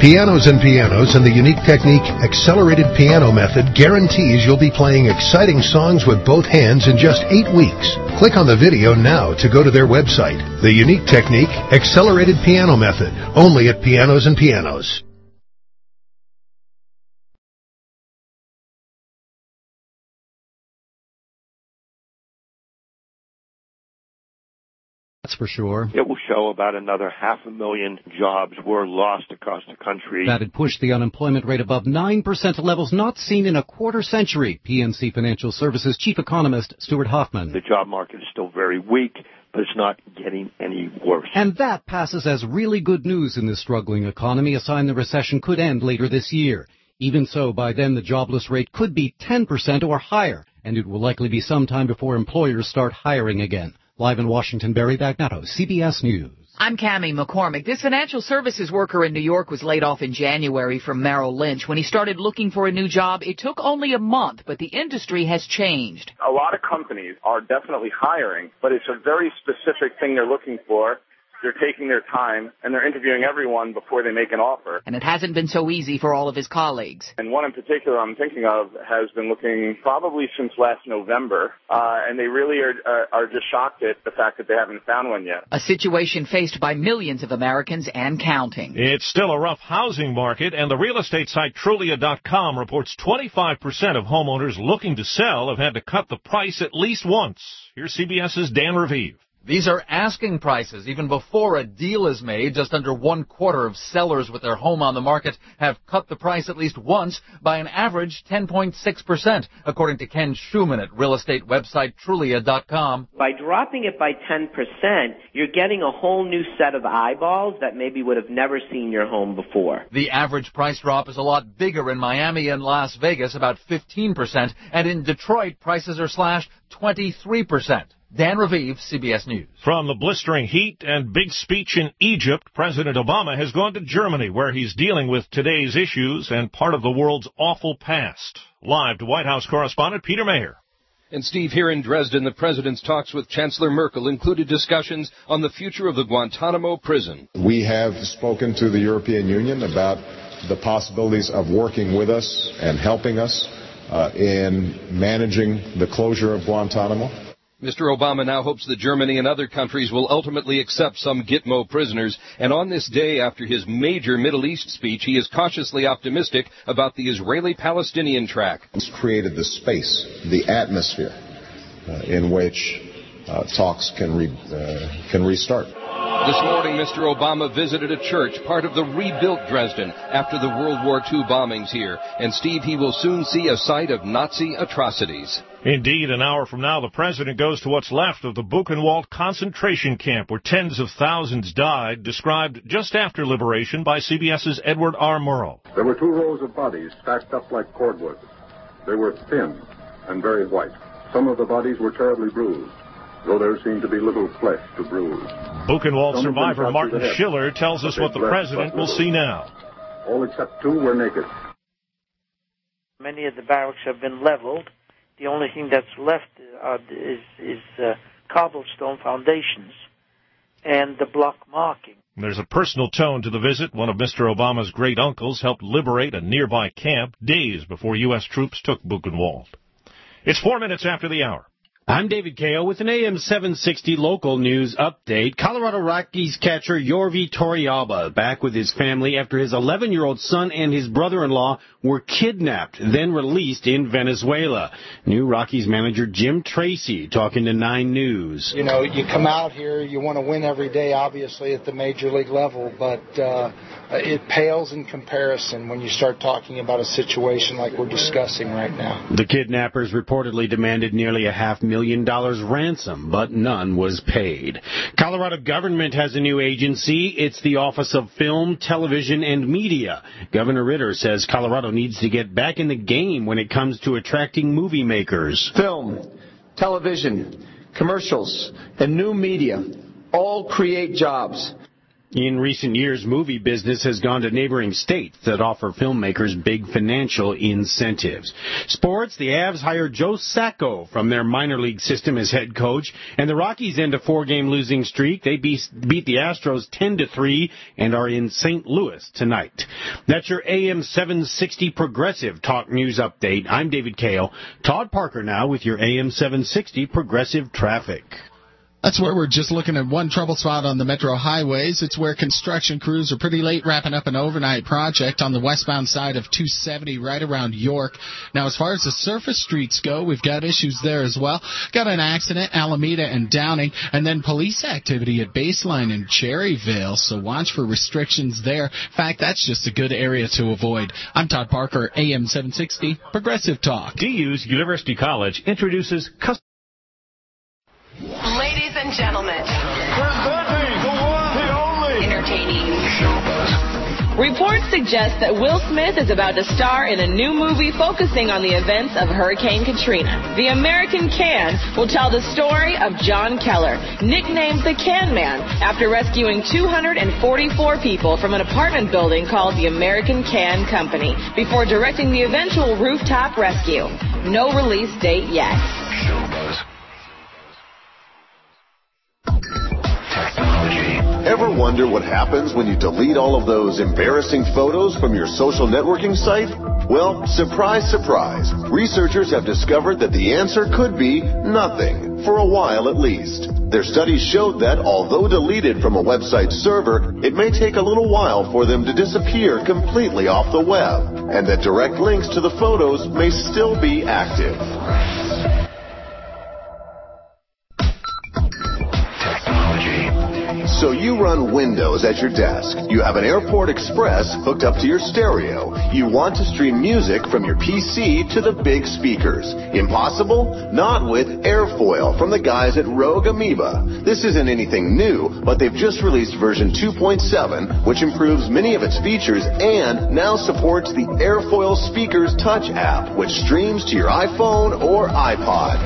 Pianos and Pianos and the unique technique Accelerated Piano Method guarantees you'll be playing exciting songs with both hands in just 8 weeks. Click on the video now to go to their website. The unique technique Accelerated Piano Method, only at Pianos and Pianos. That's for sure. It will show about another 500,000 jobs were lost across the country. That had pushed the unemployment rate above 9% levels not seen in a quarter century, PNC Financial Services chief economist Stuart Hoffman. The job market is still very weak, but it's not getting any worse. And that passes as really good news in this struggling economy, a sign the recession could end later this year. Even so, by then the jobless rate could be 10% or higher, and it will likely be some time before employers start hiring again. Live in Washington, Barry Bagnato, CBS News. I'm Cammie McCormick. This financial services worker in New York was laid off in January from Merrill Lynch. When he started looking for a new job, it took only a month, but the industry has changed. A lot of companies are definitely hiring, but it's a very specific thing they're looking for. They're taking their time, and they're interviewing everyone before they make an offer. And it hasn't been so easy for all of his colleagues. And one in particular I'm thinking of has been looking probably since last November, and they really are just shocked at the fact that they haven't found one yet. A situation faced by millions of Americans and counting. It's still a rough housing market, and the real estate site Trulia.com reports 25% of homeowners looking to sell have had to cut the price at least once. Here's CBS's Dan Raviv. These are asking prices. Even before a deal is made, just under 1/4 of sellers with their home on the market have cut the price at least once by an average 10.6%, according to Ken Schuman at real estate website Trulia.com. By dropping it by 10%, you're getting a whole new set of eyeballs that maybe would have never seen your home before. The average price drop is a lot bigger in Miami and Las Vegas, about 15%, and in Detroit, prices are slashed 23%. Dan Raviv, CBS News. From the blistering heat and big speech in Egypt, President Obama has gone to Germany, where he's dealing with today's issues and part of the world's awful past. Live to White House correspondent Peter Mayer. And Steve, here in Dresden, the president's talks with Chancellor Merkel included discussions on the future of the Guantanamo prison. We have spoken to the European Union about the possibilities of working with us and helping us in managing the closure of Guantanamo. Mr. Obama now hopes that Germany and other countries will ultimately accept some Gitmo prisoners. And on this day after his major Middle East speech, he is cautiously optimistic about the Israeli-Palestinian track. It's created the space, the atmosphere in which talks can restart. This morning, Mr. Obama visited a church, part of the rebuilt Dresden after the World War II bombings here. And, Steve, he will soon see a site of Nazi atrocities. Indeed, an hour from now, the president goes to what's left of the Buchenwald concentration camp, where tens of thousands died, described just after liberation by CBS's Edward R. Murrow. There were 2 rows of bodies stacked up like cordwood. They were thin and very white. Some of the bodies were terribly bruised, though there seemed to be little flesh to bruise. Buchenwald survivor Martin Schiller tells us what the president will see now. All except 2 were naked. Many of the barracks have been leveled. The only thing that's left is cobblestone foundations and the block marking. There's a personal tone to the visit. One of Mr. Obama's great uncles helped liberate a nearby camp days before U.S. troops took Buchenwald. It's 4 minutes after the hour. I'm David Kao with an AM 760 local news update. Colorado Rockies catcher Yorvi Torrealba back with his family after his 11-year-old son and his brother-in-law were kidnapped, then released in Venezuela. New Rockies manager Jim Tracy talking to 9 News. You know, you come out here, you want to win every day, obviously, at the major league level, but it pales in comparison when you start talking about a situation like we're discussing right now. The kidnappers reportedly demanded nearly $500,000 ransom, but none was paid. Colorado government has a new agency. It's the Office of Film, Television, and Media. Governor Ritter says Colorado needs to get back in the game when it comes to attracting movie makers. Film, television, commercials, and new media all create jobs. In recent years, movie business has gone to neighboring states that offer filmmakers big financial incentives. Sports, the Avs hired Joe Sacco from their minor league system as head coach, and the Rockies end a 4-game losing streak. They beat the Astros 10-3 and are in St. Louis tonight. That's your AM 760 Progressive Talk News Update. I'm David Kale. Todd Parker now with your AM 760 Progressive Traffic. That's where we're just looking at one trouble spot on the metro highways. It's where construction crews are pretty late wrapping up an overnight project on the westbound side of 270 right around York. Now, as far as the surface streets go, we've got issues there as well. Got an accident, Alameda and Downing, and then police activity at Baseline and Cherryvale, so watch for restrictions there. In fact, that's just a good area to avoid. I'm Todd Parker, AM 760, Progressive Talk. DU's University College introduces custom. Ladies and gentlemen, presenting the one, the only, entertaining. Reports suggest that Will Smith is about to star in a new movie focusing on the events of Hurricane Katrina. The American Can will tell the story of John Keller, nicknamed the Can Man, after rescuing 244 people from an apartment building called the American Can Company, before directing the eventual rooftop rescue. No release date yet. Ever wonder what happens when you delete all of those embarrassing photos from your social networking site? Well, surprise, surprise. Researchers have discovered that the answer could be nothing, for a while at least. Their studies showed that, although deleted from a website server, it may take a little while for them to disappear completely off the web, and that direct links to the photos may still be active. So you run Windows at your desk. You have an Airport Express hooked up to your stereo. You want to stream music from your PC to the big speakers. Impossible? Not with Airfoil from the guys at Rogue Amoeba. This isn't anything new, but they've just released version 2.7, which improves many of its features and now supports the Airfoil Speakers Touch app, which streams to your iPhone or iPod.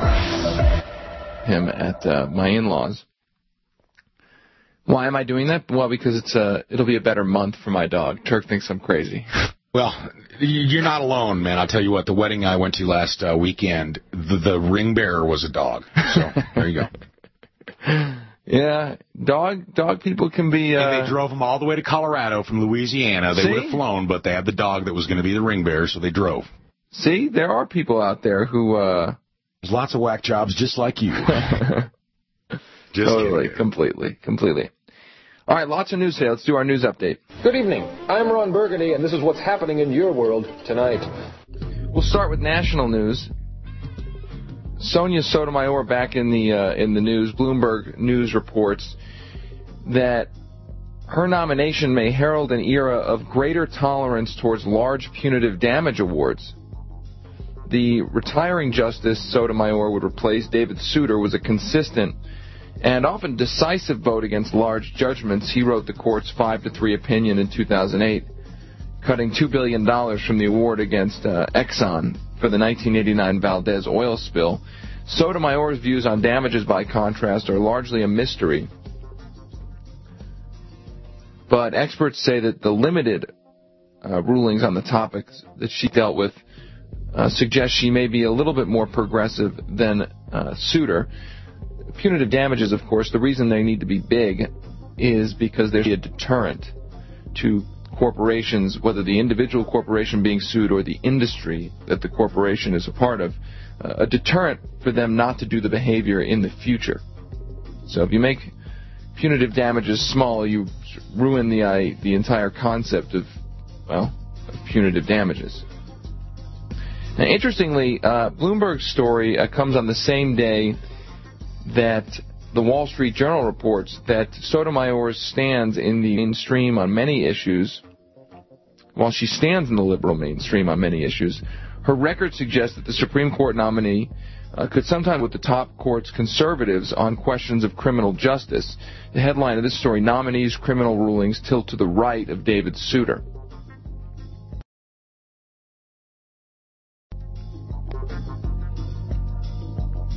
Him at my in-laws. Why am I doing that? Well, because it'll be a better month for my dog. Turk thinks I'm crazy. Well, you're not alone, man. I'll tell you what, the wedding I went to last weekend, the ring bearer was a dog. So, there you go. Yeah, dog people can be... And they drove them all the way to Colorado from Louisiana. They would have flown, but they had the dog that was going to be the ring bearer, so they drove. See, there are people out there who... There's lots of whack jobs just like you. Totally, completely. All right, lots of news today. Let's do our news update. Good evening. I'm Ron Burgundy, and this is what's happening in your world tonight. We'll start with national news. Sonia Sotomayor back in the news. Bloomberg News reports that her nomination may herald an era of greater tolerance towards large punitive damage awards. The retiring Justice Sotomayor would replace David Souter was a consistent and often decisive vote against large judgments. He wrote the court's 5-3 opinion in 2008, cutting $2 billion from the award against Exxon for the 1989 Valdez oil spill. Sotomayor's views on damages, by contrast, are largely a mystery. But experts say that the limited rulings on the topics that she dealt with suggest she may be a little bit more progressive than Souter. Punitive damages, of course, the reason they need to be big is because there's a deterrent to corporations, whether the individual corporation being sued or the industry that the corporation is a part of, a deterrent for them not to do the behavior in the future. So if you make punitive damages small, you ruin the entire concept of punitive damages. Now, interestingly, Bloomberg's story comes on the same day that the Wall Street Journal reports that Sotomayor stands in the mainstream on many issues. While she stands in the liberal mainstream on many issues, her record suggests that the Supreme Court nominee could sometime with the top court's conservatives on questions of criminal justice. The headline of this story, nominees' criminal rulings tilt to the right of David Souter.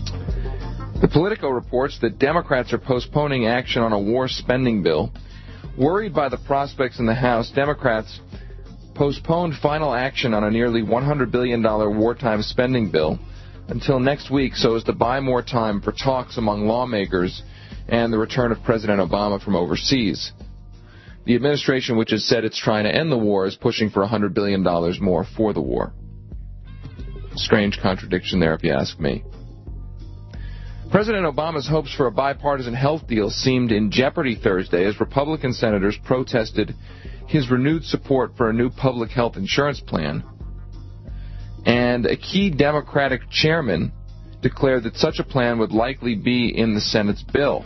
The Politico reports that Democrats are postponing action on a war spending bill. Worried by the prospects in the House, Democrats postponed final action on a nearly $100 billion wartime spending bill until next week so as to buy more time for talks among lawmakers and the return of President Obama from overseas. The administration, which has said it's trying to end the war, is pushing for $100 billion more for the war. Strange contradiction there, if you ask me. President Obama's hopes for a bipartisan health deal seemed in jeopardy Thursday as Republican senators protested his renewed support for a new public health insurance plan. And a key Democratic chairman declared that such a plan would likely be in the Senate's bill.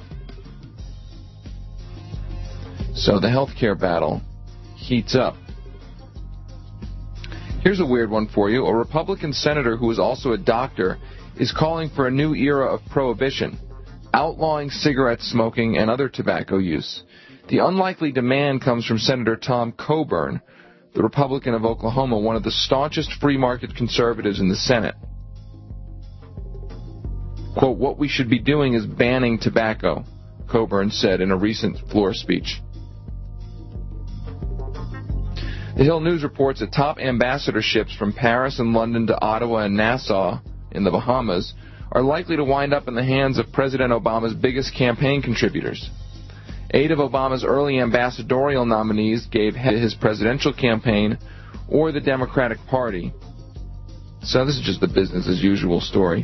So the health care battle heats up. Here's a weird one for you. A Republican senator who is also a doctor is calling for a new era of prohibition, outlawing cigarette smoking and other tobacco use. The unlikely demand comes from Senator Tom Coburn, the Republican of Oklahoma, one of the staunchest free market conservatives in the Senate. Quote, "What we should be doing is banning tobacco," Coburn said in a recent floor speech. The Hill News reports that top ambassadorships from Paris and London to Ottawa and Nassau in the Bahamas are likely to wind up in the hands of President Obama's biggest campaign contributors. 8 of Obama's early ambassadorial nominees gave his presidential campaign or the Democratic Party. So this is just the business-as-usual story.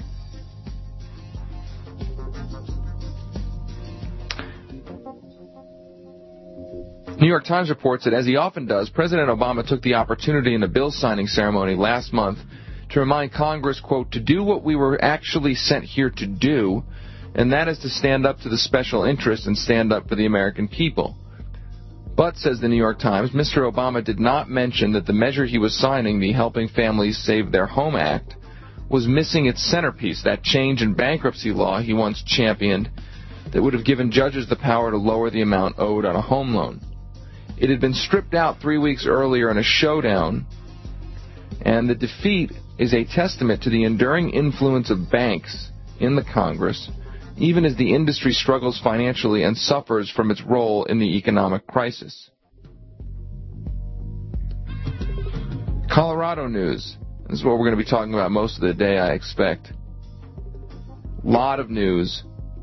New York Times reports that, as he often does, President Obama took the opportunity in a bill signing ceremony last month to remind Congress, quote, to do what we were actually sent here to do, and that is to stand up to the special interests and stand up for the American people. But, says the New York Times, Mr. Obama did not mention that the measure he was signing, the Helping Families Save Their Home Act, was missing its centerpiece, that change in bankruptcy law he once championed that would have given judges the power to lower the amount owed on a home loan. It had been stripped out 3 weeks earlier in a showdown, and the defeat is a testament to the enduring influence of banks in the Congress, even as the industry struggles financially and suffers from its role in the economic crisis. Colorado news. This is what we're going to be talking about most of the day, I expect. Lot of news.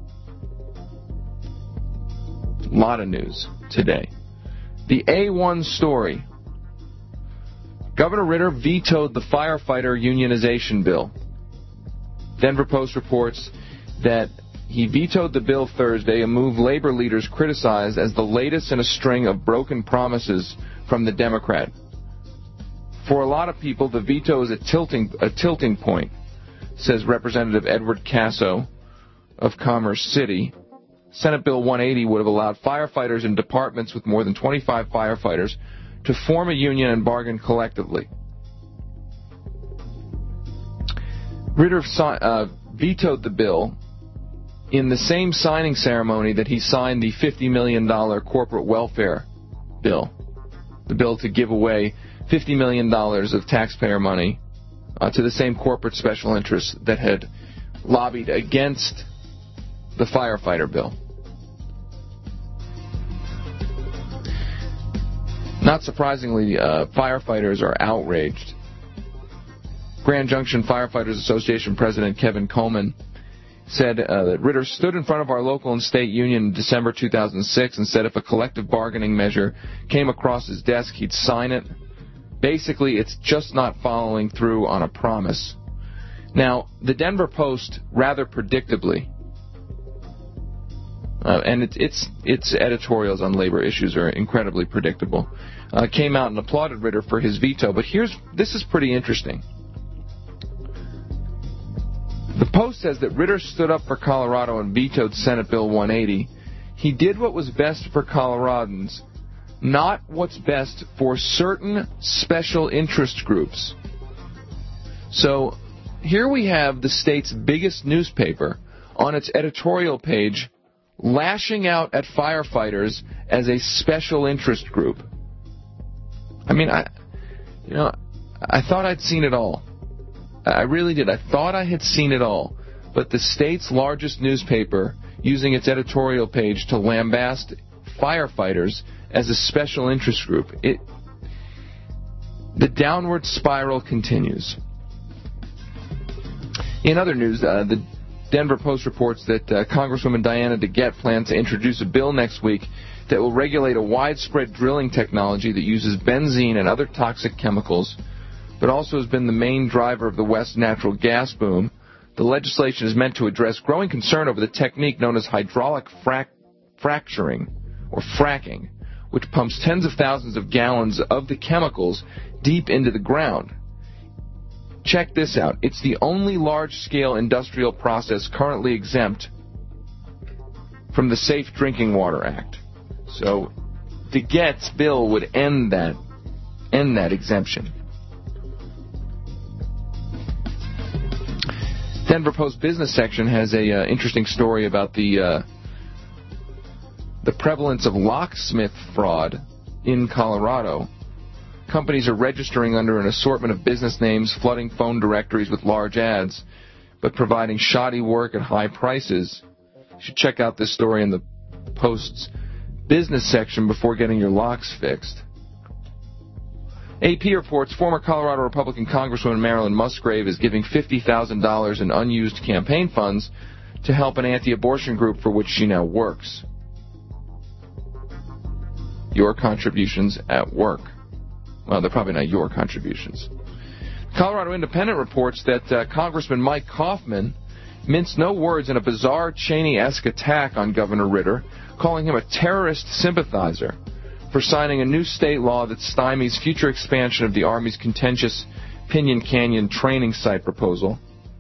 Lot of news today. The A1 story. Governor Ritter vetoed the firefighter unionization bill. Denver Post reports that he vetoed the bill Thursday, a move labor leaders criticized as the latest in a string of broken promises from the Democrat. For a lot of people, the veto is a tilting point, says Representative Edward Casso of Commerce City. Senate Bill 180 would have allowed firefighters in departments with more than 25 firefighters to form a union and bargain collectively. Ritter vetoed the bill in the same signing ceremony that he signed the $50 million corporate welfare bill, the bill to give away $50 million of taxpayer money to the same corporate special interests that had lobbied against the firefighter bill. Not surprisingly, firefighters are outraged. Grand Junction Firefighters Association President Kevin Coleman said that Ritter stood in front of our local and state union in December 2006 and said if a collective bargaining measure came across his desk, he'd sign it. Basically, it's just not following through on a promise. Now, the Denver Post, rather predictably, and its editorials on labor issues are incredibly predictable, came out and applauded Ritter for his veto. But this is pretty interesting. The Post says that Ritter stood up for Colorado and vetoed Senate Bill 180. He did what was best for Coloradans, not what's best for certain special interest groups. So here we have the state's biggest newspaper on its editorial page lashing out at firefighters as a special interest group. I mean, I thought I'd seen it all. I really did. I thought I had seen it all. But the state's largest newspaper using its editorial page to lambaste firefighters as a special interest group. The downward spiral continues. In other news, the Denver Post reports that Congresswoman Diana DeGette plans to introduce a bill next week that will regulate a widespread drilling technology that uses benzene and other toxic chemicals, but also has been the main driver of the West natural gas boom. The legislation is meant to address growing concern over the technique known as hydraulic fracturing, or fracking, which pumps tens of thousands of gallons of the chemicals deep into the ground. Check this out. It's the only large-scale industrial process currently exempt from the Safe Drinking Water Act. So DeGette's bill would end that exemption. Denver Post business section has a interesting story about the prevalence of locksmith fraud in Colorado. Companies are registering under an assortment of business names, flooding phone directories with large ads, but providing shoddy work at high prices. You should check out this story in the Post's business section before getting your locks fixed. AP reports former Colorado Republican Congresswoman Marilyn Musgrave is giving $50,000 in unused campaign funds to help an anti-abortion group for which she now works. Your contributions at work. Well, they're probably not your contributions. Colorado Independent reports that Congressman Mike Kaufman minced no words in a bizarre Cheney-esque attack on Governor Ritter, calling him a terrorist sympathizer for signing a new state law that stymies future expansion of the Army's contentious Pinyon Canyon training site proposal.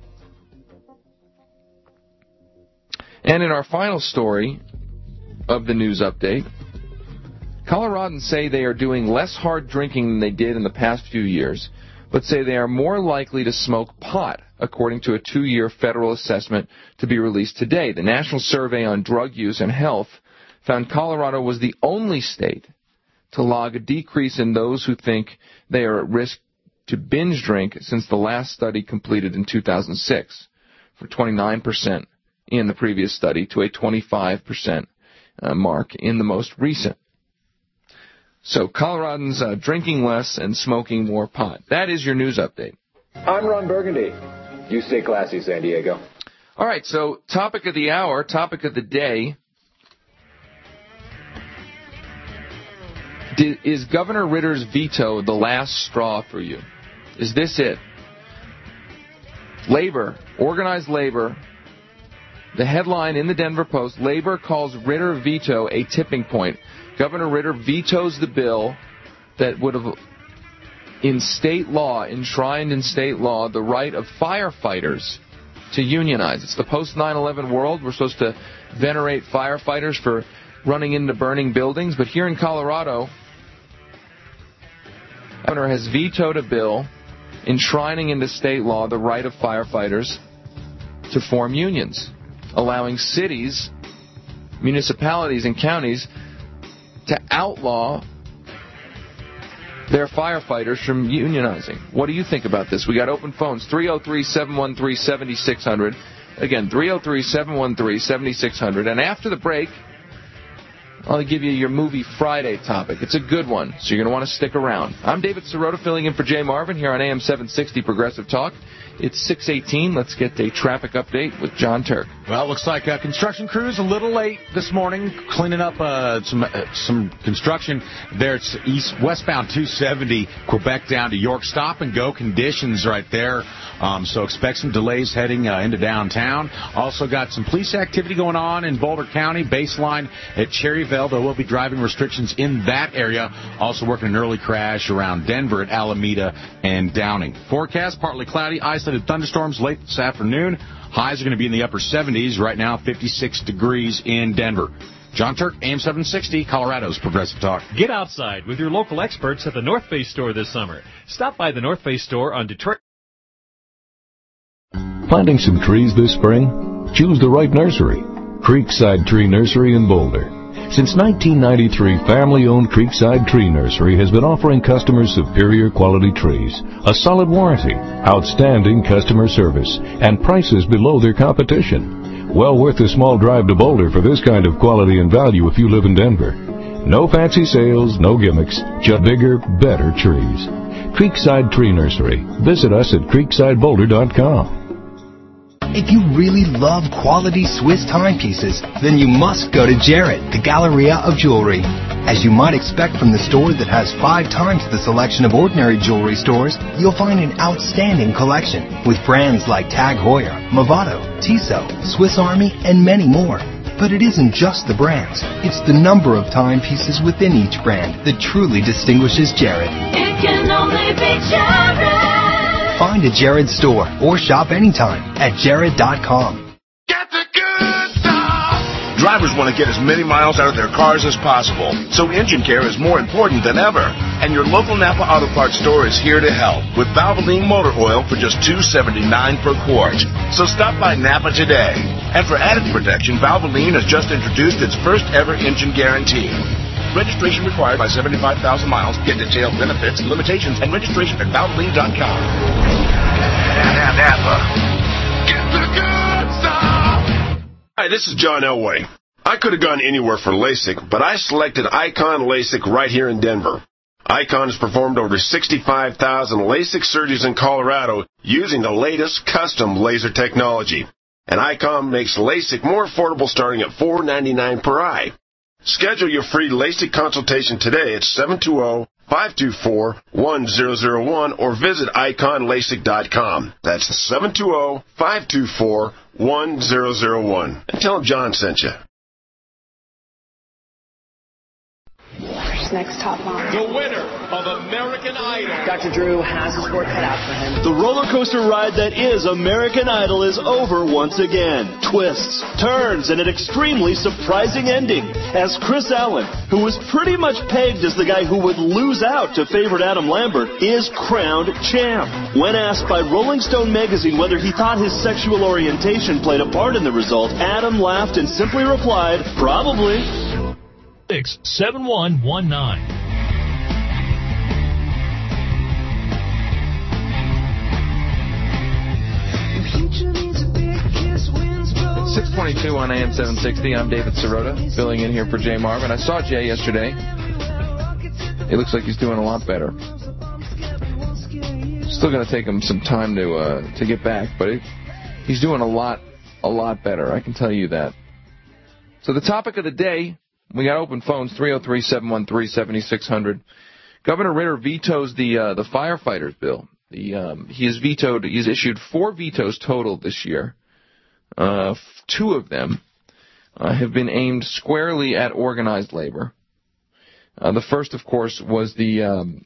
And in our final story of the news update, Coloradans say they are doing less hard drinking than they did in the past few years, but say they are more likely to smoke pot, according to a 2-year federal assessment to be released today. The National Survey on Drug Use and Health found Colorado was the only state to log a decrease in those who think they are at risk to binge drink since the last study completed in 2006, from 29% in the previous study to a 25% mark in the most recent. So Coloradans drinking less and smoking more pot. That is your news update. I'm Ron Burgundy. You stay classy, San Diego. All right, so topic of the hour, topic of the day. Is Governor Ritter's veto the last straw for you? Is this it? Labor, organized labor, the headline in the Denver Post, Labor calls Ritter veto a tipping point. Governor Ritter vetoes the bill that would have, enshrined in state law, the right of firefighters to unionize. It's the post-9/11 world. We're supposed to venerate firefighters for running into burning buildings. But here in Colorado, the governor has vetoed a bill enshrining into state law the right of firefighters to form unions, allowing cities, municipalities, and counties to outlaw their firefighters from unionizing. What do you think about this? We got open phones, 303-713-7600. Again, 303-713-7600. And after the break, I'll give you your Movie Friday topic. It's a good one, so you're going to want to stick around. I'm David Sirota, filling in for Jay Marvin here on AM 760 Progressive Talk. It's 6:18. Let's get a traffic update with John Turk. Well, it looks like construction crews a little late this morning, cleaning up some construction there. It's westbound 270, Quebec down to York. Stop and go conditions right there. So expect some delays heading into downtown. Also got some police activity going on in Boulder County, baseline at Cherryville. There will be driving restrictions in that area. Also working an early crash around Denver at Alameda and Downing. Forecast, partly cloudy, isolated thunderstorms late this afternoon. Highs are going to be in the upper 70s. Right now, 56 degrees in Denver. John Turk, AM 760, Colorado's Progressive Talk. Get outside with your local experts at the North Face store this summer. Stop by the North Face store on Detroit. Planting some trees this spring? Choose the right nursery. Creekside Tree Nursery in Boulder. Since 1993, family-owned Creekside Tree Nursery has been offering customers superior quality trees, a solid warranty, outstanding customer service, and prices below their competition. Well worth a small drive to Boulder for this kind of quality and value if you live in Denver. No fancy sales, no gimmicks, just bigger, better trees. Creekside Tree Nursery. Visit us at creeksideboulder.com. If you really love quality Swiss timepieces, then you must go to Jared, the Galleria of Jewelry. As you might expect from the store that has 5 times the selection of ordinary jewelry stores, you'll find an outstanding collection with brands like Tag Heuer, Movado, Tissot, Swiss Army, and many more. But it isn't just the brands. It's the number of timepieces within each brand that truly distinguishes Jared. It can only be Jared. Find a Jared store or shop anytime at jared.com. Drivers want to get as many miles out of their cars as possible, so engine care is more important than ever. And your local Napa Auto Parts store is here to help with Valvoline motor oil for just $2.79 per quart. So stop by Napa today. And for added protection, Valvoline has just introduced its first ever engine guarantee. Registration required by 75,000 miles. Get detailed benefits, limitations, and registration at Valvoline.com. Napa. Get the good stuff! Hi, this is John Elway. I could have gone anywhere for LASIK, but I selected Icon LASIK right here in Denver. Icon has performed over 65,000 LASIK surgeries in Colorado using the latest custom laser technology. And Icon makes LASIK more affordable starting at $4.99 per eye. Schedule your free LASIK consultation today at 720-524-1001 or visit iconlasik.com. That's 720-524-1001. And tell them John sent you. Next top line. The winner of American Idol. Dr. Drew has his work cut out for him. The roller coaster ride that is American Idol is over once again. Twists, turns, and an extremely surprising ending. As Chris Allen, who was pretty much pegged as the guy who would lose out to favorite Adam Lambert, is crowned champ. When asked by Rolling Stone magazine whether he thought his sexual orientation played a part in the result, Adam laughed and simply replied, probably. 67119. 622 on AM 760. I'm David Sirota, filling in here for Jay Marvin. I saw Jay yesterday. It looks like he's doing a lot better. Still going to take him some time to get back, but he's doing a lot better. I can tell you that. So the topic of the day. We got open phones, 303-713-7600. Governor Ritter vetoes the firefighters bill. He's issued 4 vetoes total this year. 2 of them have been aimed squarely at organized labor. The first, of course, was the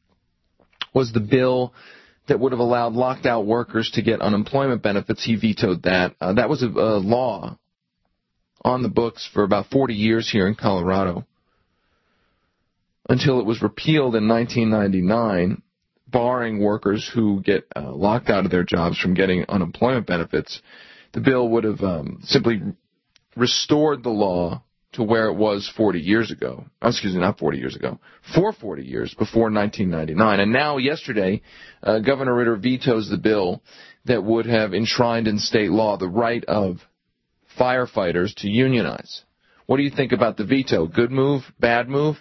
bill that would have allowed locked out workers to get unemployment benefits. He vetoed that. That was a law on the books for about 40 years here in Colorado until it was repealed in 1999, barring workers who get locked out of their jobs from getting unemployment benefits. The bill would have simply restored the law to where it was 40 years ago. Excuse me, not 40 years ago. For 40 years, before 1999. And now, yesterday, Governor Ritter vetoes the bill that would have enshrined in state law the right of firefighters to unionize. What do you think about the veto? Good move? Bad move?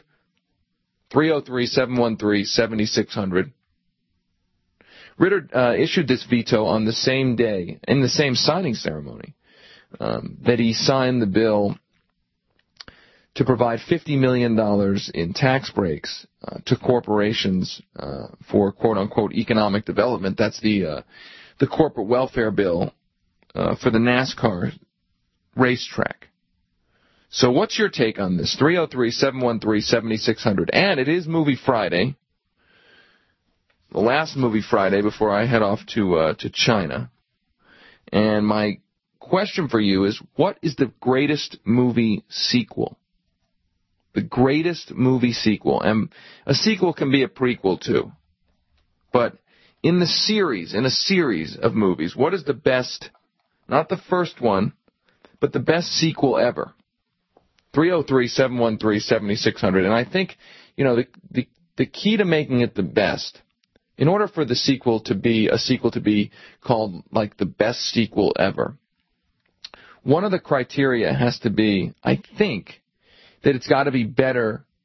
303-713-7600. Ritter issued this veto on the same day, in the same signing ceremony, that he signed the bill to provide $50 million in tax breaks to corporations for quote-unquote economic development. That's the corporate welfare bill for the NASCAR racetrack. So what's your take on this? 303-713-7600. And it is Movie Friday. The last Movie Friday before I head off to China. And my question for you is, what is the greatest movie sequel? The greatest movie sequel. And a sequel can be a prequel too. But in a series of movies, what is the best, not the first one, but the best sequel ever? 303-713-7600. And I think, the key to making it the best, in order for the sequel to be called like the best sequel ever, one of the criteria has to be, I think, that it's got to be better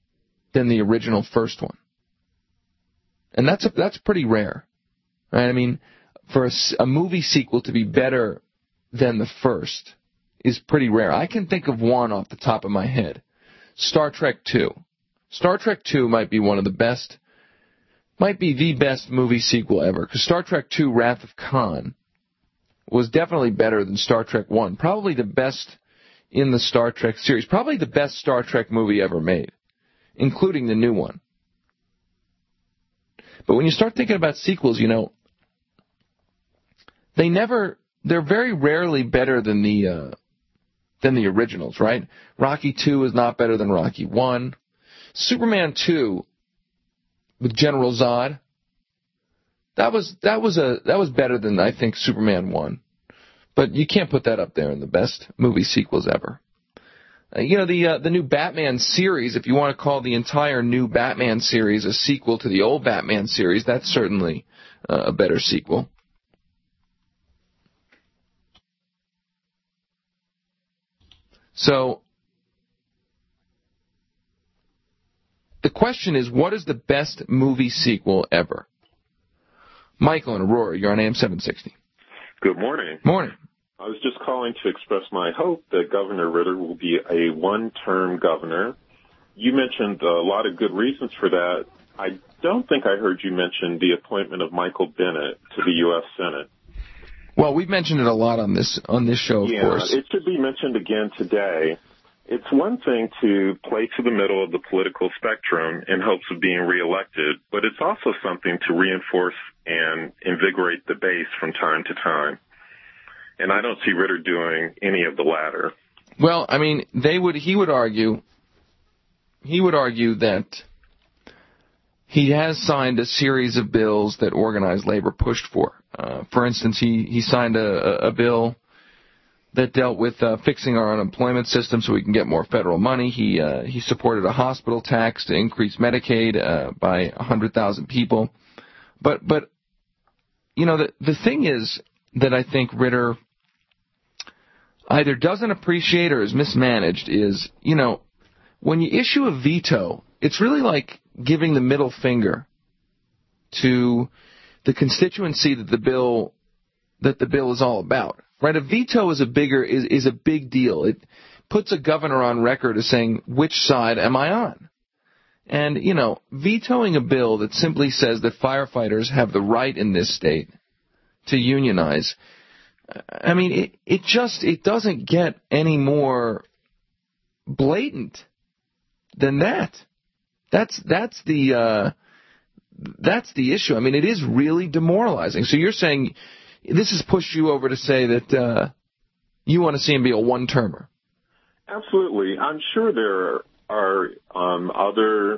than the original first one. And that's pretty rare. Right? I mean, for a movie sequel to be better than the first is pretty rare. I can think of one off the top of my head. Star Trek II. Star Trek II might be one of the best, might be the best movie sequel ever, because Star Trek II Wrath of Khan was definitely better than Star Trek I. Probably the best in the Star Trek series. Probably the best Star Trek movie ever made, including the new one. But when you start thinking about sequels, you know, they're very rarely better than the originals, right? Rocky II is not better than Rocky I. Superman 2 with General Zod, that was better than, I think, Superman 1. But you can't put that up there in the best movie sequels ever. You know, the new Batman series, if you want to call the entire new Batman series a sequel to the old Batman series, that's certainly a better sequel. So, the question is, what is the best movie sequel ever? Michael and Aurora, you're on AM 760. Good morning. Morning. I was just calling to express my hope that Governor Ritter will be a one-term governor. You mentioned a lot of good reasons for that. I don't think I heard you mention the appointment of Michael Bennet to the U.S. Senate. Well, we've mentioned it a lot on this show, of course. Yeah, it should be mentioned again today. It's one thing to play to the middle of the political spectrum in hopes of being reelected, but it's also something to reinforce and invigorate the base from time to time. And I don't see Ritter doing any of the latter. Well, I mean, he would argue that he has signed a series of bills that organized labor pushed for. For instance, he signed a bill that dealt with fixing our unemployment system so we can get more federal money. He supported a hospital tax to increase Medicaid by 100,000 people. But you know, the thing is that I think Ritter either doesn't appreciate or is mismanaged is, you know, when you issue a veto, it's really like giving the middle finger to the constituency that the bill is all about. Right? A veto is a big deal. It puts a governor on record as saying, which side am I on? And, you know, vetoing a bill that simply says that firefighters have the right in this state to unionize, I mean, it doesn't get any more blatant than that. That's the issue. I mean, it is really demoralizing. So you're saying this has pushed you over to say that you want to see him be a one-termer. Absolutely. I'm sure there are other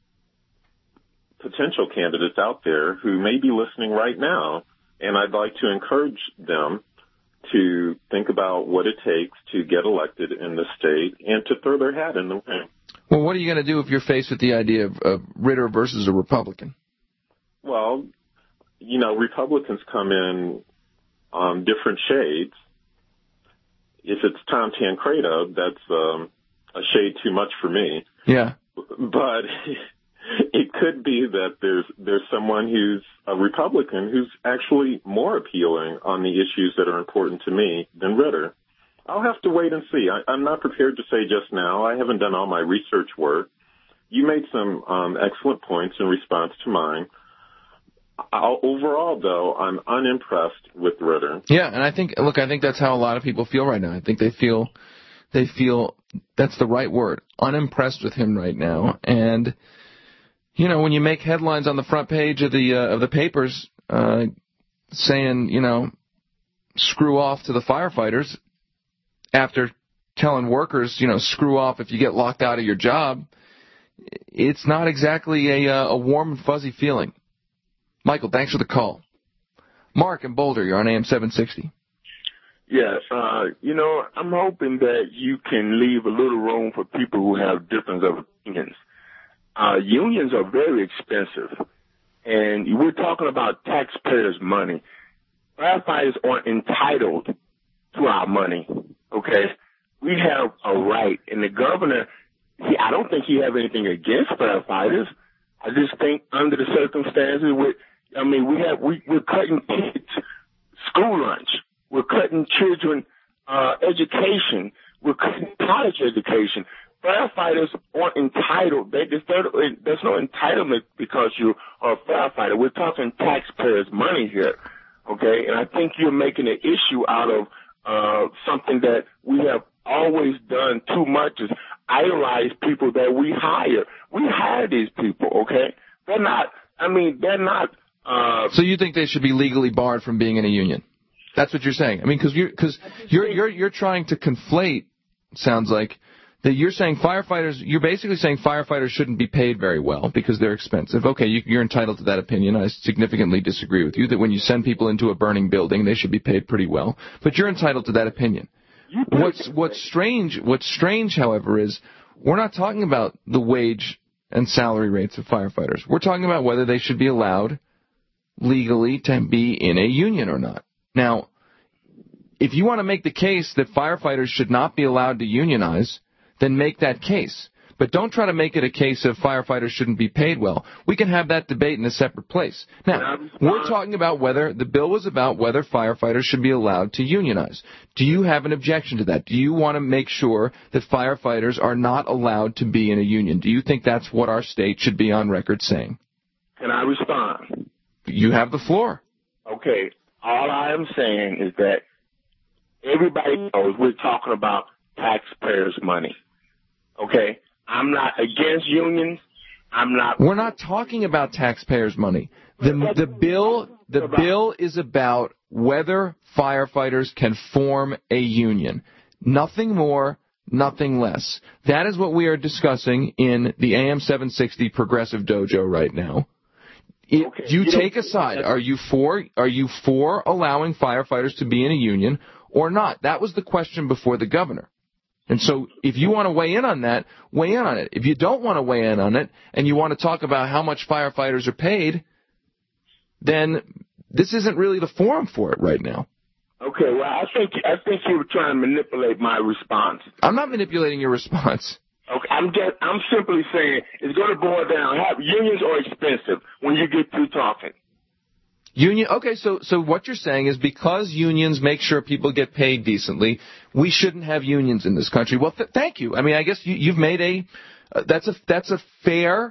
potential candidates out there who may be listening right now, and I'd like to encourage them to think about what it takes to get elected in the state and to throw their hat in the ring. Well, what are you going to do if you're faced with the idea of Ritter versus a Republican? Well, you know, Republicans come in different shades. If it's Tom Tancredo, that's a shade too much for me. Yeah. But it could be that there's someone who's a Republican who's actually more appealing on the issues that are important to me than Ritter. I'll have to wait and see. I'm not prepared to say just now. I haven't done all my research work. You made some excellent points in response to mine. Overall, though, I'm unimpressed with Ritter. Yeah, and I think that's how a lot of people feel right now. I think they feel that's the right word, unimpressed with him right now. And you know, when you make headlines on the front page of the papers saying, you know, screw off to the firefighters after telling workers, you know, screw off if you get locked out of your job, it's not exactly a warm and fuzzy feeling. Michael, thanks for the call. Mark in Boulder, you're on AM 760. Yes, you know, I'm hoping that you can leave a little room for people who have difference of opinions. Unions are very expensive, and we're talking about taxpayers' money. Firefighters aren't entitled to our money, okay? We have a right, and the governor I don't think he have anything against firefighters. I just think under the circumstances, we're cutting kids school lunch. We're cutting children education. We're cutting college education. Firefighters aren't entitled. There's no entitlement because you are a firefighter. We're talking taxpayers' money here, okay? And I think you're making an issue out of something that we have always done too much is idolize people that we hire. We hire these people, okay? They're not. So you think they should be legally barred from being in a union? That's what you're saying. I mean, because you're trying to conflate. Sounds like that you're saying firefighters. You're basically saying firefighters shouldn't be paid very well because they're expensive. Okay, you're entitled to that opinion. I significantly disagree with you that when you send people into a burning building, they should be paid pretty well. But you're entitled to that opinion. What's strange, however, is we're not talking about the wage and salary rates of firefighters. We're talking about whether they should be allowed legally to be in a union or not. Now, if you want to make the case that firefighters should not be allowed to unionize, then make that case. But don't try to make it a case of firefighters shouldn't be paid well. We can have that debate in a separate place. Now, we're talking about whether the bill was about whether firefighters should be allowed to unionize. Do you have an objection to that? Do you want to make sure that firefighters are not allowed to be in a union? Do you think that's what our state should be on record saying? Can I respond? You have the floor. Okay. All I am saying is that everybody knows we're talking about taxpayers' money. Okay? I'm not against unions. We're not talking about taxpayers' money. The bill is about whether firefighters can form a union. Nothing more, nothing less. That is what we are discussing in the AM 760 Progressive Dojo right now. You take a side. Are you for allowing firefighters to be in a union or not? That was the question before the governor. And so if you want to weigh in on that, weigh in on it. If you don't want to weigh in on it and you want to talk about how much firefighters are paid, then this isn't really the forum for it right now. Okay, well, I think you were trying to manipulate my response. I'm not manipulating your response. Okay, I'm simply saying it's going to boil down. Unions are expensive when you get through talking. Okay, so what you're saying is because unions make sure people get paid decently, we shouldn't have unions in this country. Well, thank you. I mean, I guess you've made that's a fair.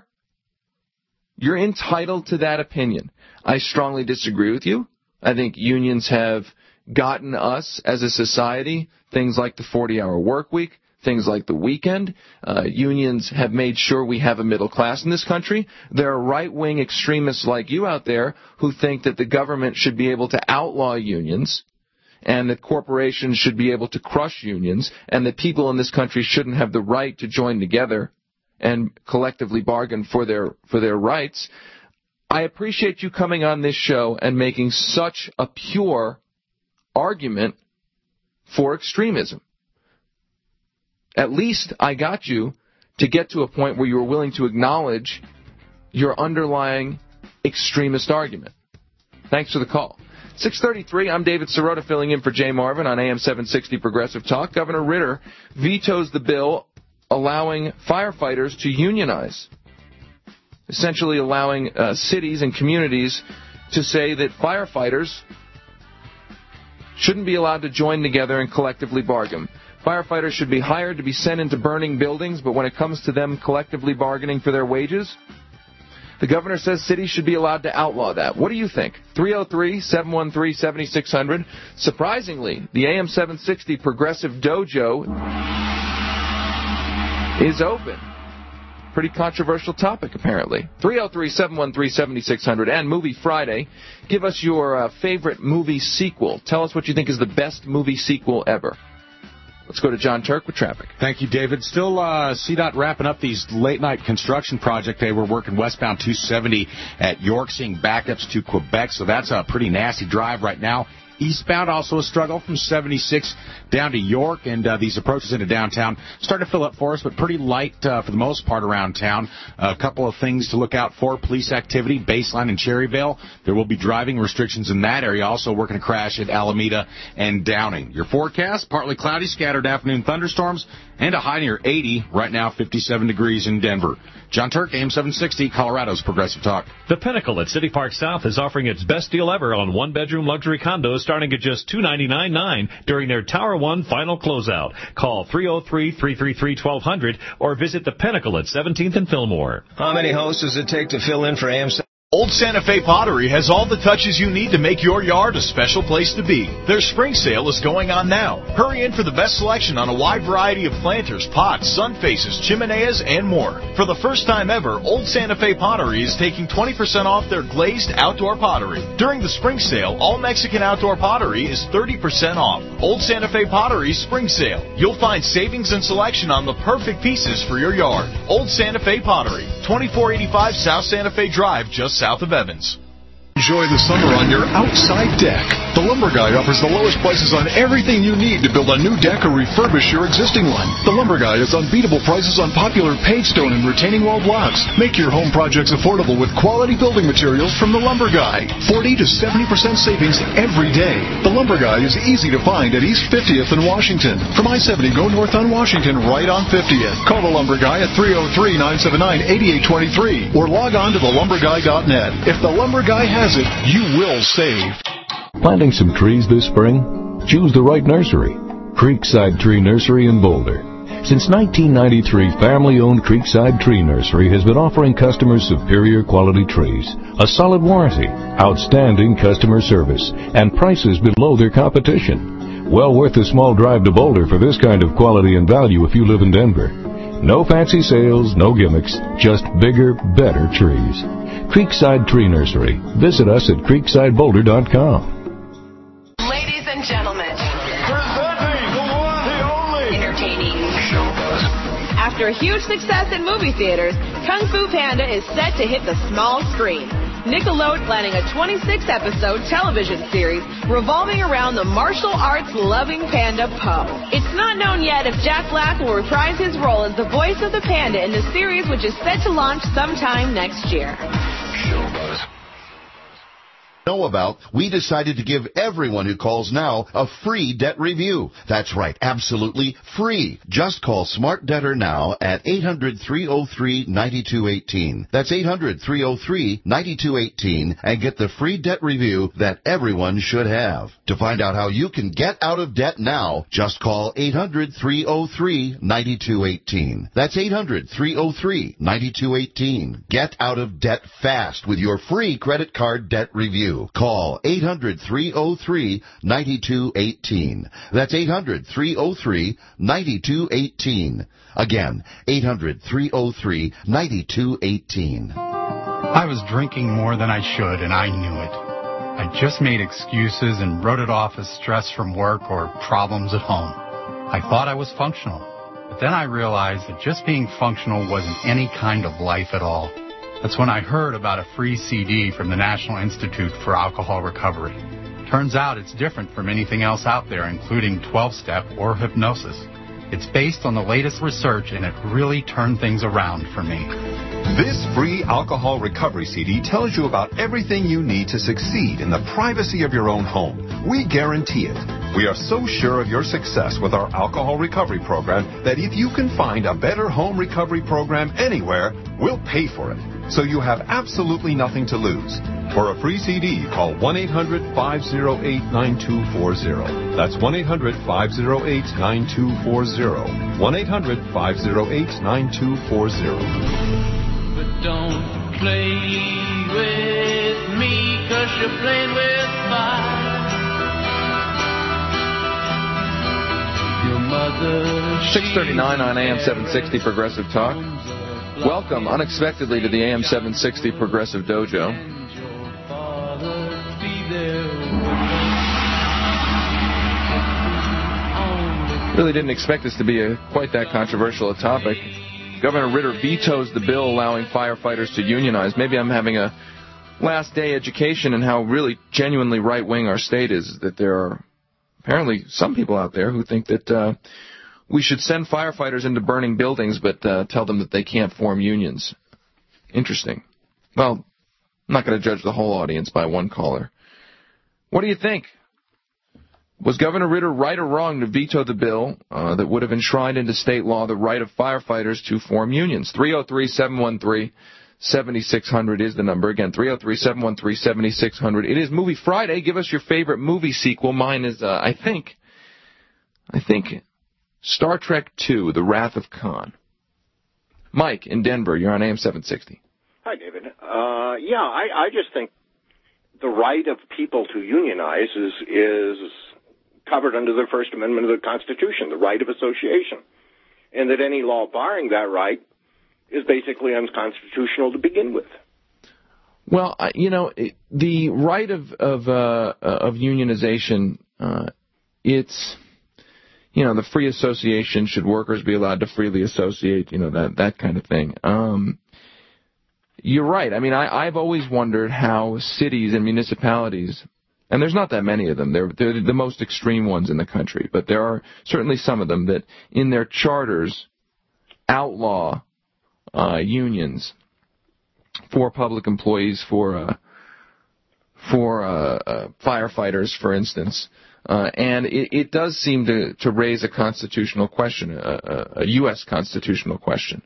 You're entitled to that opinion. I strongly disagree with you. I think unions have gotten us as a society things like the 40-hour work week, things like the weekend. Unions have made sure we have a middle class in this country. There are right-wing extremists like you out there who think that the government should be able to outlaw unions and that corporations should be able to crush unions and that people in this country shouldn't have the right to join together and collectively bargain for their rights. I appreciate you coming on this show and making such a pure argument for extremism. At least I got you to get to a point where you were willing to acknowledge your underlying extremist argument. Thanks for the call. 6:33, I'm David Sirota filling in for Jay Marvin on AM 760 Progressive Talk. Governor Ritter vetoes the bill allowing firefighters to unionize, essentially allowing cities and communities to say that firefighters shouldn't be allowed to join together and collectively bargain. Firefighters should be hired to be sent into burning buildings, but when it comes to them collectively bargaining for their wages, the governor says cities should be allowed to outlaw that. What do you think? 303-713-7600. Surprisingly, the AM 760 Progressive Dojo is open. Pretty controversial topic, apparently. 303-713-7600 and Movie Friday. Give us your favorite movie sequel. Tell us what you think is the best movie sequel ever. Let's go to John Turk with traffic. Thank you, David. Still CDOT wrapping up these late-night construction projects. They were working westbound 270 at York, seeing backups to Quebec, so that's a pretty nasty drive right now. Eastbound, also a struggle from 76 down to York, and these approaches into downtown start to fill up for us, but pretty light for the most part around town. A couple of things to look out for. Police activity, Baseline and Cherryvale. There will be driving restrictions in that area. Also working a crash at Alameda and Downing. Your forecast, partly cloudy, scattered afternoon thunderstorms, and a high near 80. Right now, 57 degrees in Denver. John Turk, AM 760, Colorado's Progressive Talk. The Pinnacle at City Park South is offering its best deal ever on one-bedroom luxury condos starting at just $299.9 during their Tower 1 final closeout. Call 303-333-1200 or visit The Pinnacle at 17th and Fillmore. How many hosts does it take to fill in for AM 760? Old Santa Fe Pottery has all the touches you need to make your yard a special place to be. Their spring sale is going on now. Hurry in for the best selection on a wide variety of planters, pots, sun faces, chimeneas, and more. For the first time ever, Old Santa Fe Pottery is taking 20% off their glazed outdoor pottery. During the spring sale, all Mexican outdoor pottery is 30% off. Old Santa Fe Pottery's spring sale. You'll find savings and selection on the perfect pieces for your yard. Old Santa Fe Pottery, 2485 South Santa Fe Drive, just south of Evans. Enjoy the summer on your outside deck. The Lumber Guy offers the lowest prices on everything you need to build a new deck or refurbish your existing one. The Lumber Guy has unbeatable prices on popular Pavestone and retaining wall blocks. Make your home projects affordable with quality building materials from The Lumber Guy. 40 to 70% savings every day. The Lumber Guy is easy to find at East 50th and Washington. From I-70, go north on Washington, right on 50th. Call The Lumber Guy at 303-979-8823 or log on to thelumberguy.net. If The Lumber Guy has it, you will save. Planting some trees this spring? Choose the right nursery. Creekside Tree Nursery in Boulder. Since 1993, family-owned Creekside Tree Nursery has been offering customers superior quality trees, a solid warranty, outstanding customer service, and prices below their competition. Well worth a small drive to Boulder for this kind of quality and value if you live in Denver. No fancy sales, no gimmicks, just bigger, better trees. Creekside Tree Nursery. Visit us at creeksideboulder.com. Ladies and gentlemen, Presenting the one, the only, entertaining. After a huge success in movie theaters, Kung Fu Panda is set to hit the small screen. Nickelodeon planning a 26-episode television series revolving around the martial arts-loving panda Po. It's not known yet if Jack Black will reprise his role as the voice of the panda in the series, which is set to launch sometime next year. Know about, we decided to give everyone who calls now a free debt review. That's right, absolutely free. Just call Smart Debtor now at 800-303-9218. That's 800-303-9218 and get the free debt review that everyone should have. To find out how you can get out of debt now, just call 800-303-9218. That's 800-303-9218. Get out of debt fast with your free credit card debt review. Call 800-303-9218. That's 800-303-9218. Again, 800-303-9218. I was drinking more than I should, and I knew it. I just made excuses and wrote it off as stress from work or problems at home. I thought I was functional, but then I realized that just being functional wasn't any kind of life at all. That's when I heard about a free CD from the National Institute for Alcohol Recovery. Turns out it's different from anything else out there, including 12-step or hypnosis. It's based on the latest research, and it really turned things around for me. This free alcohol recovery CD tells you about everything you need to succeed in the privacy of your own home. We guarantee it. We are so sure of your success with our alcohol recovery program that if you can find a better home recovery program anywhere, we'll pay for it. So you have absolutely nothing to lose. For a free CD, call 1-800-508-9240. That's 1-800-508-9240. 1-800-508-9240. But don't play with me, 'cause you're playing with fire. Your mother, 639 on AM 760 Progressive Talk. Welcome unexpectedly to the AM 760 Progressive Dojo. Really didn't expect this to be quite that controversial a topic. Governor Ritter vetoes the bill allowing firefighters to unionize. Maybe I'm having a last day education and how really genuinely right-wing our state is, that there are apparently some people out there who think that we should send firefighters into burning buildings but tell them that they can't form unions. Interesting. Well, I'm not going to judge the whole audience by one caller. What do you think? Was Governor Ritter right or wrong to veto the bill that would have enshrined into state law the right of firefighters to form unions? 303-713-7600 is the number. Again, 303-713-7600. It is Movie Friday. Give us your favorite movie sequel. Mine is, I think, Star Trek II, The Wrath of Khan. Mike in Denver, you're on AM 760. Hi, David. I just think the right of people to unionize is covered under the First Amendment of the Constitution, the right of association, and that any law barring that right is basically unconstitutional to begin with. Well, the right of unionization, it's, the free association, should workers be allowed to freely associate, that kind of thing. You're right. I mean, I've always wondered how cities and municipalities, and there's not that many of them, they're the most extreme ones in the country, but there are certainly some of them that in their charters outlaw unions for public employees, for firefighters, for instance. And it does seem to raise a constitutional question, a U.S. constitutional question.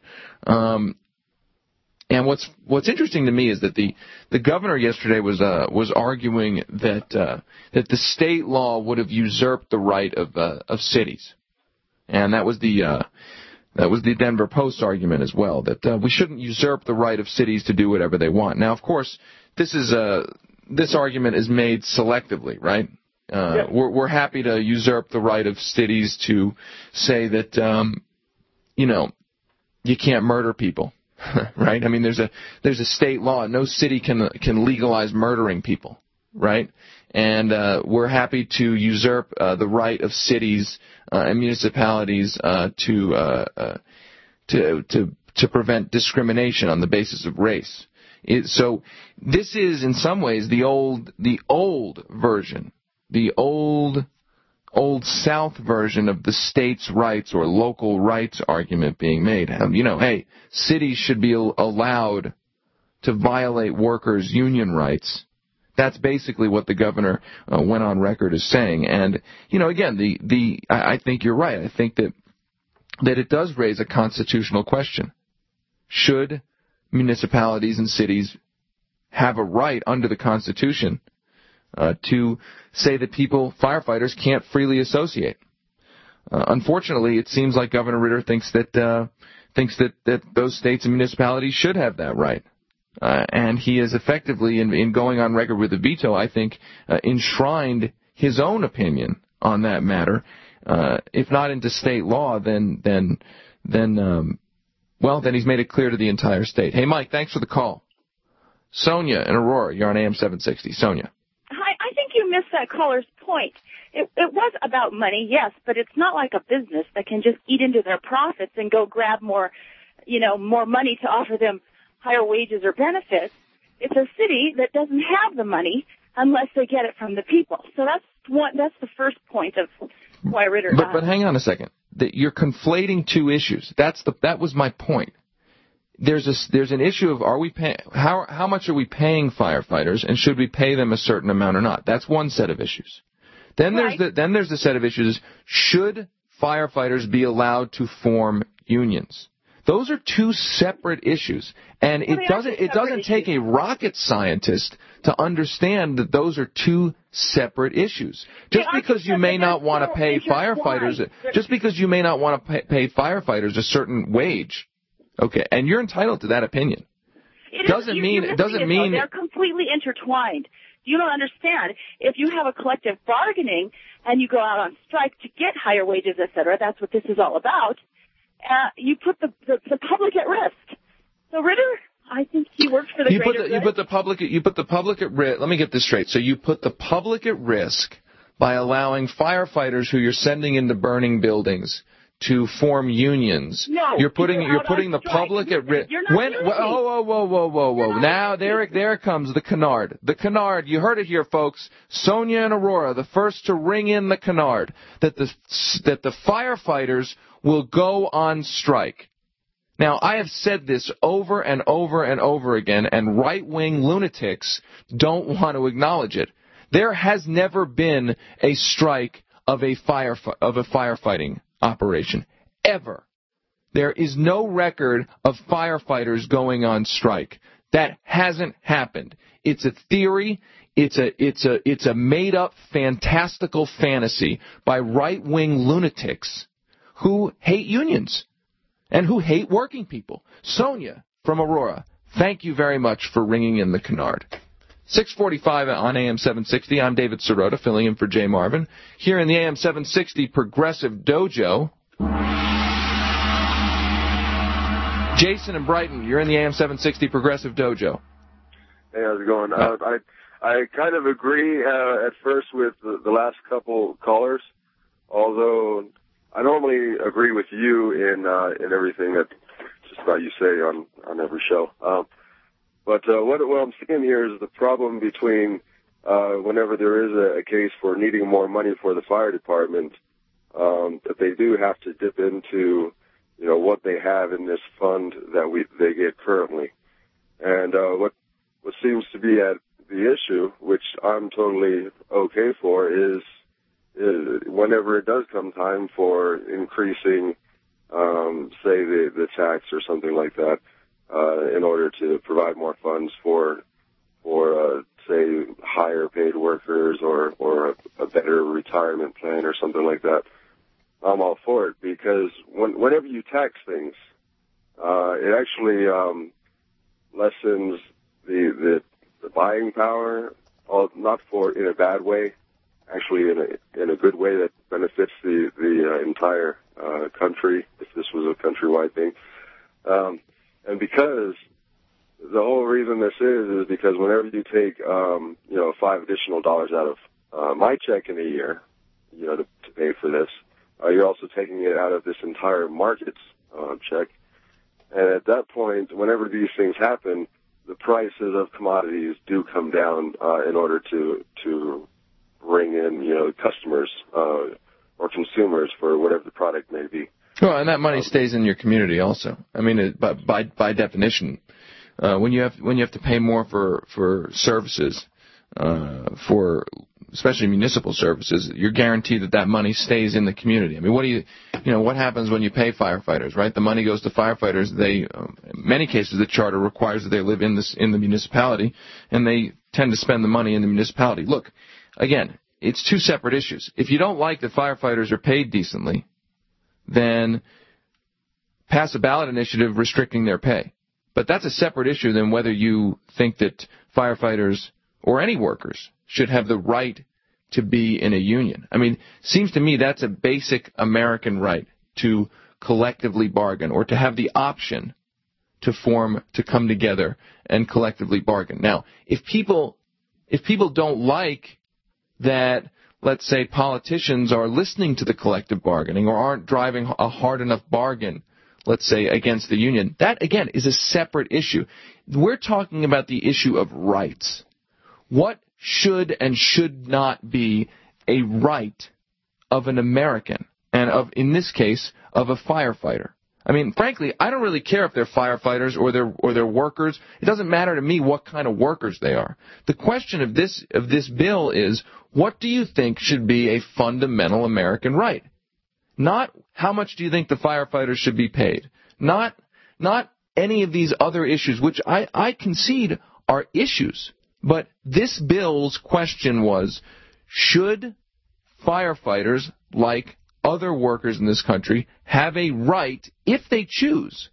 And what's interesting to me is that the governor yesterday was arguing that the state law would have usurped the right of cities, and that was the Denver Post argument as well, that we shouldn't usurp the right of cities to do whatever they want. Now, of course, this argument is made selectively, right? We're happy to usurp the right of cities to say that you can't murder people. Right? I mean, there's a state law. No city can legalize murdering people, right? And we're happy to usurp the right of cities and municipalities to prevent discrimination on the basis of race. So this is in some ways the old version, the old South version of the states' rights or local rights argument being made. Hey, cities should be allowed to violate workers' union rights. That's basically what the governor went on record as saying. And, again, I think you're right. I think that it does raise a constitutional question. Should municipalities and cities have a right under the Constitution to say that firefighters can't freely associate? Unfortunately, it seems like Governor Ritter thinks that those states and municipalities should have that right. And he has effectively, in going on record with a veto, I think, enshrined his own opinion on that matter. If not into state law, then he's made it clear to the entire state. Hey, Mike, thanks for the call. Sonia in Aurora, you're on AM 760. Sonia. Missed that caller's point. It was about money, yes, but it's not like a business that can just eat into their profits and go grab more money to offer them higher wages or benefits. It's a city that doesn't have the money unless they get it from the people. So that's the first point of why Ritter. But hang on a second. You're conflating two issues. That was my point. There's an issue of how much are we paying firefighters, and should we pay them a certain amount or not? That's one set of issues. Then there's the set of issues: should firefighters be allowed to form unions? Those are two separate issues, and it doesn't take a rocket scientist to understand that those are two separate issues. Just because you may not want to pay firefighters a certain wage. Okay, and you're entitled to that opinion. It doesn't mean they're completely intertwined. You don't understand. If you have a collective bargaining and you go out on strike to get higher wages, et cetera, that's what this is all about. You put the public at risk. So Ritter, I think he works for the greater good. You put the public at risk. Let me get this straight. So you put the public at risk by allowing firefighters who you're sending into burning buildings to form unions. No, you're putting the public at risk. Whoa. Now there it comes, the canard. The canard, you heard it here, folks. Sonia and Aurora, the first to ring in the canard that the firefighters will go on strike. Now, I have said this over and over and over again, and right-wing lunatics don't want to acknowledge it. There has never been a strike of a firefighting operation, ever. There is no record of firefighters going on strike. That hasn't happened. It's a theory. It's a made-up, fantastical fantasy by right-wing lunatics who hate unions and who hate working people. Sonia from Aurora, thank you very much for ringing in the canard. 645 on AM 760. I'm David Sirota, filling in for Jay Marvin. Here in the AM 760 Progressive Dojo, Jason and Brighton, you're in the AM 760 Progressive Dojo. Hey, how's it going? I kind of agree at first with the last couple callers, although I normally agree with you in everything that just about you say on every show. But what I'm seeing here is the problem between whenever there is a case for needing more money for the fire department, that they do have to dip into, what they have in this fund that they get currently. And what seems to be at the issue, which I'm totally okay for, is whenever it does come time for increasing, say, the tax or something like that, in order to provide more funds for say, higher paid workers or a better retirement plan or something like that, I'm all for it, because whenever you tax things, it actually lessens the buying power, not in a bad way, actually in a good way that benefits the entire country, if this was a countrywide thing. And because the whole reason this is because whenever you take, $5 additional out of my check in a year, to pay for this, you're also taking it out of this entire market's check. And at that point, whenever these things happen, the prices of commodities do come down in order to bring in, customers or consumers for whatever the product may be. Well, and that money stays in your community also. I mean, by definition, when you have to pay more for services, for especially municipal services, you're guaranteed that money stays in the community. I mean, what happens when you pay firefighters, right? The money goes to firefighters. In many cases, the charter requires that they live in the municipality, and they tend to spend the money in the municipality. Look, again, it's two separate issues. If you don't like that firefighters are paid decently, then pass a ballot initiative restricting their pay. But that's a separate issue than whether you think that firefighters or any workers should have the right to be in a union. I mean, seems to me that's a basic American right, to collectively bargain or to have the option to come together and collectively bargain. Now, if people don't like that, let's say, politicians are listening to the collective bargaining or aren't driving a hard enough bargain, let's say, against the union, that, again, is a separate issue. We're talking about the issue of rights. What should and should not be a right of an American and in this case, of a firefighter? I mean, frankly, I don't really care if they're firefighters or they're workers. It doesn't matter to me what kind of workers they are. The question of this bill is, what do you think should be a fundamental American right? Not how much do you think the firefighters should be paid. Not any of these other issues, which I concede are issues. But this bill's question was, should firefighters, like other workers in this country, have a right, if they choose,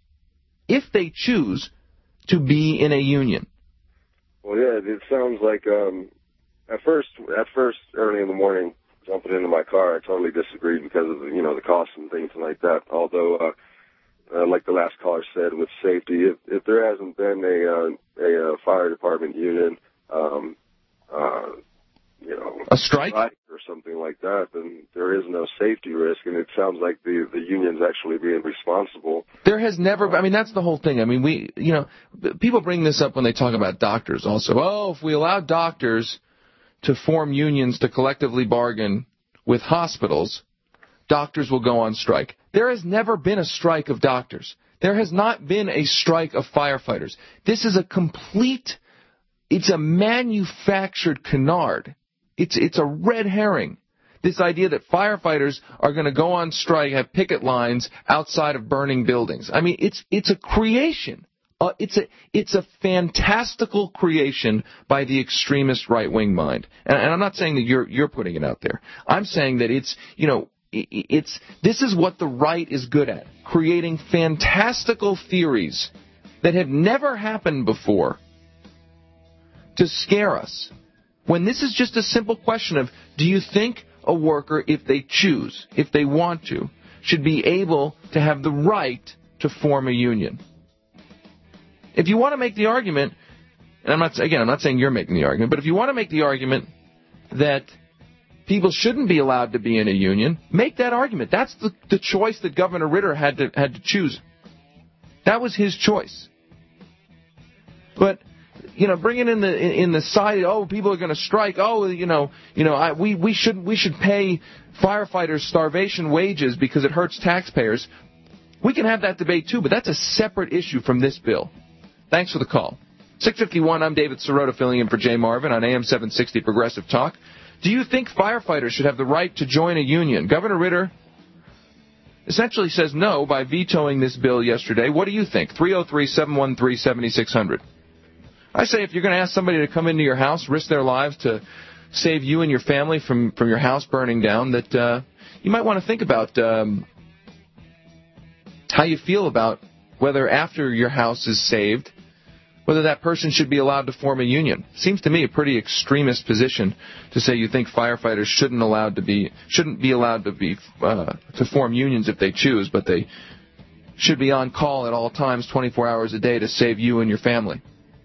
to be in a union? Well, yeah, it sounds like at first, early in the morning, jumping into my car, I totally disagreed because of the costs and things like that. Although, like the last caller said, with safety, if there hasn't been a fire department union, a strike or something like that, then there is no safety risk, and it sounds like the union's actually being responsible. There has never, I mean, that's the whole thing. I mean, people bring this up when they talk about doctors also. Oh, if we allow doctors to form unions to collectively bargain with hospitals, doctors will go on strike. There has never been a strike of doctors. There has not been a strike of firefighters. This is it's a manufactured canard. It's a red herring. This idea that firefighters are going to go on strike, have picket lines outside of burning buildings. I mean, it's a creation. It's a fantastical creation by the extremist right-wing mind. And I'm not saying that you're putting it out there. I'm saying that this is what the right is good at, creating fantastical theories that have never happened before to scare us. When this is just a simple question of, do you think a worker, if they choose, if they want to, should be able to have the right to form a union? If you want to make the argument, and I'm not saying you're making the argument, but if you want to make the argument that people shouldn't be allowed to be in a union, make that argument. That's the choice that Governor Ritter had to choose. That was his choice. But bringing in the side, people are going to strike. We should pay firefighters starvation wages because it hurts taxpayers. We can have that debate too, but that's a separate issue from this bill. Thanks for the call. 651. I'm David Sirota, filling in for Jay Marvin on AM 760 Progressive Talk. Do you think firefighters should have the right to join a union? Governor Ritter essentially says no by vetoing this bill yesterday. What do you think? 303-713-7600. I say if you're going to ask somebody to come into your house, risk their lives to save you and your family from your house burning down, that you might want to think about how you feel about whether after your house is saved, whether that person should be allowed to form a union. Seems to me a pretty extremist position to say you think firefighters shouldn't be allowed to form unions if they choose, but they should be on call at all times, 24 hours a day, to save you and your family.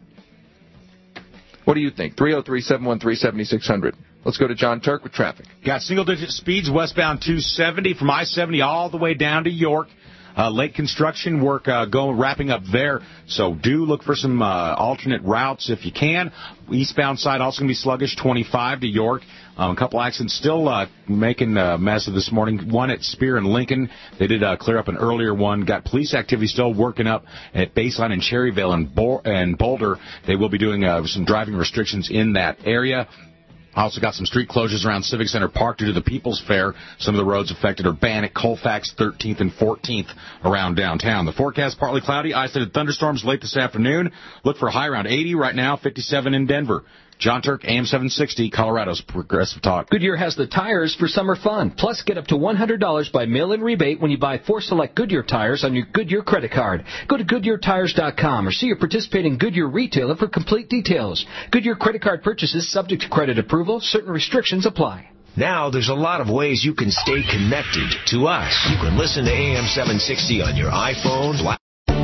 What do you think? 303-713-7600. Let's go to John Turk with traffic. Got single-digit speeds westbound 270 from I-70 all the way down to York. Late construction work wrapping up there, so do look for some alternate routes if you can. Eastbound side also going to be sluggish, 25 to York. A couple accidents still making a mess of this morning. One at Spear and Lincoln. They did clear up an earlier one. Got police activity still working up at Baseline and Cherryvale and Boulder. They will be doing some driving restrictions in that area. Also got some street closures around Civic Center Park due to the People's Fair. Some of the roads affected are Bannock, Colfax, 13th and 14th around downtown. The forecast, partly cloudy, isolated thunderstorms late this afternoon. Look for a high around 80 right now, 57 in Denver. John Turk, AM 760, Colorado's Progressive Talk. Goodyear has the tires for summer fun. Plus, get up to $100 by mail-in rebate when you buy 4 select Goodyear tires on your Goodyear credit card. Go to GoodyearTires.com or see your participating Goodyear retailer for complete details. Goodyear credit card purchases subject to credit approval. Certain restrictions apply. Now there's a lot of ways you can stay connected to us. You can listen to AM 760 on your iPhone.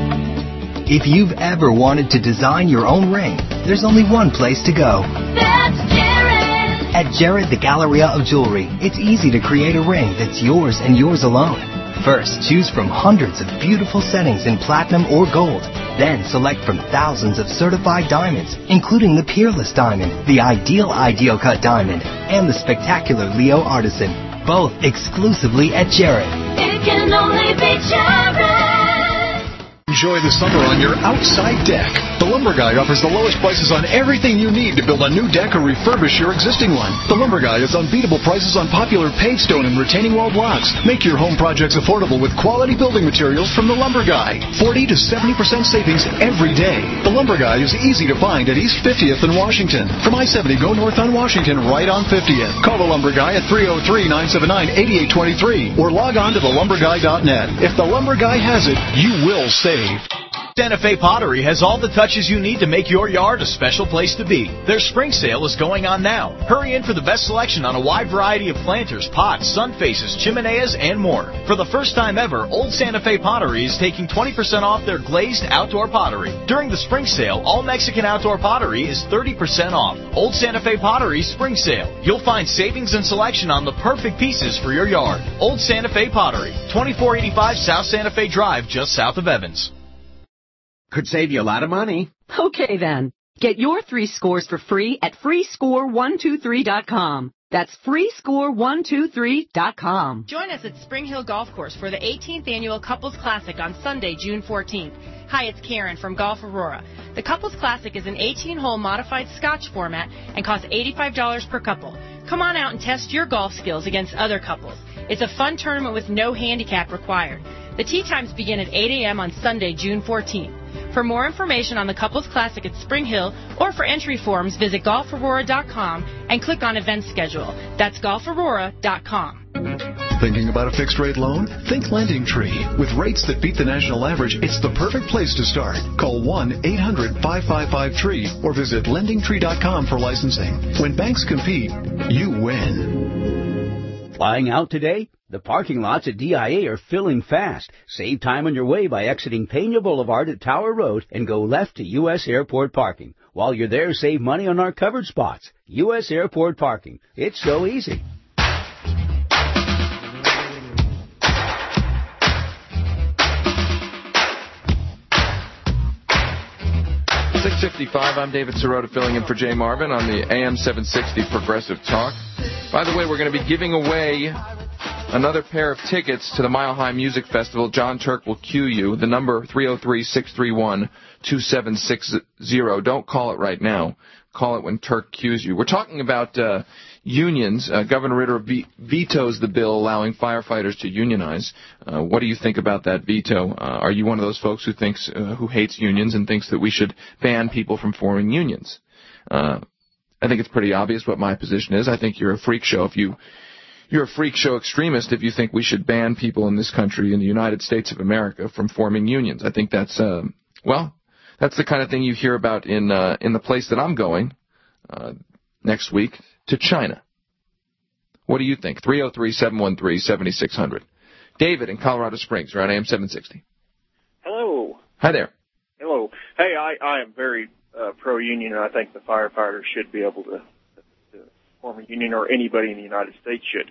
If you've ever wanted to design your own ring, there's only one place to go. That's Jared! At Jared the Galleria of Jewelry, it's easy to create a ring that's yours and yours alone. First, choose from hundreds of beautiful settings in platinum or gold. Then select from thousands of certified diamonds, including the Peerless Diamond, the Ideal Cut Diamond, and the spectacular Leo Artisan, both exclusively at Jared. It can only be Jared! Enjoy the summer on your outside deck. The Lumber Guy offers the lowest prices on everything you need to build a new deck or refurbish your existing one. The Lumber Guy has unbeatable prices on popular paid stone and retaining wall blocks. Make your home projects affordable with quality building materials from The Lumber Guy. 40 to 70% savings every day. The Lumber Guy is easy to find at East 50th and Washington. From I-70, go north on Washington, right on 50th. Call The Lumber Guy at 303-979-8823 or log on to thelumberguy.net. If The Lumber Guy has it, you will save. Santa Fe Pottery has all the touches you need to make your yard a special place to be. Their spring sale is going on now. Hurry in for the best selection on a wide variety of planters, pots, sun faces, chimeneas, and more. For the first time ever, Old Santa Fe Pottery is taking 20% off their glazed outdoor pottery. During the spring sale, all Mexican outdoor pottery is 30% off. Old Santa Fe Pottery spring sale. You'll find savings and selection on the perfect pieces for your yard. Old Santa Fe Pottery, 2485 South Santa Fe Drive, just south of Evans. Could save you a lot of money. Okay, then. Get your 3 scores for free at freescore123.com. That's freescore123.com. Join us at Spring Hill Golf Course for the 18th Annual Couples Classic on Sunday, June 14th. Hi, it's Karen from Golf Aurora. The Couples Classic is an 18-hole modified Scotch format and costs $85 per couple. Come on out and test your golf skills against other couples. It's a fun tournament with no handicap required. The tee times begin at 8 a.m. on Sunday, June 14th. For more information on the Couples Classic at Spring Hill or for entry forms, visit golfaurora.com and click on Event Schedule. That's golfaurora.com. Thinking about a fixed-rate loan? Think LendingTree. With rates that beat the national average, it's the perfect place to start. Call 1-800-555-TREE or visit lendingtree.com for licensing. When banks compete, you win. Flying out today? The parking lots at DIA are filling fast. Save time on your way by exiting Pena Boulevard at Tower Road and go left to U.S. Airport Parking. While you're there, save money on our covered spots. U.S. Airport Parking. It's so easy. 6:55. I'm David Sirota filling in for Jay Marvin on the AM 760 Progressive Talk. By the way, we're going to be giving away another pair of tickets to the Mile High Music Festival. John Turk will cue you. The number 303-631-2760. Don't call it right now. Call it when Turk cues you. We're talking about unions. Governor Ritter vetoes the bill allowing firefighters to unionize. What do you think about that veto? Are you one of those folks who hates unions and thinks that we should ban people from forming unions? I think it's pretty obvious what my position is. I think you're a freak show if you're a freak show extremist if you think we should ban people in this country, in the United States of America, from forming unions. I think that's that's the kind of thing you hear about in the place that I'm going next week, to China. What do you think? 303-713-7600. David in Colorado Springs, you're on AM 760. Hello. Hi there. Hello. Hey, I am very pro-union, and I think the firefighters should be able to form a union, or anybody in the United States should.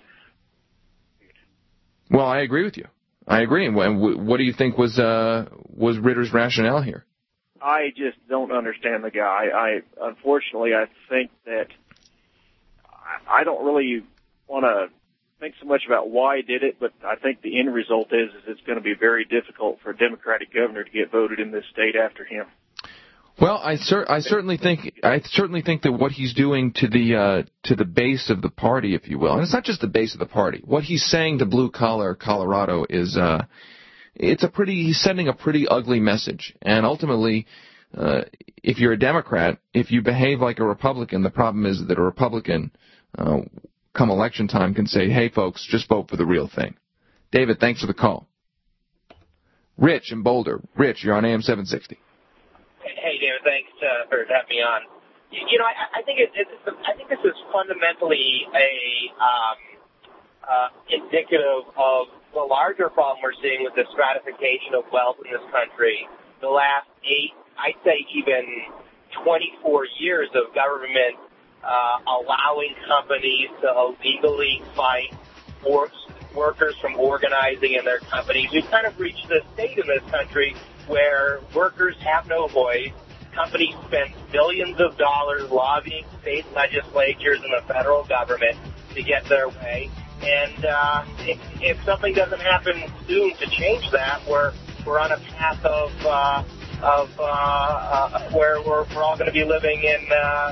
Well, I agree with you. I agree. And what do you think was Ritter's rationale here? I just don't understand the guy. Unfortunately, I think that I don't really want to think so much about why he did it, but I think the end result is it's going to be very difficult for a Democratic governor to get voted in this state after him. Well, I certainly think that what he's doing to the base of the party, if you will, and it's not just the base of the party. What he's saying to blue collar Colorado is he's sending a pretty ugly message. And ultimately, if you're a Democrat, if you behave like a Republican, the problem is that a Republican, come election time, can say, "Hey, folks, just vote for the real thing." David, thanks for the call. Rich in Boulder. Rich, you're on AM 760. Hey, David, thanks for having me on. You know, I think I think this is fundamentally indicative of the larger problem we're seeing with the stratification of wealth in this country. The last 8, I'd say even 24 years of government allowing companies to illegally fight workers from organizing in their companies. We've kind of reached this state in this country where workers have no voice. Companies spend billions of dollars lobbying state legislatures and the federal government to get their way. And if something doesn't happen soon to change that, we're on a path of where we're all going to be living in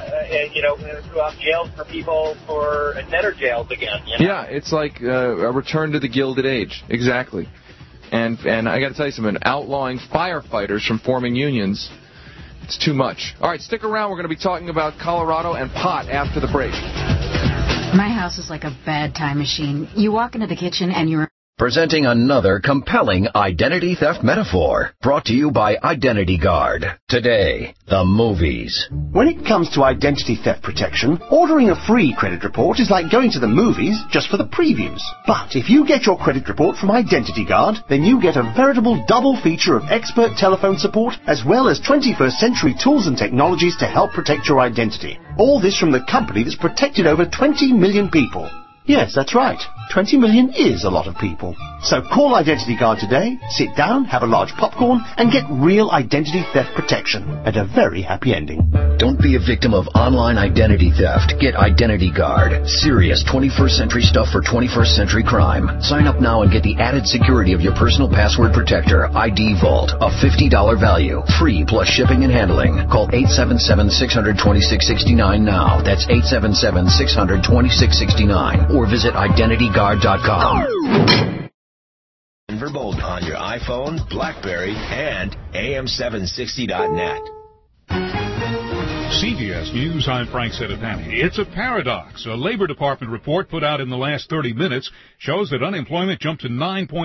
jails for people for debtor jails again. You know? Yeah, it's like a return to the Gilded Age. Exactly. And I got to tell you something, outlawing firefighters from forming unions, it's too much. All right, stick around. We're going to be talking about Colorado and pot after the break. My house is like a bad time machine. You walk into the kitchen and you're Presenting another compelling identity theft metaphor, brought to you by Identity Guard. Today, the movies. When it comes to identity theft protection, ordering a free credit report is like going to the movies just for the previews. But if you get your credit report from Identity Guard, then you get a veritable double feature of expert telephone support as well as 21st century tools and technologies to help protect your identity. All this from the company that's protected over 20 million people. Yes, that's right. 20 million is a lot of people. So call Identity Guard today, sit down, have a large popcorn, and get real identity theft protection and a very happy ending. Don't be a victim of online identity theft. Get Identity Guard. Serious 21st century stuff for 21st century crime. Sign up now and get the added security of your personal password protector, ID Vault, a $50 value. Free plus shipping and handling. Call 877-600-2669 now. That's 877-600-2669. Or visit identityguard.com. Denver Bolton on your iPhone, BlackBerry, and AM760.net. CBS News, I'm Frank Sedapani. It's a paradox. A Labor Department report put out in the last 30 minutes shows that unemployment jumped to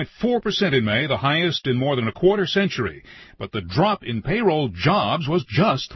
9.4% in May, the highest in more than a quarter century. But the drop in payroll jobs was just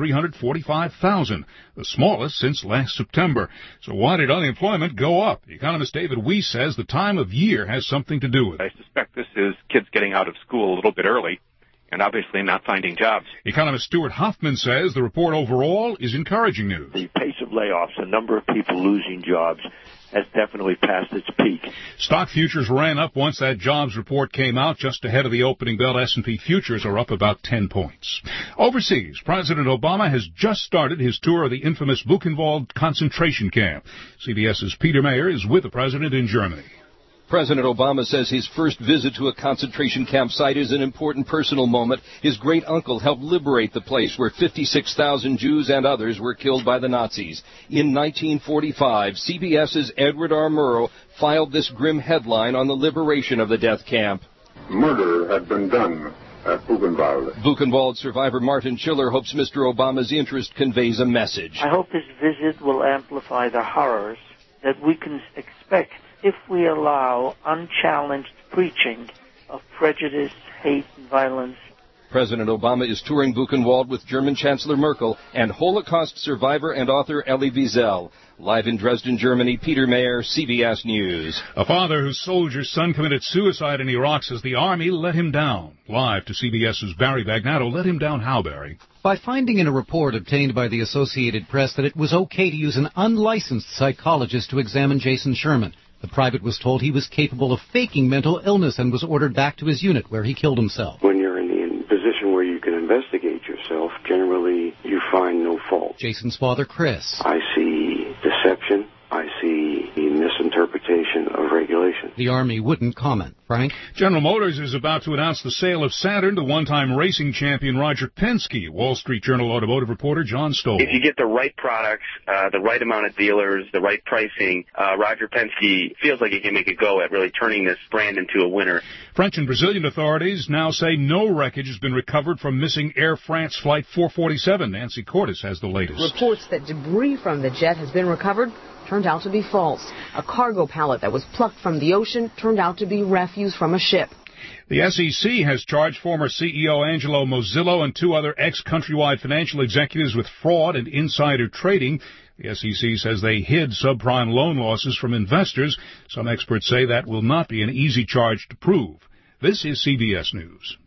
345,000, the smallest since last September. So why did unemployment go up? Economist David Weiss says the time of year has something to do with it. I suspect this is kids getting out of school a little bit early, and obviously not finding jobs. Economist Stuart Hoffman says the report overall is encouraging news. The pace of layoffs, the number of people losing jobs, has definitely passed its peak. Stock futures ran up once that jobs report came out. Just ahead of the opening bell, S&P futures are up about 10 points. Overseas, President Obama has just started his tour of the infamous Buchenwald concentration camp. CBS's Peter Mayer is with the president in Germany. President Obama says his first visit to a concentration camp site is an important personal moment. His great-uncle helped liberate the place where 56,000 Jews and others were killed by the Nazis. In 1945, CBS's Edward R. Murrow filed this grim headline on the liberation of the death camp. Murder had been done at Buchenwald. Buchenwald survivor Martin Schiller hopes Mr. Obama's interest conveys a message. I hope his visit will amplify the horrors that we can expect if we allow unchallenged preaching of prejudice, hate, and violence. President Obama is touring Buchenwald with German Chancellor Merkel and Holocaust survivor and author Elie Wiesel. Live in Dresden, Germany, Peter Mayer, CBS News. A father whose soldier's son committed suicide in Iraq says the Army let him down. Live to CBS's Barry Bagnatto. Let him down how, Barry? By finding in a report obtained by the Associated Press that it was okay to use an unlicensed psychologist to examine Jason Sherman. The private was told he was capable of faking mental illness and was ordered back to his unit where he killed himself. When you're in the position where you can investigate yourself, generally you find no fault. Jason's father, Chris. I see deception. I see the misinterpretation of regulation. The Army wouldn't comment. Frank? General Motors is about to announce the sale of Saturn to one-time racing champion Roger Penske. Wall Street Journal automotive reporter John Stoll. If you get the right products, the right amount of dealers, the right pricing, Roger Penske feels like he can make a go at really turning this brand into a winner. French and Brazilian authorities now say no wreckage has been recovered from missing Air France Flight 447. Nancy Cordes has the latest. Reports that debris from the jet has been recovered turned out to be false. A cargo pallet that was plucked from the ocean turned out to be refuse from a ship. The SEC has charged former CEO Angelo Mozillo and two other ex-Countrywide financial executives with fraud and insider trading. The SEC says they hid subprime loan losses from investors. Some experts say that will not be an easy charge to prove. This is CBS News.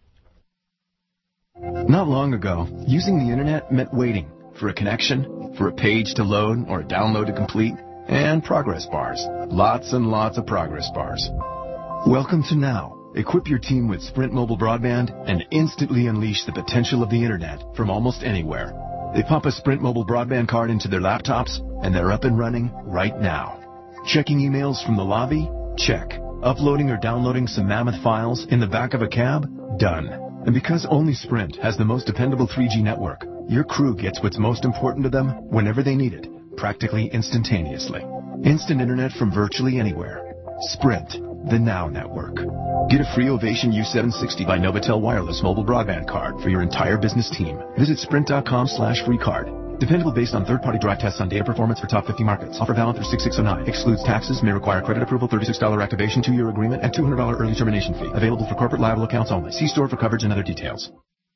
Not long ago, using the internet meant waiting for a connection, for a page to load or a download to complete, and progress bars. Lots and lots of progress bars. Welcome to now. Equip your team with Sprint mobile broadband and instantly unleash the potential of the internet from almost anywhere. They pop a Sprint mobile broadband card into their laptops, and they're up and running right now. Checking emails from the lobby? Check. Uploading or downloading some mammoth files in the back of a cab? Done. And because only Sprint has the most dependable 3G network, your crew gets what's most important to them whenever they need it, practically instantaneously. Instant internet from virtually anywhere. Sprint, the Now Network. Get a free Ovation U760 by Novatel wireless mobile broadband card for your entire business team. Visit sprint.com/free card. Dependable based on third-party drive tests on data performance for top 50 markets. Offer valid through 6/609. Excludes taxes. May require credit approval. $36 activation, 2-year agreement, and $200 early termination fee. Available for corporate liable accounts only. See store for coverage and other details.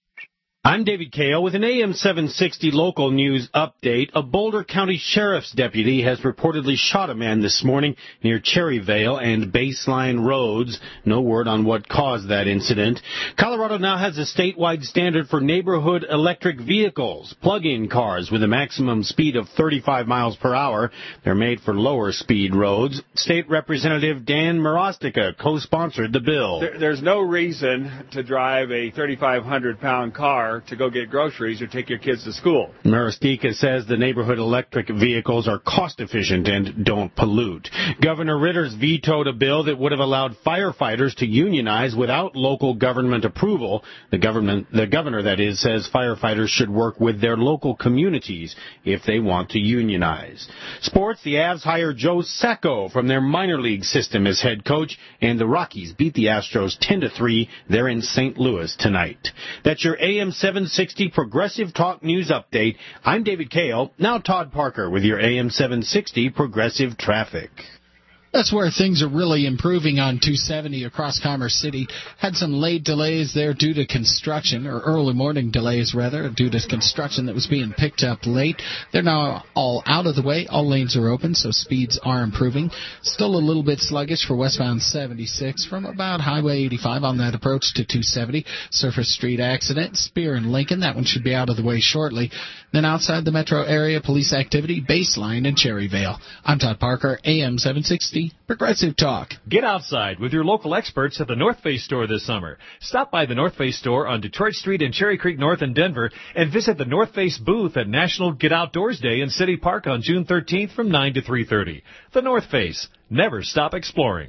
I'm David Kale with an AM 760 local news update. A Boulder County Sheriff's deputy has reportedly shot a man this morning near Cherryvale and Baseline Roads. No word on what caused that incident. Colorado now has a statewide standard for neighborhood electric vehicles, plug-in cars with a maximum speed of 35 miles per hour. They're made for lower speed roads. State Representative Dan Marostica co-sponsored the bill. There's no reason to drive a 3,500-pound car to go get groceries or take your kids to school. Marostica says the neighborhood electric vehicles are cost-efficient and don't pollute. Governor Ritter's vetoed a bill that would have allowed firefighters to unionize without local government approval. The governor, that is, says firefighters should work with their local communities if they want to unionize. Sports, the Avs hire Joe Sacco from their minor league system as head coach, and the Rockies beat the Astros 10-3. They're in St. Louis tonight. That's your AM 760 Progressive Talk News Update. I'm David Kale. Now Todd Parker with your AM 760 Progressive Traffic. That's where things are really improving on 270 across Commerce City. Had some late delays there due to construction, or early morning delays, rather, due to construction that was being picked up late. They're now all out of the way. All lanes are open, so speeds are improving. Still a little bit sluggish for westbound 76 from about Highway 85 on that approach to 270. Surface Street accident, Spear and Lincoln. That one should be out of the way shortly. Then outside the metro area, police activity, Baseline and Cherryvale. I'm Todd Parker, AM 760. Progressive Talk. Get outside with your local experts at the North Face store this summer. Stop by the North Face store on Detroit Street in Cherry Creek North in Denver and visit the North Face booth at National Get Outdoors Day in City Park on June 13th from 9 to 3:30. The North Face. Never stop exploring.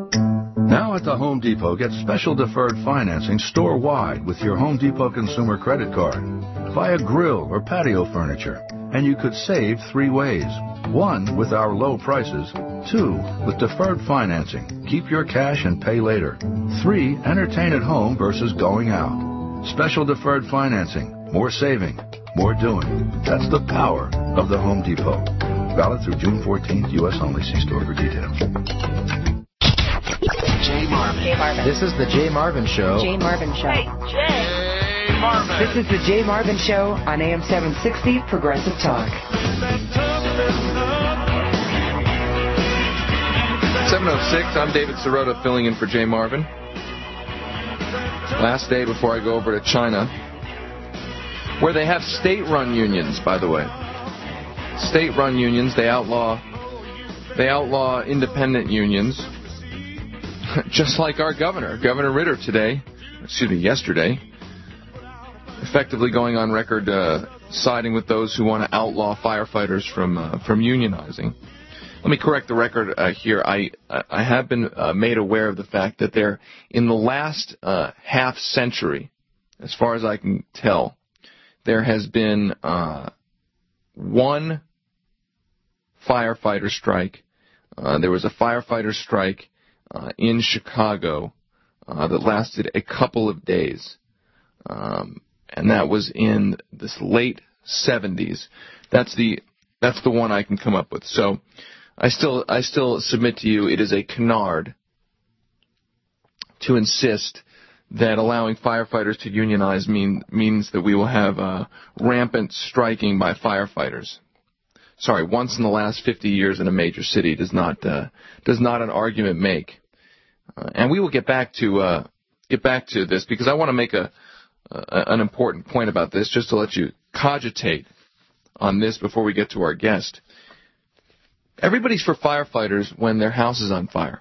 Now at the Home Depot, get special deferred financing store-wide with your Home Depot Consumer Credit Card. Buy a grill or patio furniture, and you could save 3 ways. 1, with our low prices. 2, with deferred financing. Keep your cash and pay later. 3, entertain at home versus going out. Special deferred financing. More saving. More doing. That's the power of the Home Depot. Valid through June 14th, U.S. only. See store for details. Jay Marvin. This is the Jay Marvin Show. Jay Marvin Show. Hey, Jay Marvin. This is the Jay Marvin Show on AM 760 Progressive Talk. 7:06. I'm David Sirota filling in for Jay Marvin. Last day before I go over to China, where they have state-run unions, by the way. State-run unions, they outlaw independent unions, just like our governor, Governor Ritter yesterday, effectively going on record siding with those who want to outlaw firefighters from unionizing. Let me correct the record here. I have been made aware of the fact that there, in the last half century, as far as I can tell, there has been one firefighter strike. There was a firefighter strike in Chicago that lasted a couple of days, and that was in this late 70s. That's the one I can come up with. So I still submit to you it is a canard to insist that allowing firefighters to unionize means that we will have rampant striking by firefighters. Sorry, once in the last 50 years in a major city does not an argument make. And we will get back to this because I want to make an important point about this, just to let you cogitate on this before we get to our guest. Everybody's for firefighters when their house is on fire.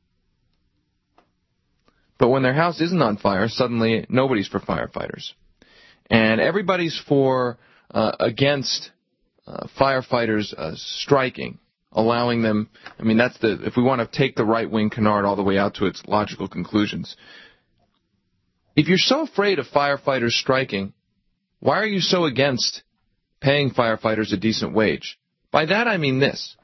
But when their house isn't on fire, suddenly nobody's for firefighters. And everybody's against firefighters striking, allowing them. I mean, if we want to take the right-wing canard all the way out to its logical conclusions. If you're so afraid of firefighters striking, why are you so against paying firefighters a decent wage? By that I mean this.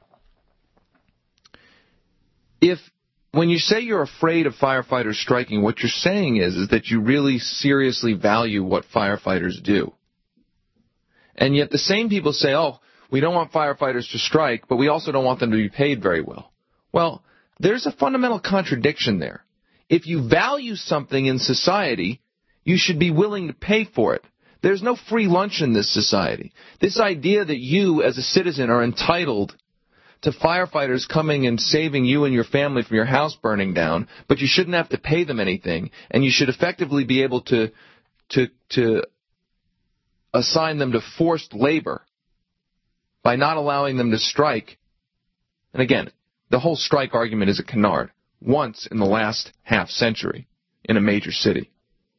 When you say you're afraid of firefighters striking, what you're saying is that you really seriously value what firefighters do. And yet the same people say, oh, we don't want firefighters to strike, but we also don't want them to be paid very well. Well, there's a fundamental contradiction there. If you value something in society, you should be willing to pay for it. There's no free lunch in this society. This idea that you, as a citizen, are entitled to firefighters coming and saving you and your family from your house burning down, but you shouldn't have to pay them anything, and you should effectively be able to assign them to forced labor by not allowing them to strike. And again, the whole strike argument is a canard. Once in the last half century in a major city.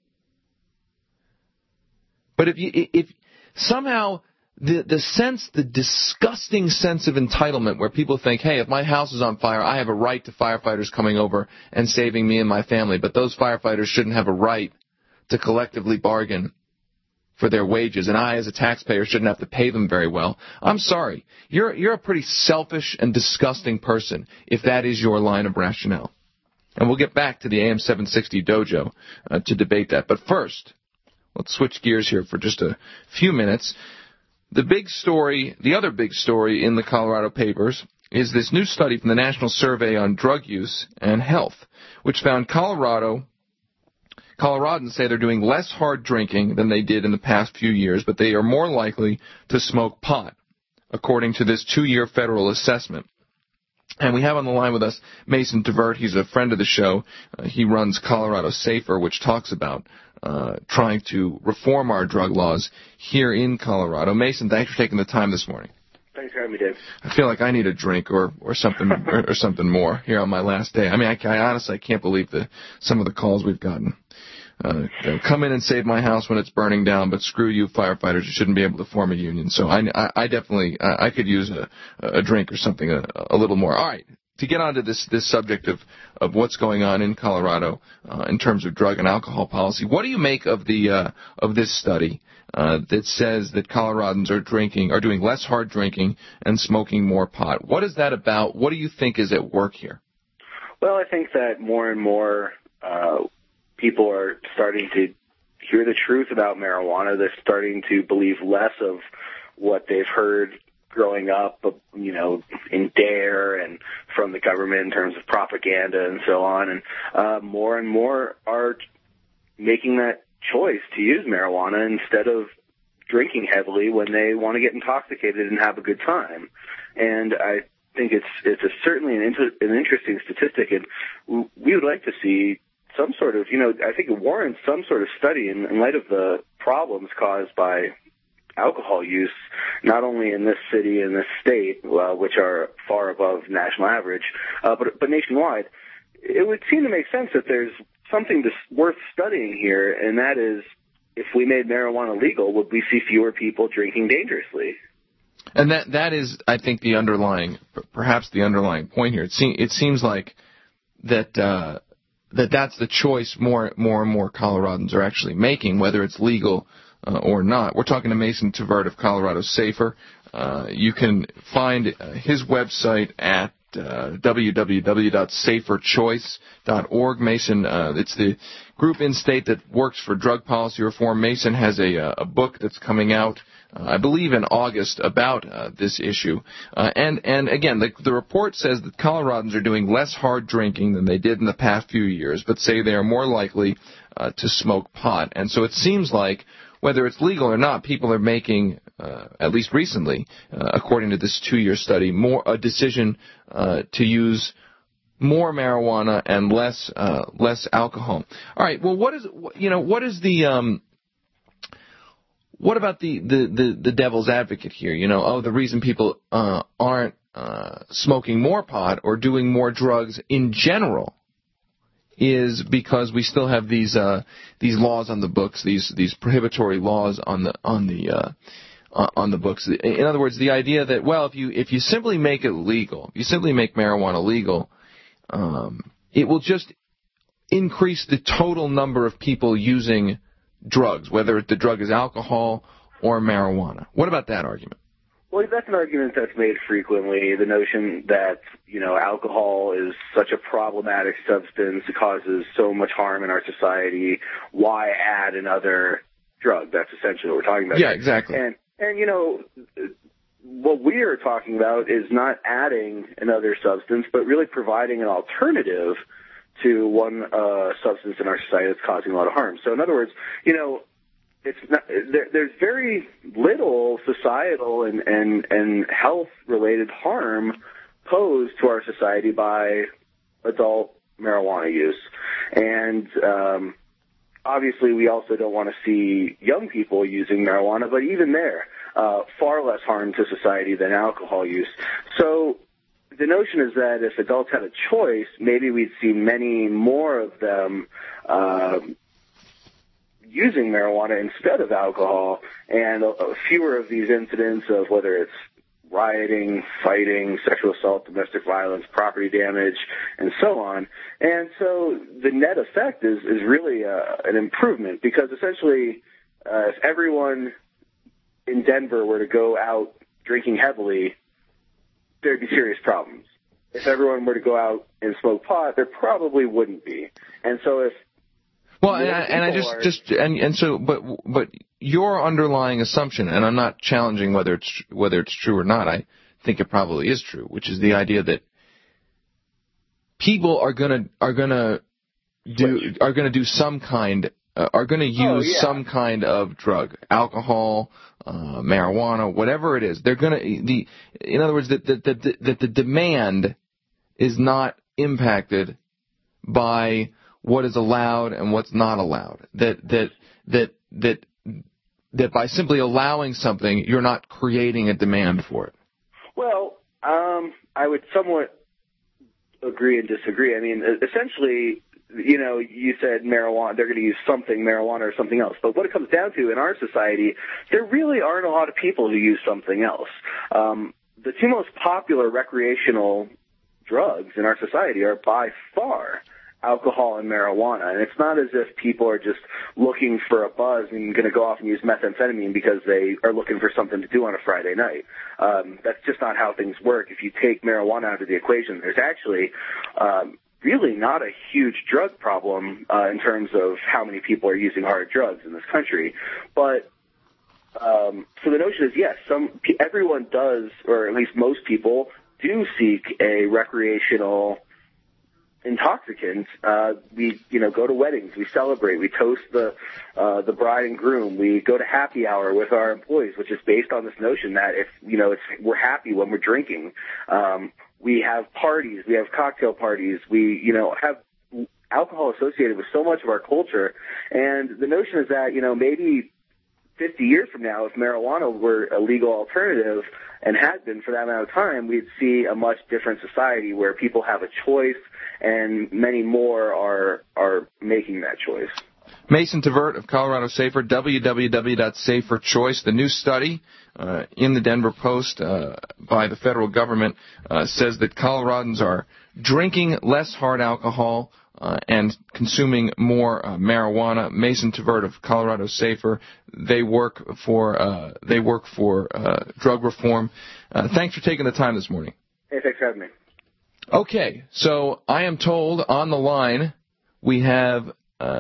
But if somehow the disgusting sense of entitlement where people think, hey, if my house is on fire, I have a right to firefighters coming over and saving me and my family, but those firefighters shouldn't have a right to collectively bargain for their wages, and I, as a taxpayer, shouldn't have to pay them very well. I'm sorry. You're a pretty selfish and disgusting person if that is your line of rationale. And we'll get back to the AM 760 dojo to debate that. But first, let's switch gears here for just a few minutes. The big story, the other big story in the Colorado papers is this new study from the National Survey on Drug Use and Health, which found Coloradans say they're doing less hard drinking than they did in the past few years, but they are more likely to smoke pot, according to this 2-year federal assessment. And we have on the line with us Mason Tvert. He's a friend of the show. He runs Colorado Safer, which talks about trying to reform our drug laws here in Colorado. Mason, thanks for taking the time this morning. Thanks for having me, Dave. I feel like I need a drink or something or something more here on my last day. I mean, I honestly can't believe some of the calls we've gotten. Come in and save my house when it's burning down, but screw you, firefighters. You shouldn't be able to form a union. So I definitely could use a drink or something a little more. All right, to get onto this subject of what's going on in Colorado in terms of drug and alcohol policy, what do you make of this study that says that Coloradans are doing less hard drinking and smoking more pot? What is that about? What do you think is at work here? Well, I think that more and more people are starting to hear the truth about marijuana. They're starting to believe less of what they've heard growing up, in DARE and from the government in terms of propaganda and so on. And more are making that choice to use marijuana instead of drinking heavily when they want to get intoxicated and have a good time. And I think it's certainly an interesting statistic, and we would like to see some sort of, I think it warrants some sort of study in light of the problems caused by alcohol use, not only in this city and this state, which are far above national average, but nationwide. It would seem to make sense that there's something worth studying here, and that is, if we made marijuana legal, would we see fewer people drinking dangerously? And that is, I think, perhaps the underlying point here. It seems like that's the choice more and more Coloradans are actually making, whether it's legal or not. We're talking to Mason Tvert of Colorado Safer. You can find his website at www.saferchoice.org. Mason, it's the group in state that works for drug policy reform. Mason has a book that's coming out, I believe, in August about this issue. And again, the report says that Coloradans are doing less hard drinking than they did in the past few years, but say they are more likely to smoke pot. And so it seems like, whether it's legal or not, people are making, at least recently, according to this 2-year study, a decision to use more marijuana and less alcohol. All right. Well, what about the devil's advocate here? The reason people aren't smoking more pot or doing more drugs in general is because we still have these laws on the books, these prohibitory laws on the books. In other words, the idea that, well, if you simply make it legal, if you simply make marijuana legal, it will just increase the total number of people using drugs, whether the drug is alcohol or marijuana. What about that argument? Well, that's an argument that's made frequently, the notion that, alcohol is such a problematic substance, it causes so much harm in our society, why add another drug? That's essentially what we're talking about. Yeah, exactly. And, what we are talking about is not adding another substance, but really providing an alternative to one substance in our society that's causing a lot of harm. So in other words, it's not, there's very little societal and health-related harm posed to our society by adult marijuana use. And obviously we also don't want to see young people using marijuana, but even there, far less harm to society than alcohol use. So the notion is that if adults had a choice, maybe we'd see many more of them using marijuana instead of alcohol, and fewer of these incidents of whether it's rioting, fighting, sexual assault, domestic violence, property damage, and so on. And so the net effect is really an improvement, because essentially if everyone in Denver were to go out drinking heavily, there'd be serious problems. If everyone were to go out and smoke pot, there probably wouldn't be. And so if but your underlying assumption, and I'm not challenging whether it's true or not, I think it probably is true, which is the idea that people are gonna do some kind, are gonna use some kind of drug, alcohol, marijuana, whatever it is. They're gonna in other words, that the demand is not impacted by what is allowed and what's not allowed. That by simply allowing something, you're not creating a demand for it. Well, I would somewhat agree and disagree. I mean, essentially, you said marijuana, they're going to use something, marijuana or something else. But what it comes down to in our society, there really aren't a lot of people who use something else. The two most popular recreational drugs in our society are by far alcohol and marijuana. And it's not as if people are just looking for a buzz and going to go off and use methamphetamine because they are looking for something to do on a Friday night. That's just not how things work. If you take marijuana out of the equation, there's actually really not a huge drug problem in terms of how many people are using hard drugs in this country. But so the notion is, yes, everyone does, or at least most people do seek a recreational intoxicant. We go to weddings, we celebrate, we toast the bride and groom, we go to happy hour with our employees, which is based on this notion that we're happy when we're drinking. We have parties, we have cocktail parties, we have alcohol associated with so much of our culture, and the notion is that maybe 50 years from now, if marijuana were a legal alternative and had been for that amount of time, we'd see a much different society where people have a choice, and many more are making that choice. Mason Tvert of Colorado Safer, www.saferchoice. The new study in the Denver Post by the federal government says that Coloradans are drinking less hard alcohol and consuming more marijuana. Mason Tvert of Colorado Safer. They work for drug reform. Thanks for taking the time this morning. Hey, thanks for having me. Okay, so I am told on the line we have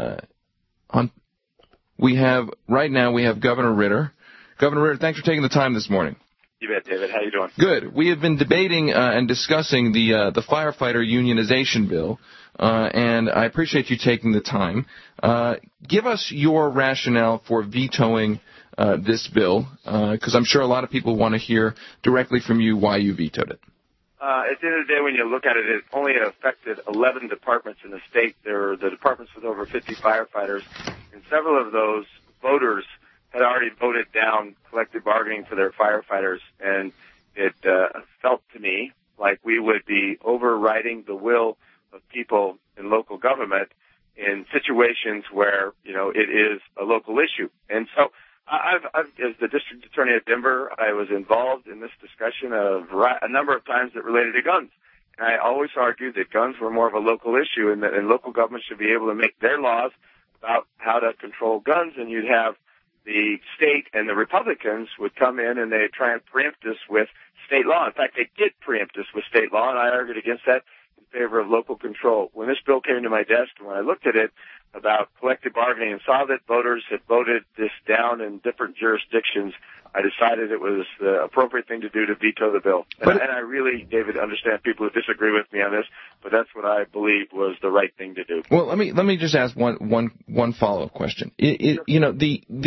right now Governor Ritter. Governor Ritter, thanks for taking the time this morning. You bet, David. How you doing? Good. We have been debating and discussing the firefighter unionization bill, and I appreciate you taking the time. Give us your rationale for vetoing this bill, because I'm sure a lot of people want to hear directly from you why you vetoed it. At the end of the day, when you look at it, it only affected 11 departments in the state. There were the departments with over 50 firefighters, and several of those voters had already voted down collective bargaining for their firefighters, and it felt to me like we would be overriding the will of people in local government in situations where, it is a local issue. And so I've, as the district attorney of Denver, I was involved in this discussion a number of times that related to guns. And I always argued that guns were more of a local issue, and that local government should be able to make their laws about how to control guns, and you'd have the state and the Republicans would come in and they'd try and preempt us with state law. In fact, they did preempt us with state law, and I argued against that in favor of local control. When this bill came to my desk and when I looked at it, about collective bargaining and saw that voters had voted this down in different jurisdictions, I decided it was the appropriate thing to do to veto the bill. And I really, David, understand people who disagree with me on this, but that's what I believe was the right thing to do. Well, let me just ask one follow-up question. You know,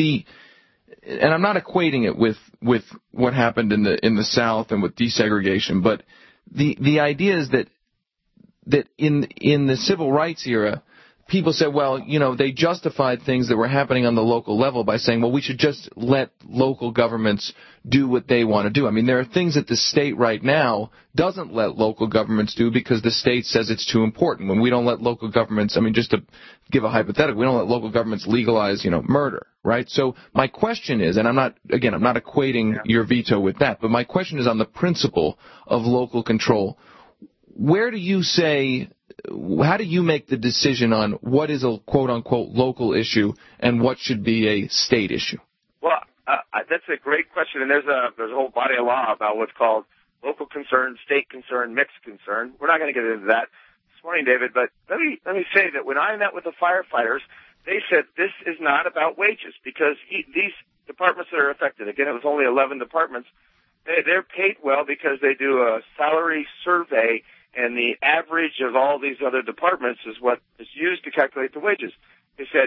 and I'm not equating it with what happened in the South and with desegregation, but the idea is that in the civil rights era, people said, well, you know, they justified things that were happening on the local level by saying, well, we should just let local governments do what they want to do. I mean, there are things that the state right now doesn't let local governments do because the state says it's too important. When we don't let local governments, I mean, just to give a hypothetical, we don't let local governments legalize, you know, murder, right? So my question is, and I'm not equating your veto with that, but my question is on the principle of local control. Where do you say, how do you make the decision on what is a quote-unquote local issue and what should be a state issue? Well, that's a great question, and there's a whole body of law about what's called local concern, state concern, mixed concern. We're not going to get into that this morning, David, but let me say that when I met with the firefighters, they said this is not about wages because these departments that are affected, again, it was only 11 departments, they're paid well because they do a salary survey, and the average of all these other departments is what is used to calculate the wages. They said,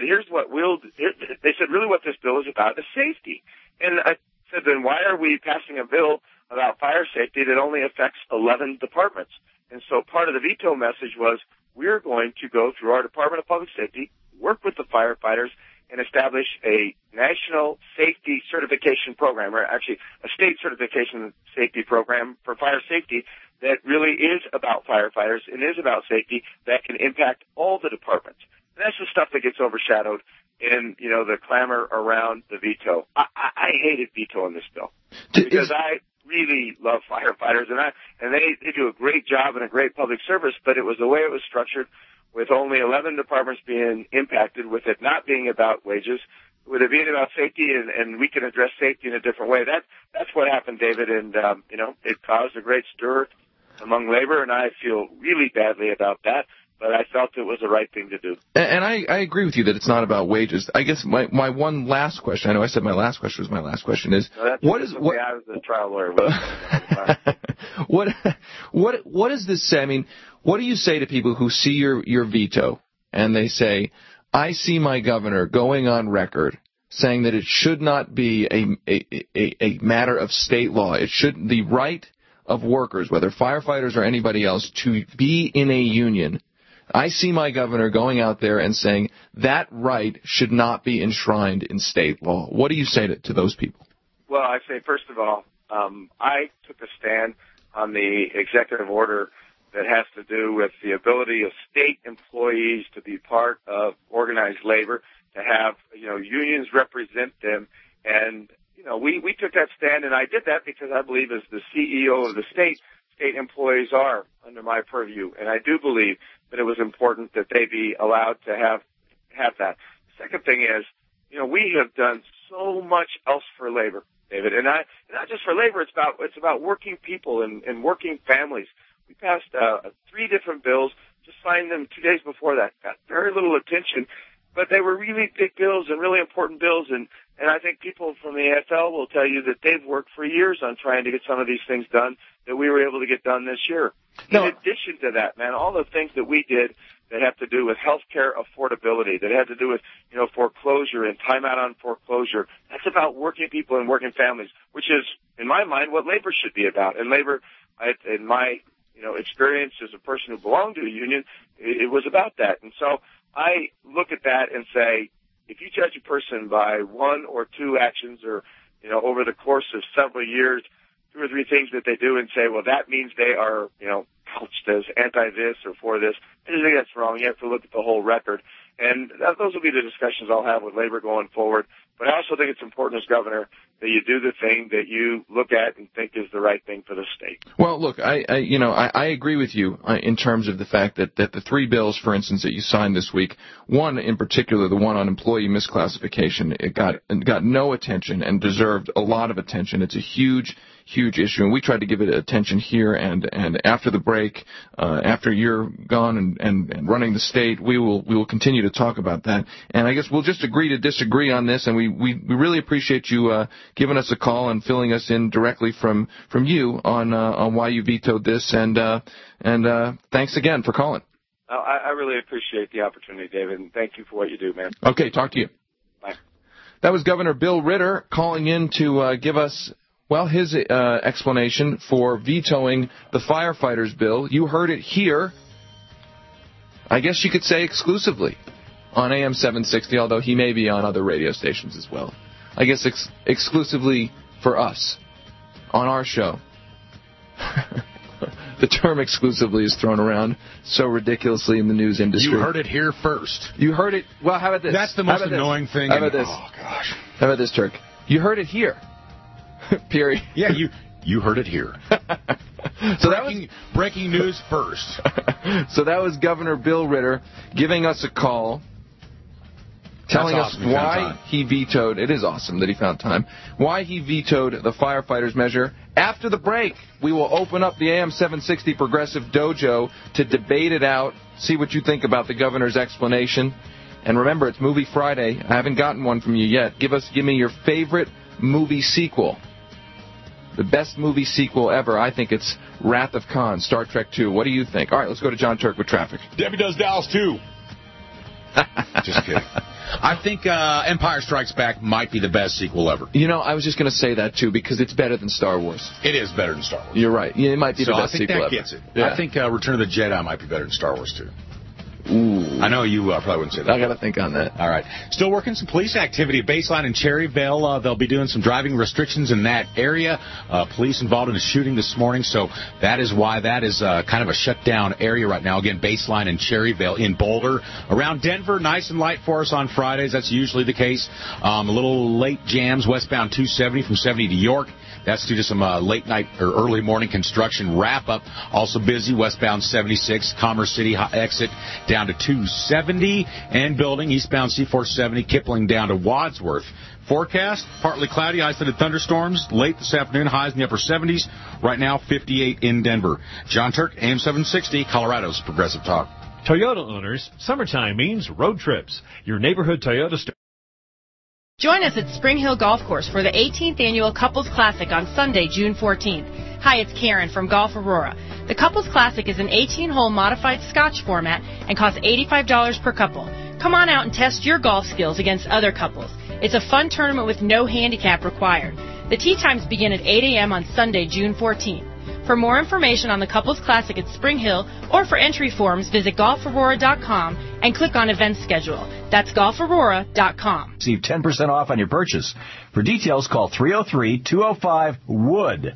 they said, really what this bill is about is safety. And I said, then why are we passing a bill about fire safety that only affects 11 departments? And so part of the veto message was, we're going to go through our Department of Public Safety, work with the firefighters, and establish a national safety certification program, or actually a state certification safety program for fire safety that really is about firefighters and is about safety that can impact all the departments. And that's the stuff that gets overshadowed in, you know, the clamor around the veto. I hated veto in this bill because I really love firefighters, and they do a great job and a great public service, but it was the way it was structured with only 11 departments being impacted, with it not being about wages, with it being about safety, and we can address safety in a different way. That's what happened, David, and, you know, it caused a great stir among labor, and I feel really badly about that, but I felt it was the right thing to do. And I agree with you that it's not about wages. I guess my one last question, I know I said my last question was my last question, is I was the trial lawyer. What does this say? I mean, what do you say to people who see your veto and they say, I see my governor going on record saying that it should not be a matter of state law. It shouldn't, the right of workers, whether firefighters or anybody else, to be in a union. I see my governor going out there and saying that right should not be enshrined in state law. What do you say to those people? Well, I say, first of all, I took a stand on the executive order that has to do with the ability of state employees to be part of organized labor, to have, you know, unions represent them. And, you know, we took that stand, and I did that because I believe as the CEO of the state employees are under my purview. And I do believe that it was important that they be allowed to have that. The second thing is, you know, we have done so much else for labor, David, and not just for labor. It's about working people and working families. We passed 3 different bills, just signed them 2 days before that. Got very little attention, but they were really big bills and really important bills. And I think people from the AFL will tell you that they've worked for years on trying to get some of these things done that we were able to get done this year. In addition to that, man, all the things that we did that have to do with health care affordability, that had to do with, you know, foreclosure and timeout on foreclosure, that's about working people and working families, which is, in my mind, what labor should be about. And labor, in my, you know, experience as a person who belonged to a union, it was about that. And so I look at that and say, if you judge a person by 1 or 2 actions or, you know, over the course of several years, 2 or 3 things that they do and say, well, that means they are, you know, couched as anti-this or for this, I just think that's wrong. You have to look at the whole record. And those will be the discussions I'll have with labor going forward. But I also think it's important as governor that you do the thing that you look at and think is the right thing for the state. Well, look, I agree with you in terms of the fact that the 3 bills, for instance, that you signed this week, one in particular, the one on employee misclassification, it got no attention and deserved a lot of attention. It's a huge huge issue, and we tried to give it attention here. And after the break, after you're gone and running the state, we will continue to talk about that. And I guess we'll just agree to disagree on this. And we really appreciate you giving us a call and filling us in directly from you on why you vetoed this. And thanks again for calling. I really appreciate the opportunity, David, and thank you for what you do, man. Okay, talk to you. Bye. That was Governor Bill Ritter calling in to give us, his explanation for vetoing the firefighters bill. You heard it here, I guess you could say exclusively, on AM 760, although he may be on other radio stations as well. I guess exclusively for us, on our show. The term exclusively is thrown around so ridiculously in the news industry. You heard it here first. You heard it. Well, how about this? That's the most annoying thing. How about this? Oh, gosh. How about this, Turk? You heard it here. Period. Yeah, you heard it here. So breaking news first. So that was Governor Bill Ritter giving us a call, telling us why he vetoed. It is awesome that he found time. Why he vetoed the firefighters measure. After the break, we will open up the AM 760 Progressive Dojo to debate it out, see what you think about the governor's explanation. And remember, it's Movie Friday. I haven't gotten one from you yet. Give me your favorite movie sequel. The best movie sequel ever. I think it's Wrath of Khan, Star Trek II. What do you think? All right, let's go to John Turk with traffic. Debbie Does Dallas too. Just kidding. I think Empire Strikes Back might be the best sequel ever. You know, I was just going to say that, too, because it's better than Star Wars. It is better than Star Wars. You're right. It might be the best sequel ever. I think that gets it. Yeah. I think Return of the Jedi might be better than Star Wars, too. Ooh. I know you probably wouldn't say that. I got to think on that. All right. Still working some police activity at Baseline and Cherryvale. They'll be doing some driving restrictions in that area. Police involved in a shooting this morning, so that is why that is kind of a shut-down area right now. Again, Baseline and Cherryvale in Boulder. Around Denver, nice and light for us on Fridays. That's usually the case. A little late jams westbound 270 from 70 to York. That's due to some late night or early morning construction wrap-up. Also busy westbound 76, Commerce City exit down to 270 and building eastbound C470, Kipling down to Wadsworth. Forecast, partly cloudy, isolated thunderstorms. Late this afternoon, highs in the upper 70s. Right now, 58 in Denver. John Turk, AM 760, Colorado's Progressive Talk. Toyota owners, summertime means road trips. Your neighborhood Toyota store. Join us at Spring Hill Golf Course for the 18th Annual Couples Classic on Sunday, June 14th. Hi, it's Karen from Golf Aurora. The Couples Classic is an 18-hole modified Scotch format and costs $85 per couple. Come on out and test your golf skills against other couples. It's a fun tournament with no handicap required. The tee times begin at 8 a.m. on Sunday, June 14th. For more information on the Couples Classic at Spring Hill or for entry forms, visit golfaurora.com and click on Event Schedule. That's golfaurora.com. Receive 10% off on your purchase. For details, call 303-205-WOOD,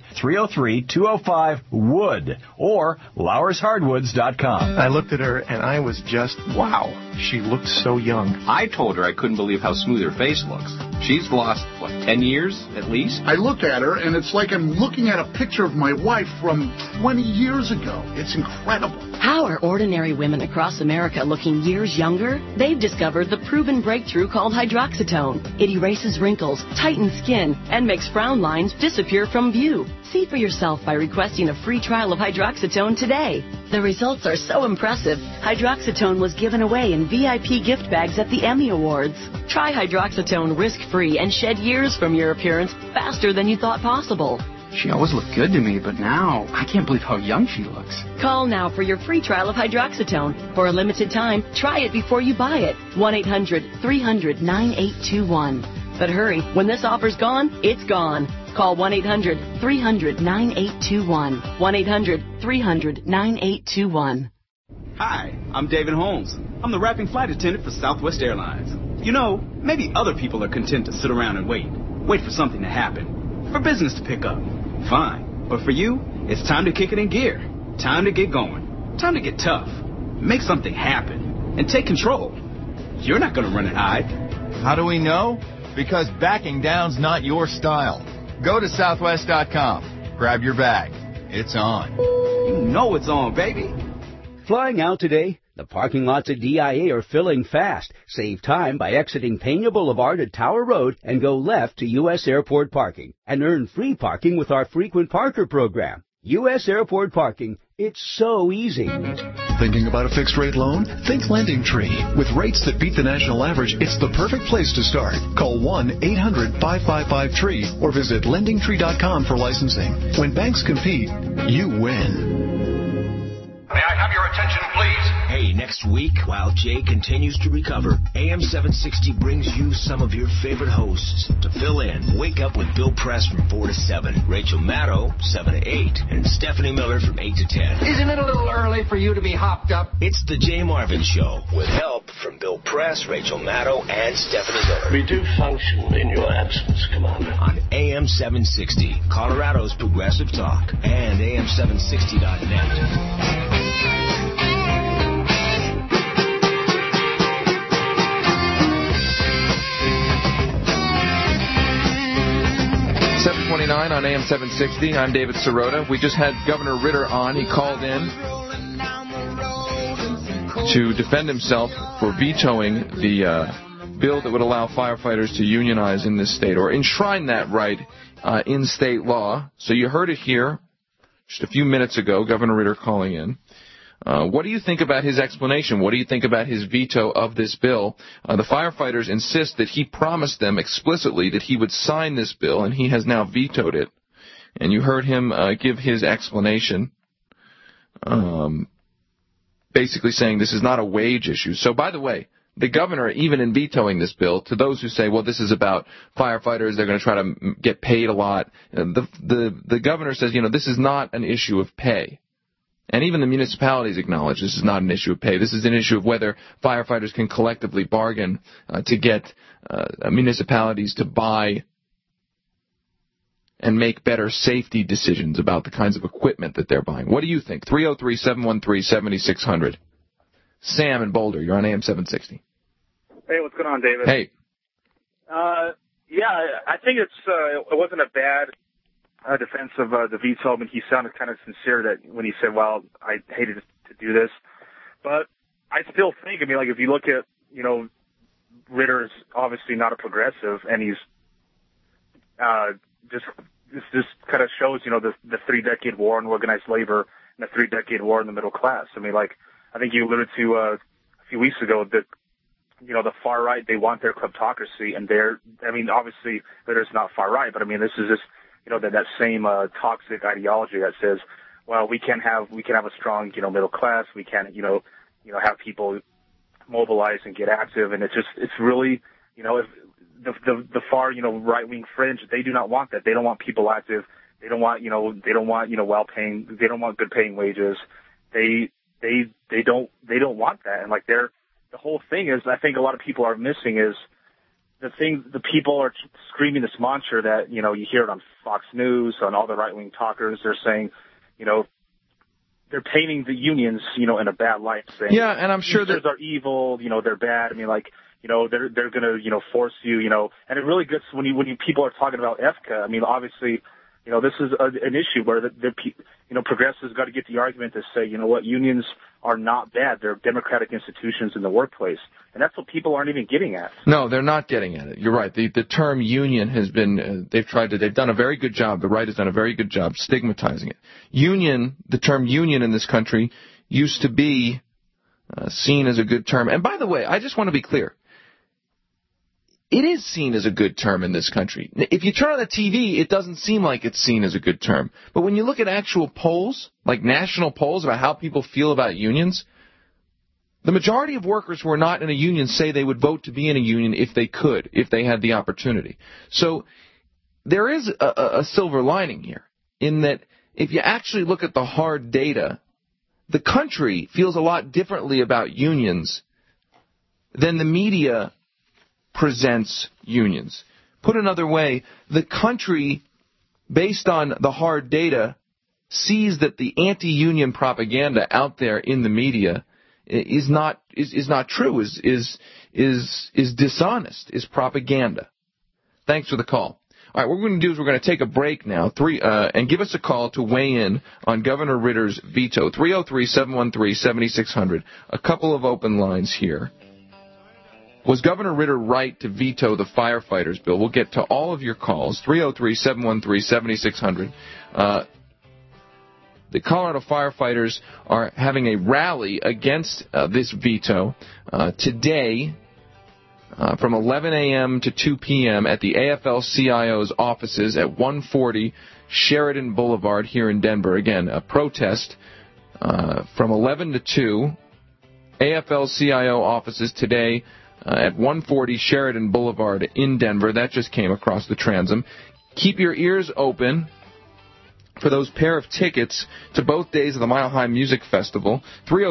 303-205-WOOD, or LauersHardwoods.com. I looked at her, and I was just, wow. She looked so young. I told her I couldn't believe how smooth her face looks. She's lost, 10 years at least? I look at her, and it's like I'm looking at a picture of my wife from 20 years ago. It's incredible. How are ordinary women across America looking years younger? They've discovered the proven breakthrough called hydroxytone. It erases wrinkles, tightens skin, and makes frown lines disappear from view. See for yourself by requesting a free trial of hydroxytone today. The results are so impressive, hydroxytone was given away in VIP gift bags at the Emmy Awards. Try hydroxytone risk-free and shed years from your appearance faster than you thought possible. She always looked good to me, but now I can't believe how young she looks. Call now for your free trial of hydroxytone. For a limited time, try it before you buy it. 1-800-300-9821. But hurry, when this offer's gone, it's gone. Call 1-800-300-9821. 1-800-300-9821. Hi, I'm David Holmes. I'm the wrapping flight attendant for Southwest Airlines. You know, maybe other people are content to sit around and wait for something to happen, for business to pick up. Fine. But for you, it's time to kick it in gear. Time to get going. Time to get tough. Make something happen. And take control. You're not going to run and hide. How do we know? Because backing down's not your style. Go to Southwest.com. Grab your bag. It's on. You know it's on, baby. Flying out today? The parking lots at DIA are filling fast. Save time by exiting Pena Boulevard at Tower Road and go left to U.S. Airport Parking. And earn free parking with our Frequent Parker program. U.S. Airport Parking, it's so easy. Thinking about a fixed-rate loan? Think LendingTree. With rates that beat the national average, it's the perfect place to start. Call 1-800-555-TREE or visit LendingTree.com for licensing. When banks compete, you win. May I have your attention, please? Hey, next week, while Jay continues to recover, AM 760 brings you some of your favorite hosts to fill in. Wake Up with Bill Press from 4 to 7, Rachel Maddow, 7 to 8, and Stephanie Miller from 8 to 10. Isn't it a little early for you to be hopped up? It's the Jay Marvin Show, with help from Bill Press, Rachel Maddow, and Stephanie Miller. We do function in your absence, Commander. On AM 760, Colorado's Progressive Talk, and AM760.net. 729 on AM 760. I'm David Sirota. We just had Governor Ritter on. He called in to defend himself for vetoing the bill that would allow firefighters to unionize in this state, or enshrine that right in state law. So you heard it here just a few minutes ago, Governor Ritter calling in. What do you think about his explanation? What do you think about his veto of this bill? The firefighters insist that he promised them explicitly that he would sign this bill, and he has now vetoed it. And you heard him give his explanation, basically saying this is not a wage issue. So, by the way, the governor, even in vetoing this bill, to those who say, well, this is about firefighters, they're going to try to get paid a lot, the governor says, this is not an issue of pay. And even the municipalities acknowledge this is not an issue of pay. This is an issue of whether firefighters can collectively bargain to get municipalities to buy and make better safety decisions about the kinds of equipment that they're buying. What do you think? 303-713-7600. Sam in Boulder, you're on AM 760. Hey, what's going on, David? Hey. Yeah, I think it wasn't a bad defense of the veto. I mean, he sounded kind of sincere that when he said, well, I hated to do this. But I still think, like, if you look at, Ritter's obviously not a progressive, and he's this kind of shows, the 3-decade war on organized labor and the 3-decade war in the middle class. I mean, like, I think you alluded to a few weeks ago that, the far right, they want their kleptocracy, and obviously Ritter's not far right, but this is just, that same toxic ideology that says, well, we can have a strong, middle class. We can, have people mobilize and get active. And it's really, if the far, right-wing fringe, they do not want that. They don't want people active. They don't want, well-paying, they don't want good-paying wages. They don't want that. And, like, the whole thing is, I think a lot of people are missing is, the people are screaming this mantra that, you hear it on Fox News, on all the right-wing talkers. They're saying, they're painting the unions, in a bad light, saying, yeah, and I'm sure that they're evil, they're bad. They're going to, force you, and it really gets when people are talking about EFCA. Obviously, this is an issue where progressives got to get the argument to say, unions are not bad. They're democratic institutions in the workplace. And that's what people aren't even getting at. No, they're not getting at it. You're right. The term union has been, they've done a very good job. The right has done a very good job stigmatizing it. Union, the term union in this country used to be seen as a good term. And by the way, I just want to be clear. It is seen as a good term in this country. If you turn on the TV, it doesn't seem like it's seen as a good term. But when you look at actual polls, like national polls about how people feel about unions, the majority of workers who are not in a union say they would vote to be in a union if they could, if they had the opportunity. So there is a silver lining here in that if you actually look at the hard data, the country feels a lot differently about unions than the media presents unions. Put another way, the country, based on the hard data, sees that the anti-union propaganda out there in the media is not true, is dishonest, is propaganda. Thanks for the call. All right, what we're going to do is we're going to take a break now, and give us a call to weigh in on Governor Ritter's veto, 303-713-7600. A couple of open lines here. Was Governor Ritter right to veto the firefighters bill? We'll get to all of your calls, 303-713-7600. The Colorado firefighters are having a rally against this veto today from 11 a.m. to 2 p.m. at the AFL-CIO's offices at 140 Sheridan Boulevard here in Denver. Again, a protest from 11 to 2. AFL-CIO offices today at 140 Sheridan Boulevard in Denver. That just came across the transom. Keep your ears open for those pair of tickets to both days of the Mile High Music Festival.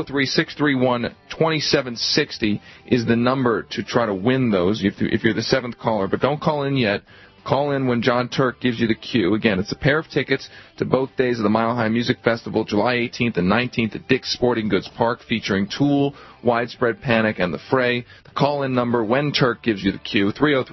303-631-2760 is the number to try to win those if you're the seventh caller. But don't call in yet. Call in when John Turk gives you the cue. Again, it's a pair of tickets to both days of the Mile High Music Festival, July 18th and 19th at Dick's Sporting Goods Park, featuring Tool, Widespread Panic, and The Fray. The call-in number when Turk gives you the cue,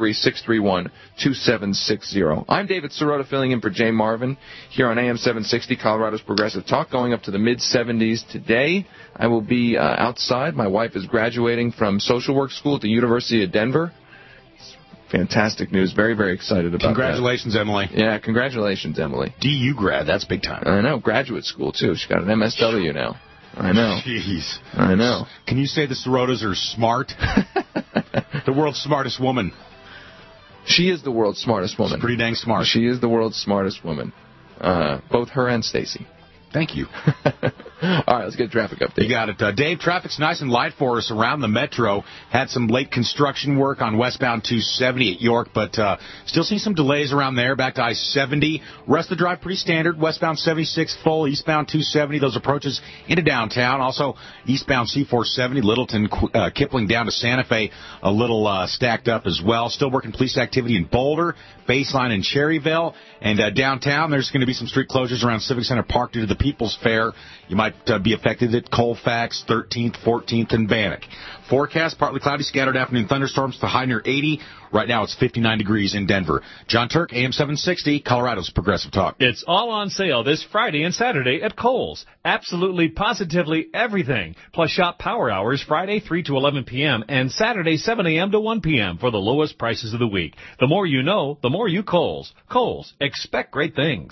303-631-2760. I'm David Sirota, filling in for Jay Marvin here on AM 760, Colorado's Progressive Talk, going up to the mid-70s today. I will be outside. My wife is graduating from social work school at the University of Denver. Fantastic news. Very, very excited about Congratulations, that. Emily. Yeah, congratulations, Emily. DU grad, that's big time. I know, graduate school, too. She got an MSW now. I know. Jeez. I know. Can you say the Sirotas are smart? The world's smartest woman. She is the world's smartest woman. She's pretty dang smart. She is the world's smartest woman. Both her and Stacy. Thank you. All right, let's get a traffic update. You got it. Dave, traffic's nice and light for us around the metro. Had some late construction work on westbound 270 at York, but still see some delays around there. Back to I-70. Rest of the drive pretty standard. Westbound 76 full. Eastbound 270. Those approaches into downtown. Also, eastbound C470, Littleton, Kipling down to Santa Fe, a little stacked up as well. Still working police activity in Boulder, Baseline in Cherryville. And downtown, there's going to be some street closures around Civic Center Park due to the People's Fair. You might be affected at Colfax, 13th, 14th, and Bannock. Forecast, partly cloudy, scattered afternoon thunderstorms, the high near 80. Right now it's 59 degrees in Denver. John Turk, AM 760, Colorado's Progressive Talk. It's all on sale this Friday and Saturday at Kohl's. Absolutely, positively everything. Plus shop power hours Friday 3 to 11 p.m. and Saturday 7 a.m. to 1 p.m. for the lowest prices of the week. The more you know, the more you Kohl's. Kohl's, expect great things.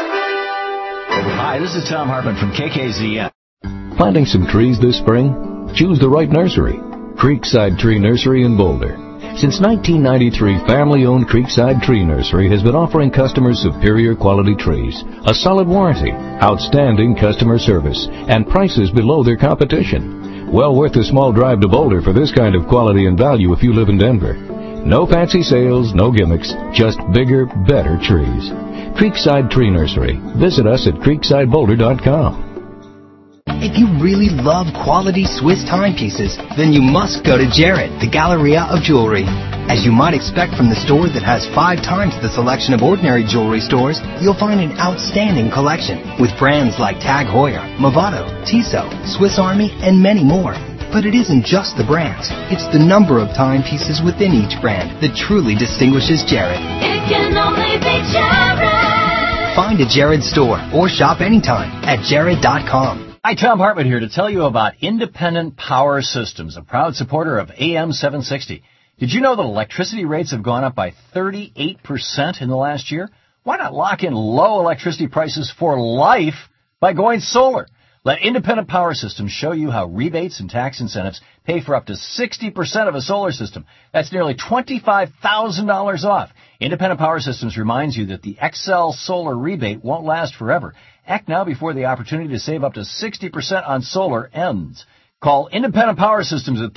Hi, this is Tom Hartman from KKZN. Planting some trees this spring? Choose the right nursery. Creekside Tree Nursery in Boulder. Since 1993, family-owned Creekside Tree Nursery has been offering customers superior quality trees, a solid warranty, outstanding customer service, and prices below their competition. Well worth a small drive to Boulder for this kind of quality and value if you live in Denver. No fancy sales, no gimmicks, just bigger, better trees. Creekside Tree Nursery. Visit us at creeksideboulder.com. If you really love quality Swiss timepieces, then you must go to Jared, the Galleria of Jewelry. As you might expect from the store that has 5 times the selection of ordinary jewelry stores, you'll find an outstanding collection with brands like Tag Heuer, Movado, Tissot, Swiss Army, and many more. But it isn't just the brands. It's the number of timepieces within each brand that truly distinguishes Jared. It can only be Jared. Find a Jared store or shop anytime at jared.com. Hi, Tom Hartman here to tell you about Independent Power Systems, a proud supporter of AM 760. Did you know that electricity rates have gone up by 38% in the last year? Why not lock in low electricity prices for life by going solar? Let Independent Power Systems show you how rebates and tax incentives pay for up to 60% of a solar system. That's nearly $25,000 off. Independent Power Systems reminds you that the Xcel Solar rebate won't last forever. Act now before the opportunity to save up to 60% on solar ends. Call Independent Power Systems at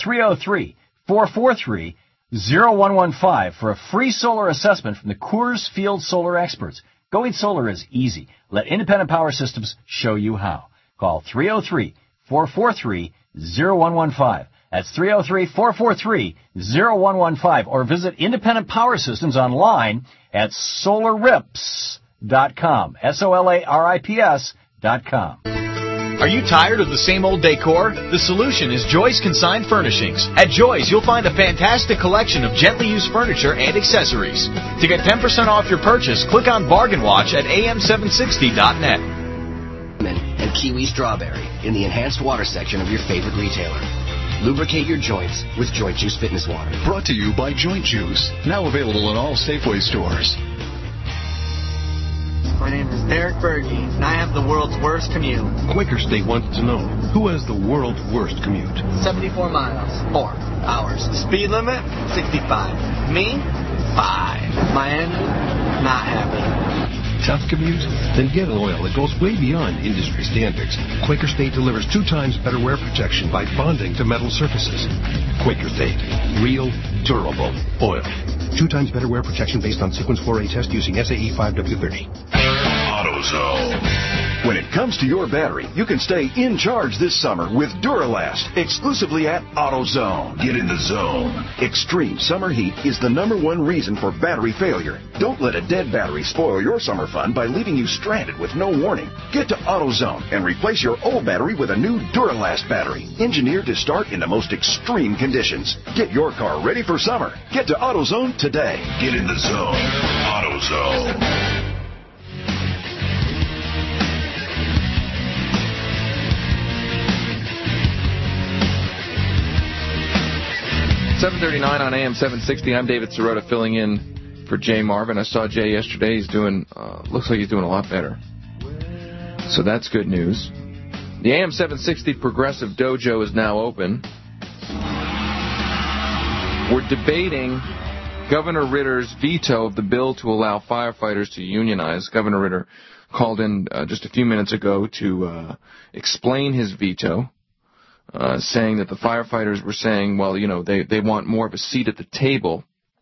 303-443-0115 for a free solar assessment from the Coors Field Solar experts. Going solar is easy. Let Independent Power Systems show you how. Call 303-443-0115. That's 303-443-0115. Or visit Independent Power Systems online at solarips.com. SOLARIPS.com. Are you tired of the same old decor? The solution is Joy's Consigned Furnishings. At Joy's, you'll find a fantastic collection of gently used furniture and accessories. To get 10% off your purchase, click on Bargain Watch at am760.net. And kiwi strawberry in the enhanced water section of your favorite retailer. Lubricate your joints with Joint Juice Fitness Water. Brought to you by Joint Juice. Now available in all Safeway stores. My name is Derek Berge, and I have the world's worst commute. Quaker State wants to know, who has the world's worst commute? 74 miles. 4 hours. Speed limit, 65. Me, 5. My engine, not happy. Tough commute? Then get an oil that goes way beyond industry standards. Quaker State delivers 2 times better wear protection by bonding to metal surfaces. Quaker State. Real, durable oil. 2 times better wear protection based on Sequence 4A test using SAE 5W30. AutoZone. When it comes to your battery, you can stay in charge this summer with Duralast, exclusively at AutoZone. Get in the zone. Extreme summer heat is the #1 reason for battery failure. Don't let a dead battery spoil your summer fun by leaving you stranded with no warning. Get to AutoZone and replace your old battery with a new Duralast battery, engineered to start in the most extreme conditions. Get your car ready for summer. Get to AutoZone today. Get in the zone. AutoZone. 7:39 on AM 760. I'm David Sirota filling in for Jay Marvin. I saw Jay yesterday. He's doing, looks like he's doing a lot better. So that's good news. The AM 760 Progressive Dojo is now open. We're debating Governor Ritter's veto of the bill to allow firefighters to unionize. Governor Ritter called in just a few minutes ago to explain his veto. Saying that the firefighters were saying, well, you know, they want more of a seat at the table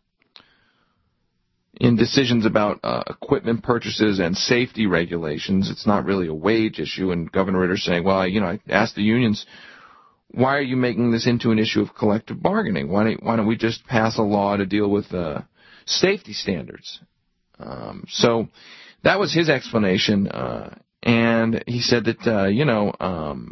in decisions about equipment purchases and safety regulations. It's not really a wage issue. And Governor Ritter saying, well, I asked the unions, why are you making this into an issue of collective bargaining? Why don't we just pass a law to deal with safety standards? So that was his explanation. And he said that,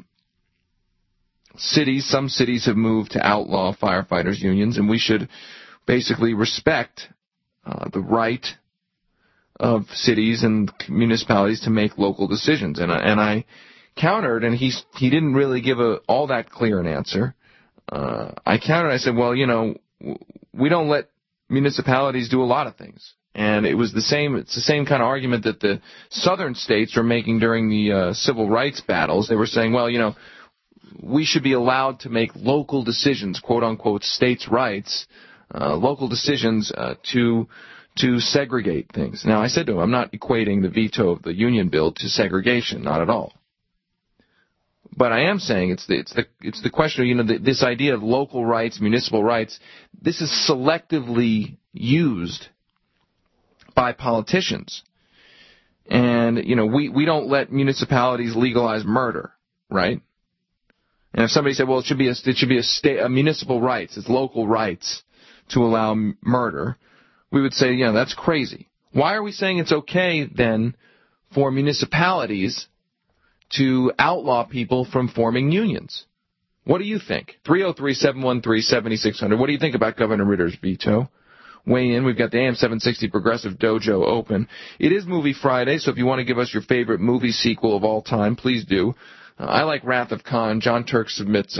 some cities have moved to outlaw firefighters' unions, and we should basically respect the right of cities and municipalities to make local decisions. And I countered, and he didn't really give all that clear an answer. I countered. I said, well, we don't let municipalities do a lot of things. And it's the same kind of argument that the southern states were making during the civil rights battles. They were saying, well, we should be allowed to make local decisions, quote-unquote, states' rights, local decisions to segregate things. Now, I said to him, I'm not equating the veto of the union bill to segregation, not at all. But I am saying it's the question of, this idea of local rights, municipal rights, this is selectively used by politicians. And, we don't let municipalities legalize murder, right? And if somebody said, well, it should be a municipal rights, it's local rights to allow murder, we would say, that's crazy. Why are we saying it's okay then for municipalities to outlaw people from forming unions? What do you think? 303-713-7600. What do you think about Governor Ritter's veto? Weigh in. We've got the AM 760 Progressive Dojo open. It is Movie Friday, so if you want to give us your favorite movie sequel of all time, please do. I like Wrath of Khan. John Turk submits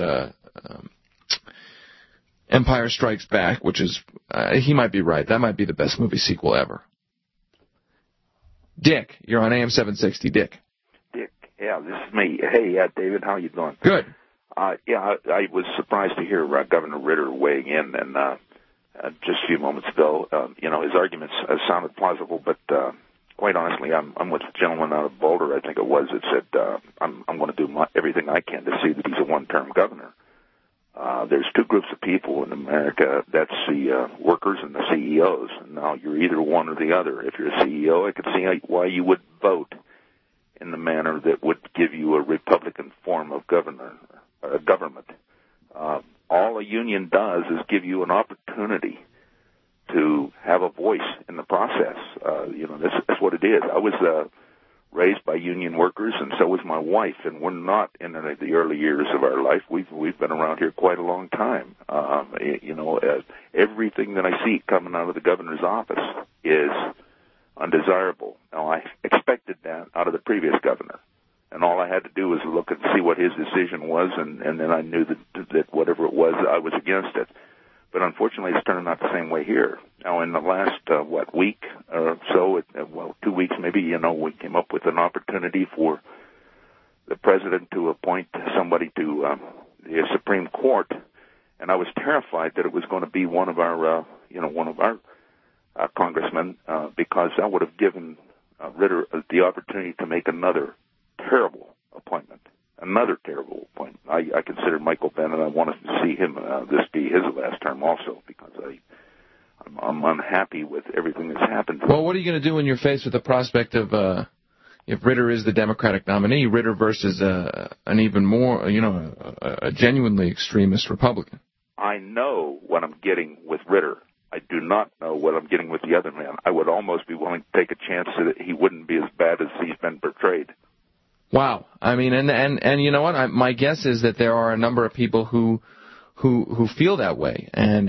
Empire Strikes Back, which is, he might be right. That might be the best movie sequel ever. Dick, you're on AM 760. Dick. Dick, yeah, this is me. Hey, David, how you doing? Good. I was surprised to hear Governor Ritter weighing in, and just a few moments ago, his arguments sounded plausible, but quite honestly, I'm with the gentleman out of Boulder, I think it was, that said I'm going to do everything I can to see that he's a one-term governor. There's two groups of people in America. That's the workers and the CEOs. And now you're either one or the other. If you're a CEO, I could see why you would vote in the manner that would give you a Republican form of government. All a union does is give you an opportunity to have a voice in the process. That's what it is. I was raised by union workers, and so was my wife, and we're not in the early years of our life. We've been around here quite a long time. Everything that I see coming out of the governor's office is undesirable. Now, I expected that out of the previous governor, and all I had to do was look and see what his decision was, and then I knew that whatever it was, I was against it. But unfortunately, it's turning out the same way here. Now, in the last, week or so, 2 weeks maybe, we came up with an opportunity for the president to appoint somebody to the Supreme Court, and I was terrified that it was going to be one of our congressmen, because that would have given Ritter the opportunity to make another terrible appointment. I consider Michael Bennet. I wanted to see him this be his last term also, because I'm unhappy with everything that's happened. Well, what are you going to do when you're faced with the prospect of if Ritter is the Democratic nominee, Ritter versus an even more, a genuinely extremist Republican? I know what I'm getting with Ritter. I do not know what I'm getting with the other man. I would almost be willing to take a chance that he wouldn't be as bad as he's been portrayed. Wow. I mean, and you know what? My guess is that there are a number of people who feel that way. And,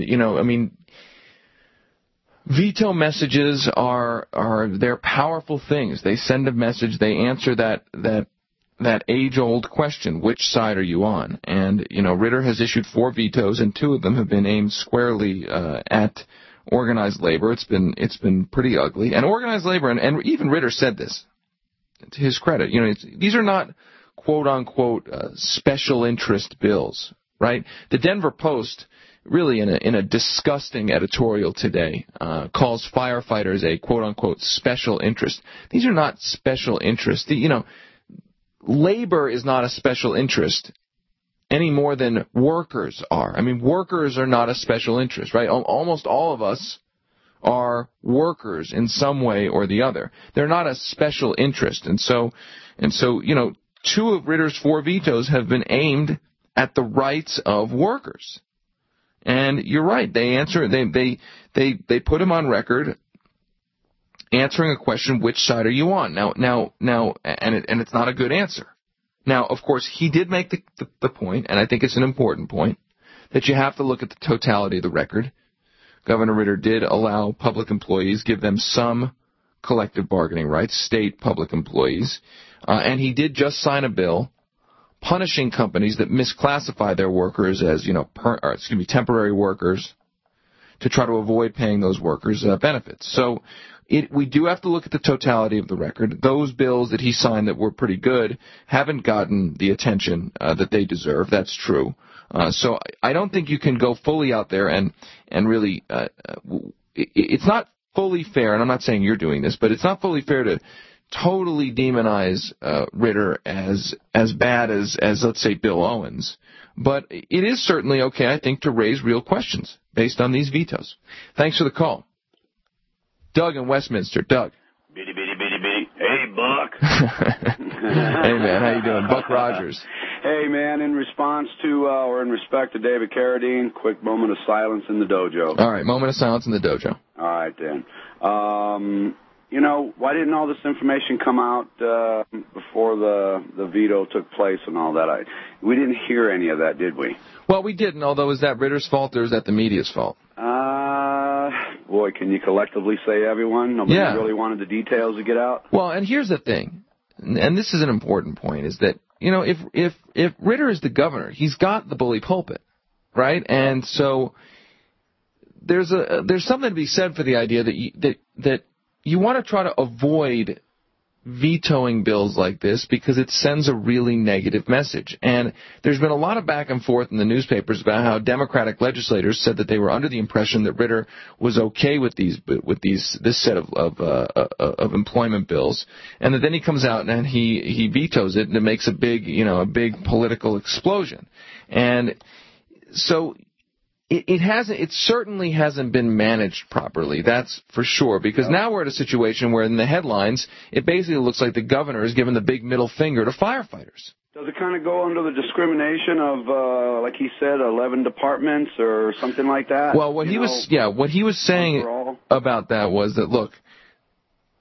veto messages they're powerful things. They send a message. They answer that age-old question, which side are you on? And, Ritter has issued 4 vetoes, and 2 of them have been aimed squarely at organized labor. It's been pretty ugly. And organized labor, and even Ritter said this, to his credit, these are not quote-unquote special interest bills, right? The Denver Post, really in a disgusting editorial today, calls firefighters a quote-unquote special interest. These are not special interests. Labor is not a special interest any more than workers are. I mean, workers are not a special interest, right? Almost all of us are workers in some way or the other. They're not a special interest. And so 2 of Ritter's 4 vetoes have been aimed at the rights of workers. And you're right. They put him on record answering a question, which side are you on? Now, and it's not a good answer. Now, of course, he did make the point, and I think it's an important point, that you have to look at the totality of the record. Governor Ritter did allow public employees, give them some collective bargaining rights, state public employees, and he did just sign a bill punishing companies that misclassify their workers as, temporary workers to try to avoid paying those workers benefits. So we do have to look at the totality of the record. Those bills that he signed that were pretty good haven't gotten the attention that they deserve. That's true. So I don't think you can go fully out there and really it's not fully fair, and I'm not saying you're doing this, but it's not fully fair to totally demonize Ritter as bad as let's say Bill Owens. But it is certainly okay, I think, to raise real questions based on these vetoes. Thanks for the call. Doug in Westminster. Doug. Bitty. Hey, Buck. Hey, man. How you doing? Buck Rogers. Hey, man, in response to, or in respect to David Carradine, quick moment of silence in the dojo. All right, moment of silence in the dojo. All right, then. Why didn't all this information come out before the veto took place and all that? We didn't hear any of that, did we? Well, we didn't, although is that Ritter's fault or is that the media's fault? Boy, can you collectively say everyone? Nobody really wanted the details to get out? Well, and here's the thing, and this is an important point, is that, if Ritter is the governor, he's got the bully pulpit, right? And so there's something to be said for the idea that you want to try to avoid vetoing bills like this because it sends a really negative message. And there's been a lot of back and forth in the newspapers about how Democratic legislators said that they were under the impression that Ritter was okay with this set of employment bills, and that then he comes out and he vetoes it, and it makes a big political explosion. And so it certainly hasn't been managed properly, that's for sure, because now we're at a situation where in the headlines, it basically looks like the governor is giving the big middle finger to firefighters. Does it kind of go under the discrimination of, like he said, 11 departments or something like that? Well, what he was saying about that was that, look,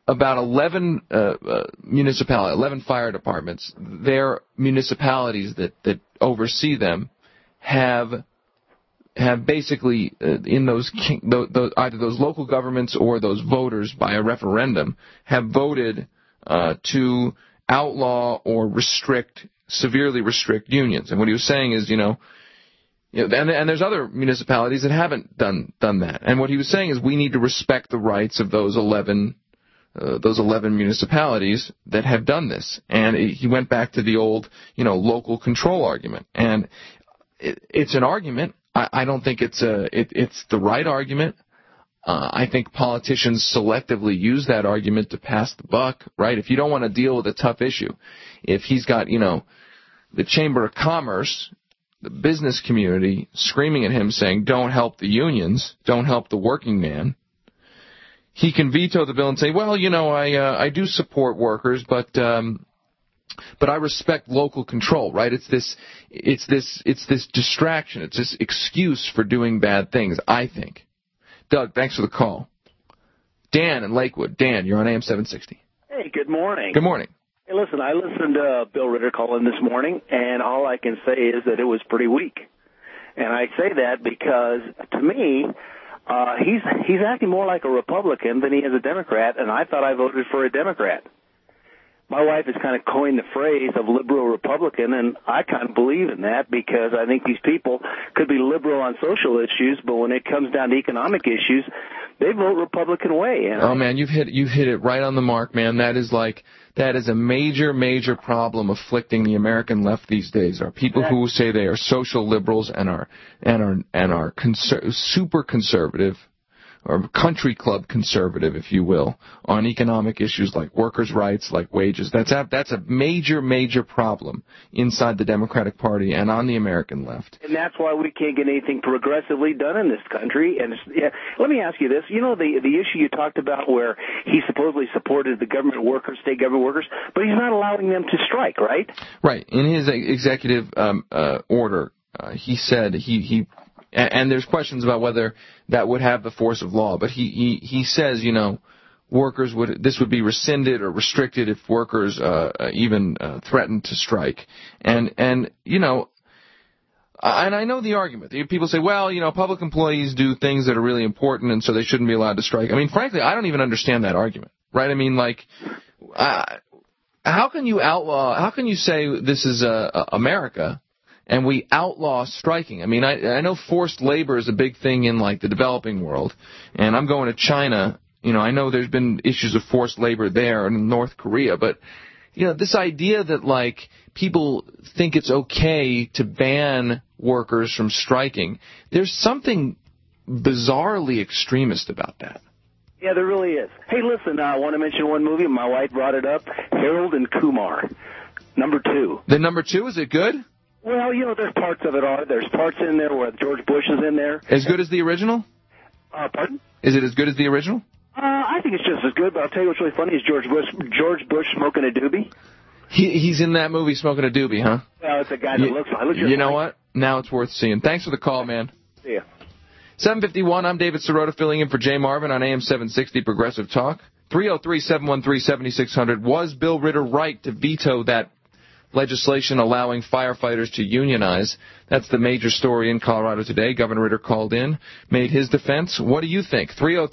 about 11 municipalities, 11 fire departments, their municipalities that oversee them have basically in those either those local governments or those voters by a referendum have voted to outlaw or severely restrict unions. And what he was saying is, and there's other municipalities that haven't done that. And what he was saying is we need to respect the rights of those 11 municipalities that have done this. And he went back to the old, local control argument. And it's an argument. I don't think it's the right argument. I think politicians selectively use that argument to pass the buck, right? If you don't want to deal with a tough issue, if he's got, the Chamber of Commerce, the business community screaming at him saying, don't help the unions, don't help the working man, he can veto the bill and say, well, I do support workers, but I respect local control, right? It's this distraction. It's this excuse for doing bad things, I think. Doug, thanks for the call. Dan in Lakewood. Dan, you're on AM 760. Hey, good morning. Good morning. Hey, listen, I listened to Bill Ritter call in this morning, and all I can say is that it was pretty weak. And I say that because, to me, he's acting more like a Republican than he is a Democrat, and I thought I voted for a Democrat. My wife has kind of coined the phrase of liberal Republican, and I kind of believe in that because I think these people could be liberal on social issues, but when it comes down to economic issues, they vote Republican way. And man, you've hit it right on the mark, man. That is a major problem afflicting the American left these days. Are people who say they are social liberals and are super conservative, or country club conservative, if you will, on economic issues like workers' rights, like wages. That's a major problem inside the Democratic Party and on the American left. And that's why we can't get anything progressively done in this country. And let me ask you this. The issue you talked about where he supposedly supported the government workers, state government workers, but he's not allowing them to strike, right? Right. In his executive order, he said and there's questions about whether that would have the force of law, but he says, workers this would be rescinded or restricted if workers even threatened to strike. And I know the argument. People say, well, public employees do things that are really important, and so they shouldn't be allowed to strike. I mean, frankly, I don't even understand that argument, right? I mean, how can you say this is America, and we outlaw striking? I mean, I know forced labor is a big thing in, the developing world, and I'm going to China. I know there's been issues of forced labor there and in North Korea, but, this idea that, people think it's okay to ban workers from striking, there's something bizarrely extremist about that. Yeah, there really is. Hey, listen, I want to mention one movie. My wife brought it up, Harold and Kumar, number 2. The number 2, is it good? Well, there's parts of it There's parts in there where George Bush is in there. As good as the original? Pardon? Is it as good as the original? I think it's just as good, but I'll tell you what's really funny is George Bush smoking a doobie. He's in that movie smoking a doobie, huh? Well, it's a guy that looks like. You know what? Now it's worth seeing. Thanks for the call, man. See ya. 7:51, I'm David Sirota filling in for Jay Marvin on AM 760 Progressive Talk. 303-713-7600. Was Bill Ritter right to veto that legislation allowing firefighters to unionize? That's the major story in Colorado today. Governor Ritter called in, made his defense. What do you think?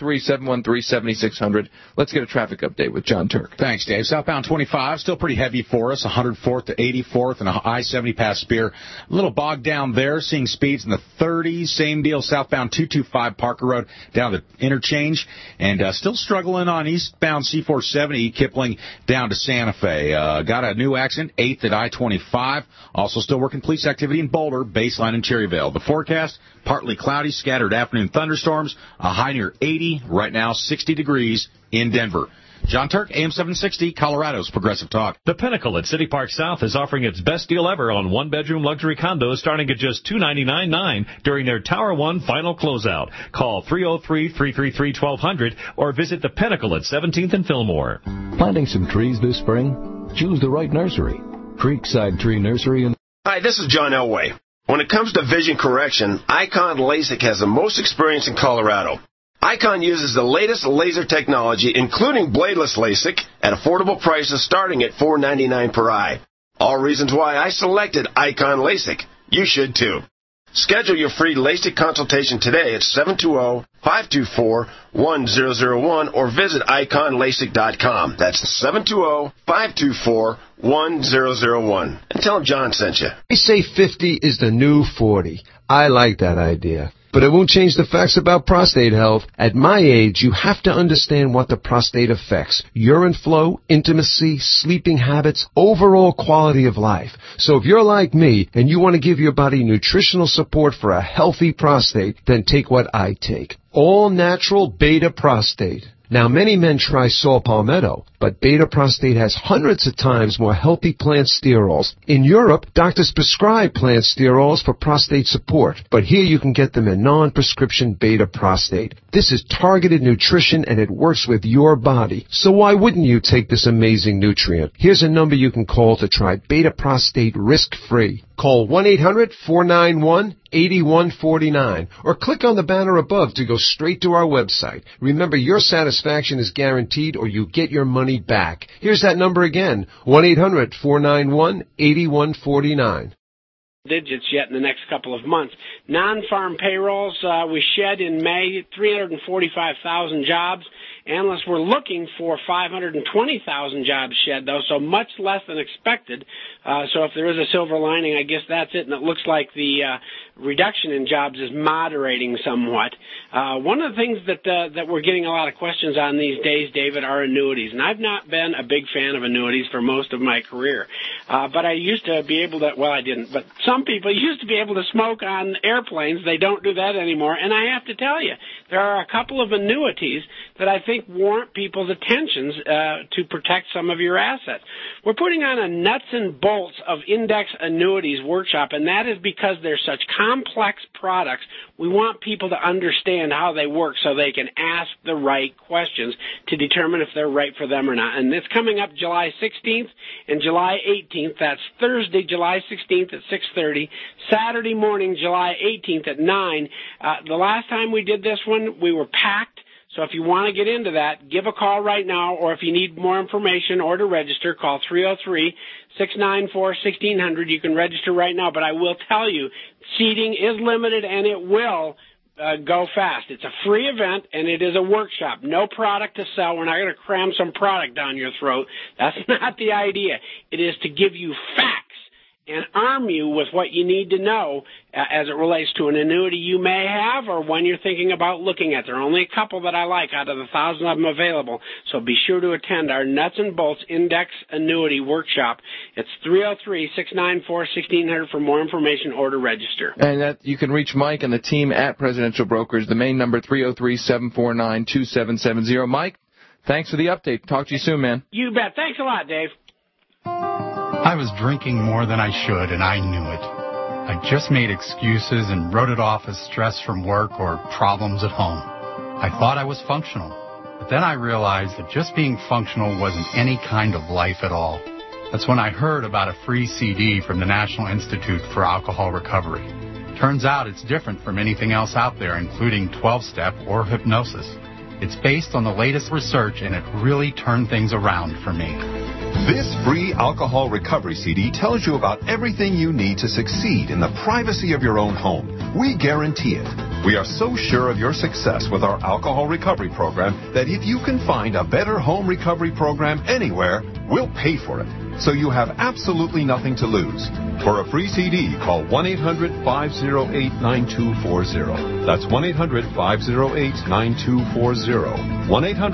303-713-7600. Let's get a traffic update with John Turk. Thanks, Dave. Southbound 25, still pretty heavy for us, 104th to 84th and I-70 past Spear. A little bogged down there, seeing speeds in the 30s. Same deal, southbound 225 Parker Road down the interchange. And still struggling on eastbound C470 Kipling down to Santa Fe. Got a new accident, 8th at I-25. Also still working police activity in Boulder, Baseline and Cherryvale. The forecast, partly cloudy, scattered afternoon thunderstorms, a high near 80, right now 60 degrees in Denver. John Turk, AM 760, Colorado's Progressive Talk. The Pinnacle at City Park South is offering its best deal ever on one-bedroom luxury condos starting at just $299.9 during their Tower 1 final closeout. Call 303-333-1200 or visit The Pinnacle at 17th and Fillmore. Planting some trees this spring? Choose the right nursery. Creekside Tree Nursery in... Hi, this is John Elway. When it comes to vision correction, Icon LASIK has the most experience in Colorado. Icon uses the latest laser technology, including bladeless LASIK, at affordable prices starting at $4.99 per eye. All reasons why I selected Icon LASIK. You should too. Schedule your free LASIK consultation today at 720-524-1001 or visit iconlasik.com. That's 720-524-1001. And tell them John sent you. They say 50 is the new 40. I like that idea. But it won't change the facts about prostate health. At my age, you have to understand what the prostate affects. Urine flow, intimacy, sleeping habits, overall quality of life. So if you're like me and you want to give your body nutritional support for a healthy prostate, then take what I take. All natural Beta Prostate. Now, many men try saw palmetto, but Beta Prostate has hundreds of times more healthy plant sterols. In Europe, doctors prescribe plant sterols for prostate support, but here you can get them in non-prescription Beta Prostate. This is targeted nutrition and it works with your body. So why wouldn't you take this amazing nutrient? Here's a number you can call to try Beta Prostate risk-free. Call 1-800-491-8149 or click on the banner above to go straight to our website. Remember, your satisfaction is guaranteed or you get your money back. Here's that number again, 1-800-491-8149. Digits yet in the next couple of months. Non-farm payrolls, we shed in May 345,000 jobs. Analysts were looking for 520,000 jobs shed, though, so much less than expected. So if there is a silver lining, I guess that's it, and it looks like the reduction in jobs is moderating somewhat. One of the things that we're getting a lot of questions on these days, David, are annuities, and I've not been a big fan of annuities for most of my career. But I used to be able to, well, I didn't, but some people used to be able to smoke on airplanes. They don't do that anymore, and I have to tell you, there are a couple of annuities that I think warrant people's attentions to protect some of your assets. We're putting on a nuts and bolts of index annuities workshop, and that is because they're such complex products. We want people to understand how they work so they can ask the right questions to determine if they're right for them or not. And it's coming up July 16th and July 18th. That's Thursday, July 16th at 6:30, Saturday morning, July 18th at 9. The last time we did this one, we were packed. So if you want to get into that, give a call right now, or if you need more information or to register, call 303-694-1600. You can register right now, but I will tell you, seating is limited and it will go fast. It's a free event and it is a workshop. No product to sell. We're not going to cram some product down your throat. That's not the idea. It is to give you facts and arm you with what you need to know as it relates to an annuity you may have or one you're thinking about looking at. There are only a couple that I like out of the 1,000 of them available, so be sure to attend our Nuts and Bolts Index Annuity Workshop. It's 303-694-1600 for more information or to register. And that you can reach Mike and the team at Presidential Brokers. The main number, 303-749-2770. Mike, thanks for the update. Talk to you soon, man. You bet. Thanks a lot, Dave. I was drinking more than I should, and I knew it. I just made excuses and wrote it off as stress from work or problems at home. I thought I was functional, but then I realized that just being functional wasn't any kind of life at all. That's when I heard about a free CD from the National Institute for Alcohol Recovery. Turns out it's different from anything else out there, including 12-step or hypnosis. It's based on the latest research, and it really turned things around for me. This free alcohol recovery CD tells you about everything you need to succeed in the privacy of your own home. We guarantee it. We are so sure of your success with our alcohol recovery program that if you can find a better home recovery program anywhere, we'll pay for it. So you have absolutely nothing to lose. For a free CD, call 1-800-508-9240. That's 1-800-508-9240.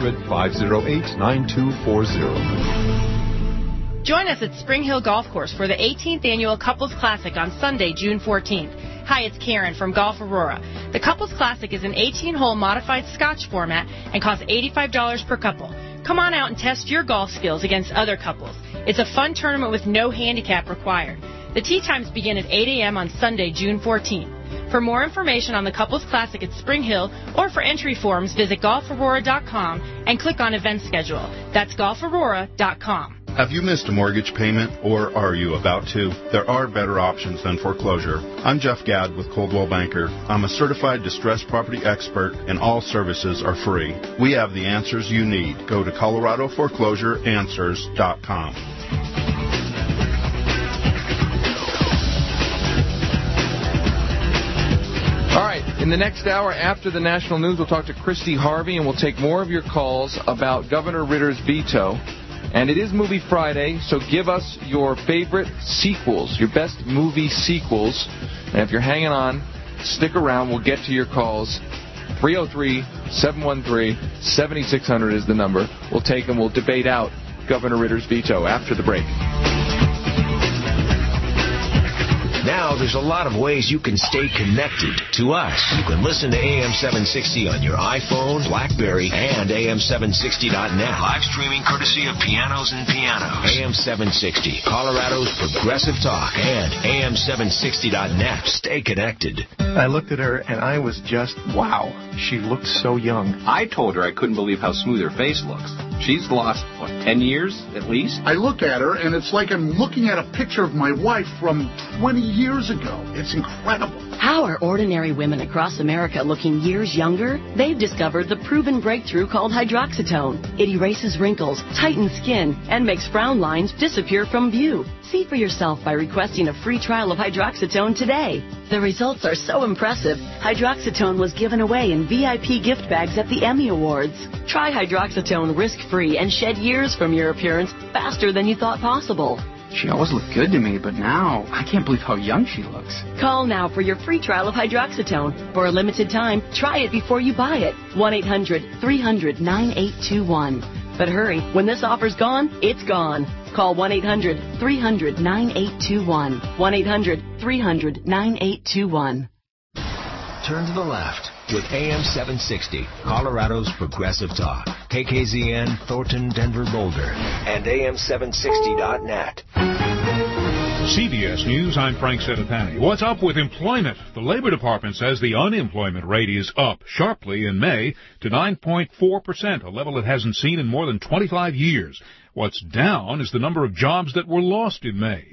1-800-508-9240. Join us at Spring Hill Golf Course for the 18th Annual Couples Classic on Sunday, June 14th. Hi, it's Karen from Golf Aurora. The Couples Classic is an 18-hole modified Scotch format and costs $85 per couple. Come on out and test your golf skills against other couples. It's a fun tournament with no handicap required. The tee times begin at 8 a.m. on Sunday, June 14th. For more information on the Couples Classic at Spring Hill or for entry forms, visit golfaurora.com and click on Event Schedule. That's golfaurora.com. Have you missed a mortgage payment, or are you about to? There are better options than foreclosure. I'm Jeff Gadd with Coldwell Banker. I'm a certified distressed property expert, and all services are free. We have the answers you need. Go to ColoradoForeclosureAnswers.com. All right, in the next hour after the national news, we'll talk to Christy Harvey, and we'll take more of your calls about Governor Ritter's veto. And it is Movie Friday, so give us your favorite sequels, your best movie sequels. And if you're hanging on, stick around. We'll get to your calls. 303-713-7600 is the number. We'll take them. We'll debate out Governor Ritter's veto after the break. Now there's a lot of ways you can stay connected to us. You can listen to AM 760 on your iPhone, BlackBerry, and AM760.net. Live streaming courtesy of Pianos and Pianos. AM 760, Colorado's progressive talk, and AM760.net. Stay connected. I looked at her and I was just, wow. She looked so young. I told her I couldn't believe how smooth her face looks. She's lost, 10 years at least? I look at her, and it's like I'm looking at a picture of my wife from 20 years ago. It's incredible. How are ordinary women across America looking years younger? They've discovered the proven breakthrough called hydroxytone. It erases wrinkles, tightens skin, and makes frown lines disappear from view. See for yourself by requesting a free trial of hydroxytone today. The results are so impressive, hydroxytone was given away in VIP gift bags at the Emmy Awards. Try hydroxytone risk-free and shed years from your appearance faster than you thought possible. She always looked good to me, but now I can't believe how young she looks. Call now for your free trial of hydroxytone. For a limited time, try it before you buy it. 1-800-300-9821. But hurry, when this offer's gone, it's gone. Call 1-800-300-9821. 1-800-300-9821. Turn to the left with AM 760, Colorado's progressive talk. KKZN, Thornton, Denver, Boulder, and AM760.net. CBS News, I'm Frank Sedapani. What's up with employment? The Labor Department says the unemployment rate is up sharply in May to 9.4%, a level it hasn't seen in more than 25 years. What's down is the number of jobs that were lost in May,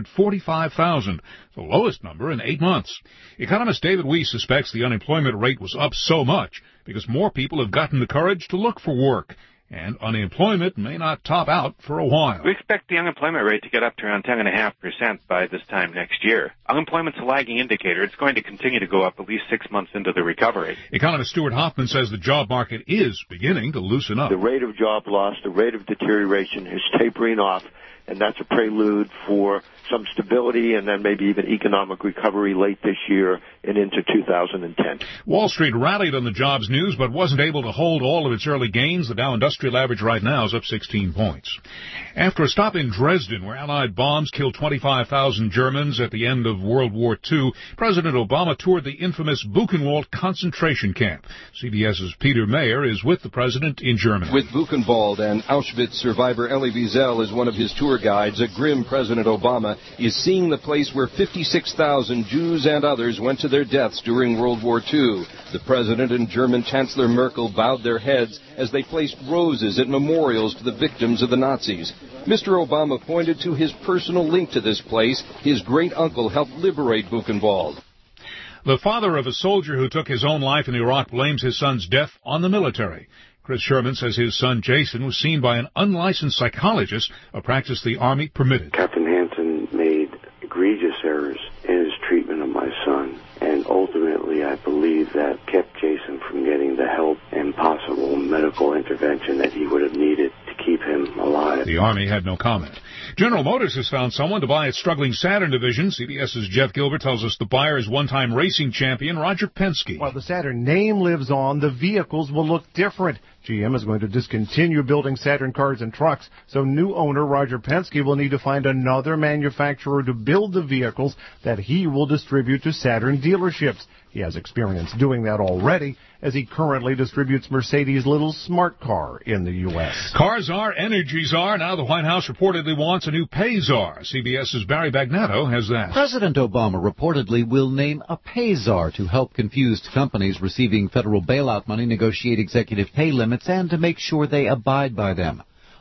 345,000, the lowest number in 8 months. Economist David Weiss suspects the unemployment rate was up so much because more people have gotten the courage to look for work, and unemployment may not top out for a while. We expect the unemployment rate to get up to around 10.5% by this time next year. Unemployment's a lagging indicator. It's going to continue to go up at least 6 months into the recovery. Economist Stuart Hoffman says the job market is beginning to loosen up. The rate of job loss, the rate of deterioration is tapering off, and that's a prelude for some stability and then maybe even economic recovery late this year and into 2010. Wall Street rallied on the jobs news but wasn't able to hold all of its early gains. The Dow Industrial Average right now is up 16 points. After a stop in Dresden where Allied bombs killed 25,000 Germans at the end of World War II, President Obama toured the infamous Buchenwald concentration camp. CBS's Peter Mayer is with the president in Germany. With Buchenwald and Auschwitz survivor Elie Wiesel as one of his tour guides, a grim President Obama is seeing the place where 56,000 Jews and others went to their deaths during World War II. The President and German Chancellor Merkel bowed their heads as they placed roses at memorials to the victims of the Nazis. Mr. Obama pointed to his personal link to this place. His great-uncle helped liberate Buchenwald. The father of a soldier who took his own life in Iraq blames his son's death on the military. Chris Sherman says his son Jason was seen by an unlicensed psychologist, a practice the Army permitted. Captain Hansen made egregious errors in his treatment of my son, and ultimately I believe that kept Jason from getting the help and possible medical intervention that he would have needed to keep him alive. The Army had no comment. General Motors has found someone to buy its struggling Saturn division. CBS's Jeff Gilbert tells us the buyer is one-time racing champion Roger Penske. While the Saturn name lives on, the vehicles will look different. GM is going to discontinue building Saturn cars and trucks, so new owner Roger Penske will need to find another manufacturer to build the vehicles that he will distribute to Saturn dealerships. He has experience doing that already, as he currently distributes Mercedes' little smart car in the U.S. Cars are, energy czar. Now the White House reportedly wants a new pay czar. CBS's Barry Bagnato has that. President Obama reportedly will name a pay czar to help confused companies receiving federal bailout money negotiate executive pay limits and to make sure they abide by them.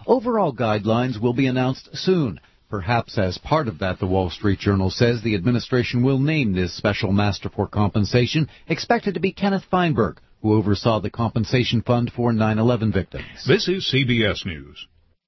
Overall guidelines will be announced soon. Perhaps as part of that, the Wall Street Journal says the administration will name this special master for compensation, expected to be Kenneth Feinberg, who oversaw the compensation fund for 9/11 victims. This is CBS News.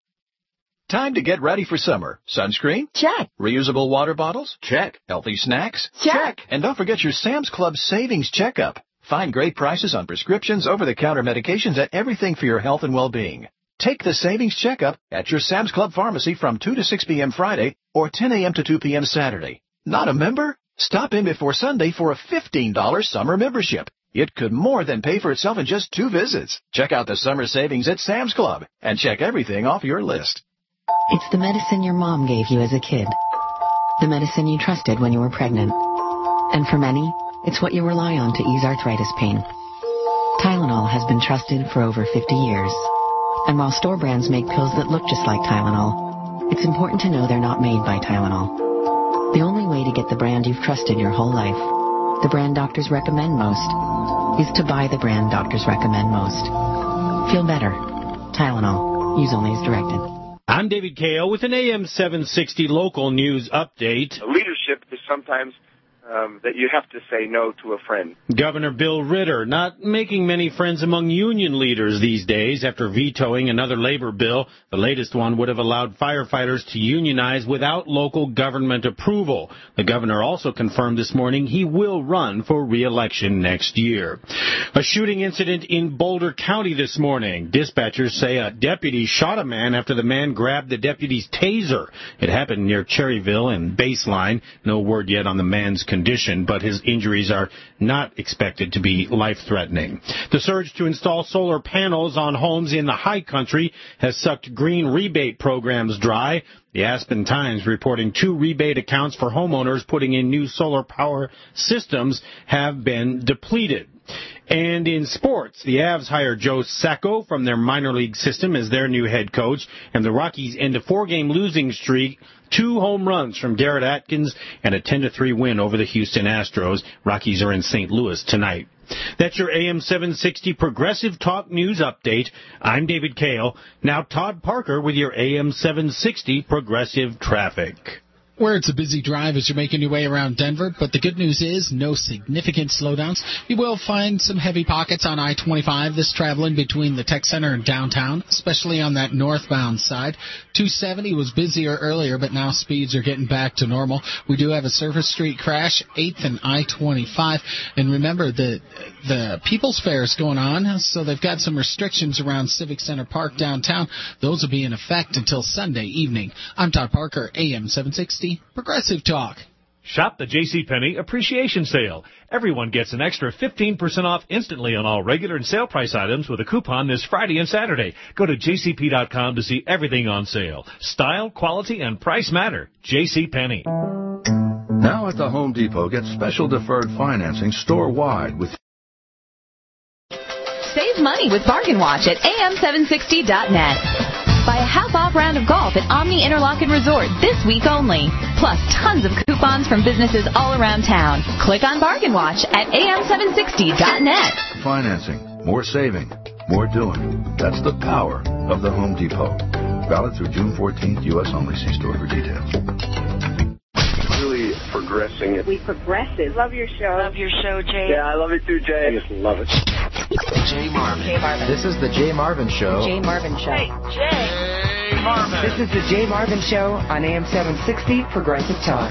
Time to get ready for summer. Sunscreen? Check. Reusable water bottles? Check. Healthy snacks? Check. And don't forget your Sam's Club Savings Checkup. Find great prices on prescriptions, over-the-counter medications, and everything for your health and well-being. Take the Savings Checkup at your Sam's Club pharmacy from 2 to 6 p.m. Friday or 10 a.m. to 2 p.m. Saturday. Not a member? Stop in before Sunday for a $15 summer membership. It could more than pay for itself in just 2 visits. Check out the summer savings at Sam's Club and check everything off your list. It's the medicine your mom gave you as a kid. The medicine you trusted when you were pregnant. And for many, it's what you rely on to ease arthritis pain. Tylenol has been trusted for over 50 years. And while store brands make pills that look just like Tylenol, it's important to know they're not made by Tylenol. The only way to get the brand you've trusted your whole life, the brand doctors recommend most, is to buy the brand doctors recommend most. Feel better. Tylenol. Use only as directed. I'm David Kao with an AM 760 local news update. Leadership is sometimes that you have to say no to a friend. Governor Bill Ritter not making many friends among union leaders these days after vetoing another labor bill. The latest one would have allowed firefighters to unionize without local government approval. The governor also confirmed this morning he will run for re-election next year. A shooting incident in Boulder County this morning. Dispatchers say a deputy shot a man after the man grabbed the deputy's taser. It happened near Cherryville and Baseline. No word yet on the man's condition, but his injuries are not expected to be life-threatening. The surge to install solar panels on homes in the high country has sucked green rebate programs dry. The Aspen Times reporting 2 rebate accounts for homeowners putting in new solar power systems have been depleted. And in sports, the Avs hired Joe Sacco from their minor league system as their new head coach, and the Rockies end a 4-game losing streak, 2 home runs from Garrett Atkins, and a 10-3 win over the Houston Astros. Rockies are in St. Louis tonight. That's your AM 760 Progressive Talk News Update. I'm David Kale. Now Todd Parker with your AM 760 Progressive Traffic. Where it's a busy drive as you're making your way around Denver, but the good news is no significant slowdowns. You will find some heavy pockets on I-25 this traveling between the Tech Center and downtown, especially on that northbound side. 270 was busier earlier, but now speeds are getting back to normal. We do have a Surface Street crash, 8th and I-25. And remember, the People's Fair is going on, so they've got some restrictions around Civic Center Park downtown. Those will be in effect until Sunday evening. I'm Todd Parker, AM 760. Progressive Talk. Shop the JCPenney Appreciation Sale. Everyone gets an extra 15% off instantly on all regular and sale price items with a coupon this Friday and Saturday. Go to jcp.com to see everything on sale. Style, quality, and price matter. JCPenney. Now at the Home Depot, get special deferred financing store-wide with... Save money with Bargain Watch at am760.net. Buy a half-off round of golf at Omni Interlochen Resort this week only. Plus tons of coupons from businesses all around town. Click on Bargain Watch at am760.net. Financing, more saving, more doing. That's the power of the Home Depot. Valid through June 14th, U.S. only. See store for details. Really progressing. We progressive. Love your show. Love your show, Jay. Yeah, I love it too, Jay. I just love it. Jay Marvin. Jay Marvin. This is the Jay Marvin Show. Jay Marvin Show. Hey, Jay Marvin. This is the Jay Marvin Show on AM 760 Progressive Talk.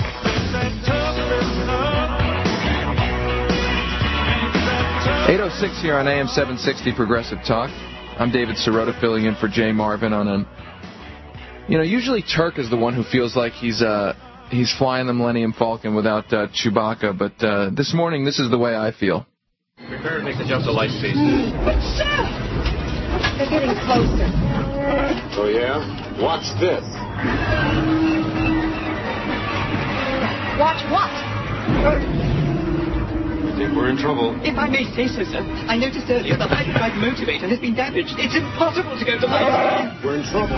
8:06 here on AM 760 Progressive Talk. I'm David Sirota filling in for Jay Marvin on an... usually Turk is the one who feels like he's flying the Millennium Falcon without Chewbacca, but this morning, this is the way I feel. Prepare to make the jump to light speed. They're getting closer. Oh, yeah? Watch this. Watch what? I think we're in trouble. If I may say so, sir, I noticed earlier the hyperdrive motivator has been damaged. It's impossible to go to light. We're in trouble.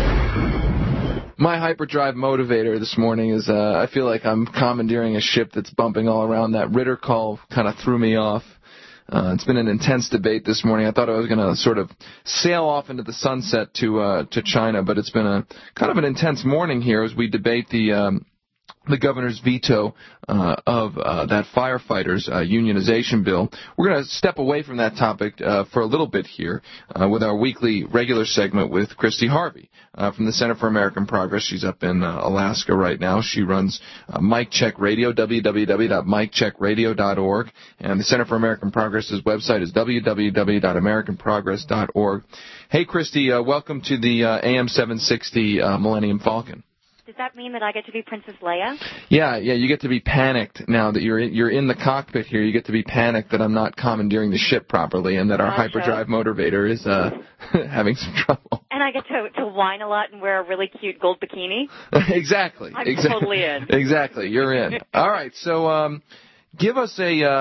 My hyperdrive motivator this morning is, I feel like I'm commandeering a ship that's bumping all around. That Ritter call kind of threw me off. It's been an intense debate this morning. I thought I was going to sort of sail off into the sunset to China, but it's been a kind of an intense morning here as we debate the governor's veto of that firefighters' unionization bill. We're going to step away from that topic for a little bit here with our weekly regular segment with Christy Harvey from the Center for American Progress. She's up in Alaska right now. She runs Mic Check Radio, www.miccheckradio.org, and the Center for American Progress's website is www.americanprogress.org. Hey, Christy, welcome to the AM 760 Millennium Falcon. Does that mean that I get to be Princess Leia? Yeah, you get to be panicked now that you're in the cockpit here. You get to be panicked that I'm not commandeering the ship properly and that our hyperdrive motivator is having some trouble. And I get to whine a lot and wear a really cute gold bikini? Exactly. I'm totally in. Exactly, you're in. All right, so give us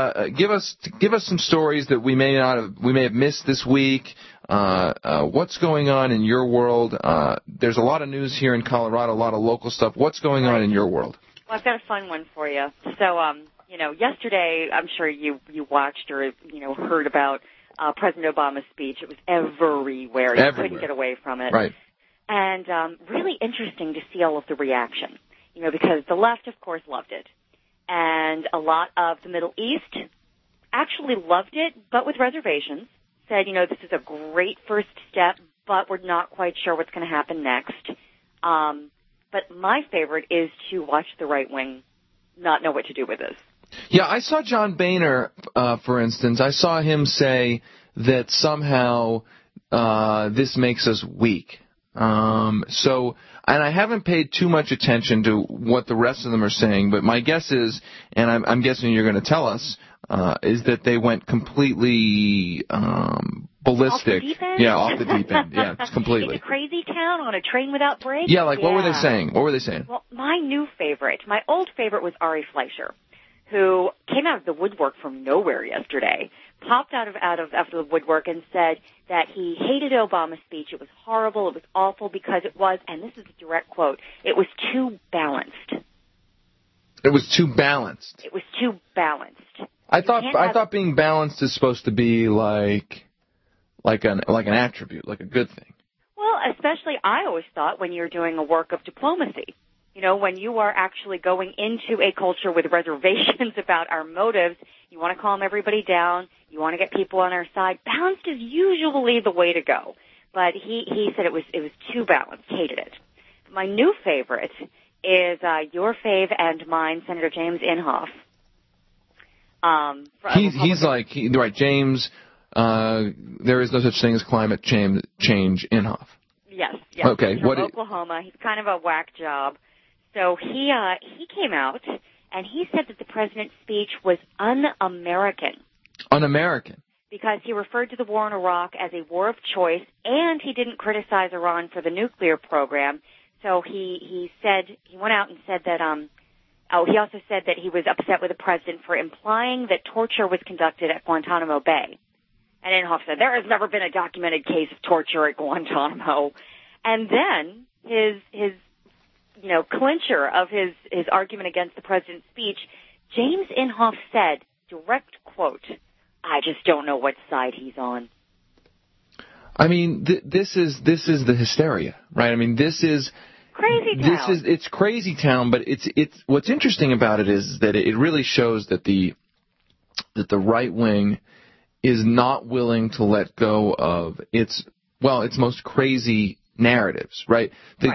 some stories that we may have missed this week. What's going on in your world? There's a lot of news here in Colorado, a lot of local stuff. What's going on in your world? Well, I've got a fun one for you. So, yesterday, I'm sure you watched or, heard about President Obama's speech. It was everywhere. You couldn't get away from it. Right. And really interesting to see all of the reaction, because the left, of course, loved it. And a lot of the Middle East actually loved it, but with reservations. Said, this is a great first step, but we're not quite sure what's going to happen next. But my favorite is to watch the right wing not know what to do with this. Yeah, I saw John Boehner, for instance. I saw him say that somehow this makes us weak. And I haven't paid too much attention to what the rest of them are saying, but my guess is, and I'm guessing you're going to tell us, is that they went completely ballistic. Off the deep end? Yeah, off the deep end. Yeah, completely. It's a crazy town on a train without brakes? Yeah, what were they saying? What were they saying? Well, my old favorite was Ari Fleischer, who came out of the woodwork from nowhere yesterday, popped out of the woodwork and said that he hated Obama's speech. It was horrible. It was awful because it was, and this is a direct quote, it was too balanced. It was too balanced. It was too balanced. I thought being balanced is supposed to be like an attribute, like a good thing. Well, especially I always thought when you're doing a work of diplomacy, when you are actually going into a culture with reservations about our motives, you want to calm everybody down, you want to get people on our side. Balanced is usually the way to go. But he said it was too balanced, hated it. My new favorite is your fave and mine, Senator James Inhofe. He's like, right, James, there is no such thing as climate change Inhofe. Yes. Okay. He's from Oklahoma. He's kind of a whack job. So he came out and he said that the president's speech was un-American. Un-American? Because he referred to the war in Iraq as a war of choice, and he didn't criticize Iran for the nuclear program. So he went out and said that, he also said that he was upset with the president for implying that torture was conducted at Guantanamo Bay. And Inhofe said, there has never been a documented case of torture at Guantanamo. And then his clincher of his argument against the president's speech, James Inhofe said, direct quote, I just don't know what side he's on. I mean, this is the hysteria, right? I mean, this is crazy town. It's crazy town, but it's what's interesting about it is that it really shows that the right wing is not willing to let go of its most crazy narratives, right?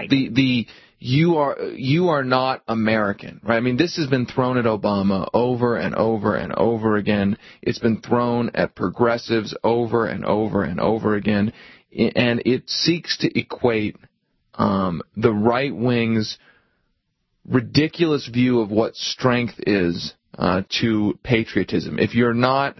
You are not American, right? I mean, this has been thrown at Obama over and over and over again. It's been thrown at progressives over and over and over again, and it seeks to equate the right wing's ridiculous view of what strength is to patriotism. If you're not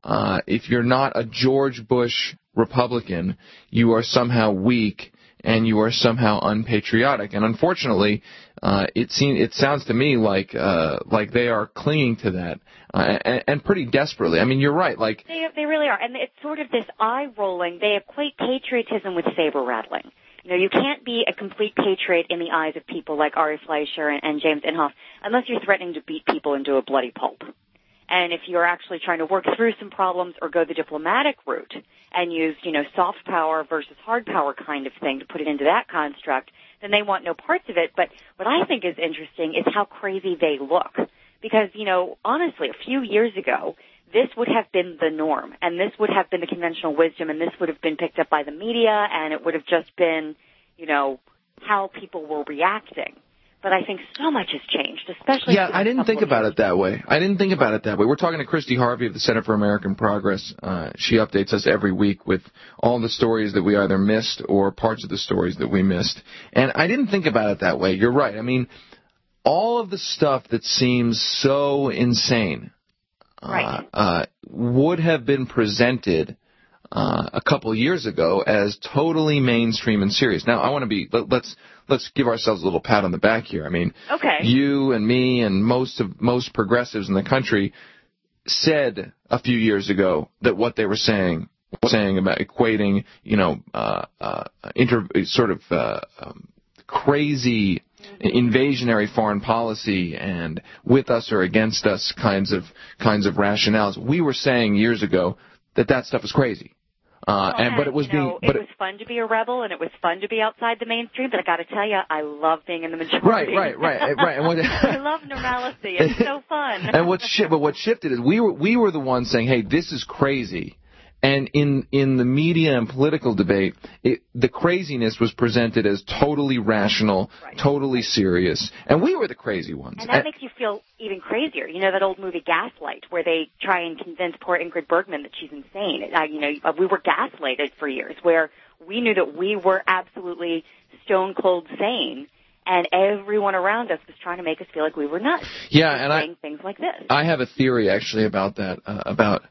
a George Bush Republican, you are somehow weak and you are somehow unpatriotic. And unfortunately, it sounds to me like they are clinging to that and pretty desperately. I mean, you're right. Like they really are, and it's sort of this eye rolling. They equate patriotism with saber rattling. You can't be a complete patriot in the eyes of people like Ari Fleischer and James Inhofe unless you're threatening to beat people into a bloody pulp. And if you're actually trying to work through some problems or go the diplomatic route and use, soft power versus hard power kind of thing to put it into that construct, then they want no parts of it. But what I think is interesting is how crazy they look. Because, honestly, a few years ago, this would have been the norm, and this would have been the conventional wisdom, and this would have been picked up by the media, and it would have just been, how people were reacting. But I think so much has changed, especially... Yeah, I didn't think about it that way. We're talking to Christy Harvey of the Center for American Progress. She updates us every week with all the stories that we either missed or parts of the stories that we missed. And I didn't think about it that way. You're right. I mean, all of the stuff that seems so insane would have been presented a couple years ago as totally mainstream and serious. Now, I want to be let's give ourselves a little pat on the back here. I mean, you and me and most progressives in the country said a few years ago that what they were saying about equating, crazy invasionary foreign policy and with us or against us kinds of rationales. We were saying years ago that stuff is crazy. But it was it was fun to be a rebel, and it was fun to be outside the mainstream. But I got to tell you, I love being in the majority. Right. And I love normalcy. It's so fun. And what shifted is we were the ones saying, "Hey, this is crazy." And in the media and political debate, the craziness was presented as totally rational, totally serious, and we were the crazy ones. And that makes you feel even crazier. You know that old movie Gaslight, where they try and convince poor Ingrid Bergman that she's insane. We were gaslighted for years, where we knew that we were absolutely stone cold sane, and everyone around us was trying to make us feel like we were nuts. Yeah, and saying things like this. I have a theory actually about that. About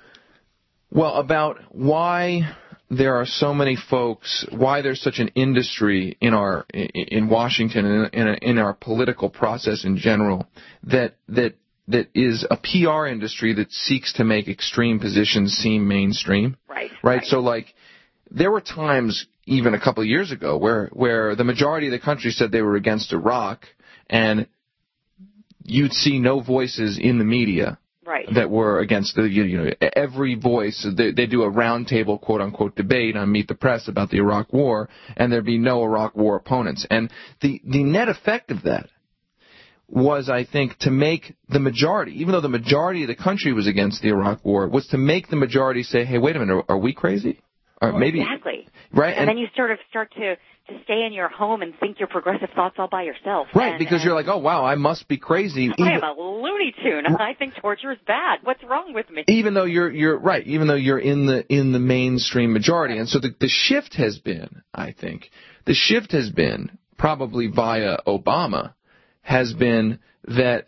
why there are so many folks, why there's such an industry in Washington and in our political process in general that is a PR industry that seeks to make extreme positions seem mainstream. Right. So there were times even a couple of years ago where the majority of the country said they were against Iraq, and you'd see no voices in the media that were against every voice. They do a roundtable, quote unquote, debate on Meet the Press about the Iraq War, and there'd be no Iraq War opponents. And the net effect of that was, I think, to make the majority, even though the majority of the country was against the Iraq War, was to make the majority say, "Hey, wait a minute, are we crazy?" Or maybe exactly. Right. And then you sort of start to stay in your home and think your progressive thoughts all by yourself. Right, because you're like, oh, wow, I must be crazy. I am a Looney Tune. I think torture is bad. What's wrong with me? Even though you're right, even though you're in the mainstream majority. And so the shift has been, I think, probably via Obama, has been that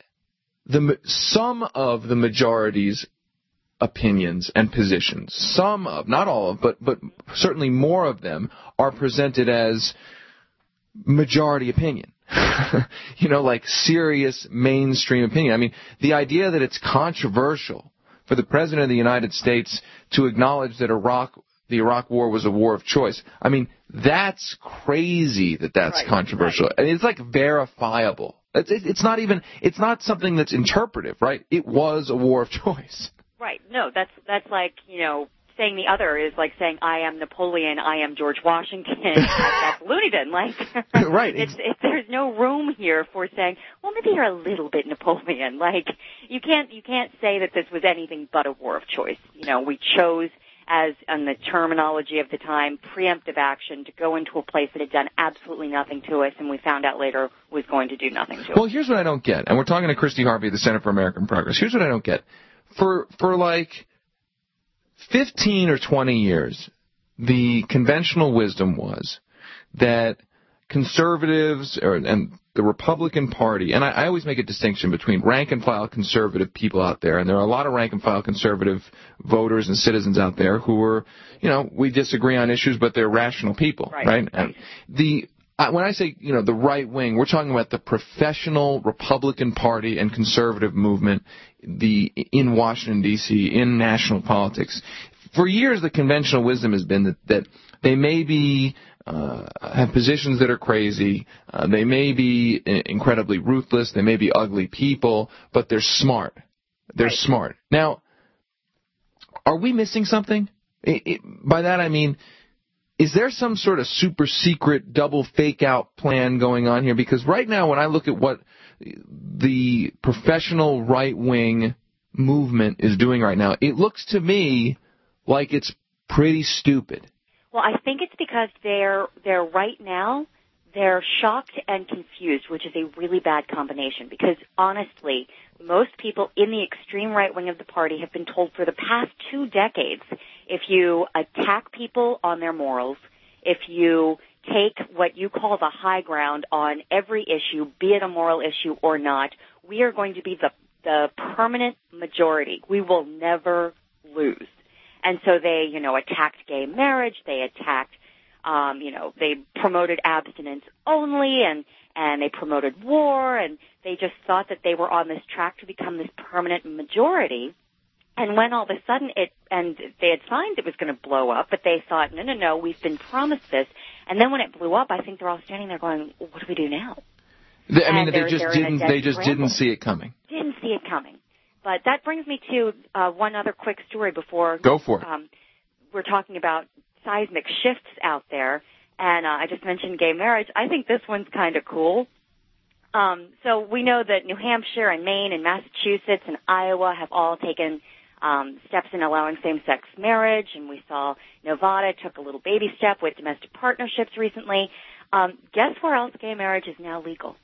some of the majority's opinions and positions, not all of, but certainly more of them, are presented as majority opinion. Like serious mainstream opinion. I mean, the idea that it's controversial for the President of the United States to acknowledge that the Iraq War was a war of choice, I mean, that's crazy that's controversial. Right. I mean, it's like verifiable. It's not something that's interpretive, right? It was a war of choice. Right. No, that's like, saying the other is like saying I am Napoleon, I am George Washington. That's Looney Bin. Right. There's no room here for saying, well, maybe you're a little bit Napoleon. You can't say that this was anything but a war of choice. We chose, as on the terminology of the time, preemptive action to go into a place that had done absolutely nothing to us, and we found out later was going to do nothing to us. Well, here's what I don't get, and we're talking to Christy Harvey of the Center for American Progress. Here's what I don't get. For 15 or 20 years, the conventional wisdom was that conservatives and the Republican Party, and I always make a distinction between rank-and-file conservative people out there, and there are a lot of rank-and-file conservative voters and citizens out there who are, we disagree on issues, but they're rational people, right? And when I say, the right wing, we're talking about the professional Republican Party and conservative movement in Washington, D.C., in national politics. For years, the conventional wisdom has been that they may be have positions that are crazy, they may be incredibly ruthless, they may be ugly people, but they're smart. They're smart. Now, are we missing something? By that I mean, is there some sort of super secret double fake out plan going on here? Because right now when I look at what the professional right-wing movement is doing right now, it looks to me like it's pretty stupid. Well, I think it's because they're right now, they're shocked and confused, which is a really bad combination. Because honestly, most people in the extreme right wing of the party have been told for the past 2 decades, if you attack people on their morals, if you take what you call the high ground on every issue, be it a moral issue or not, we are going to be the permanent majority. We will never lose. And so they, attacked gay marriage, they attacked, they promoted abstinence only, and they promoted war, and they just thought that they were on this track to become this permanent majority. And when all of a sudden they had signed it was going to blow up, but they thought, no, we've been promised this. And then when it blew up, I think they're all standing there going, what do we do now? They just didn't see it coming. Didn't see it coming. But that brings me to one other quick story before. Go for it. We're talking about seismic shifts out there, and I just mentioned gay marriage. I think this one's kind of cool. So we know that New Hampshire and Maine and Massachusetts and Iowa have all taken steps in allowing same-sex marriage, and we saw Nevada took a little baby step with domestic partnerships recently. Guess where else gay marriage is now legal?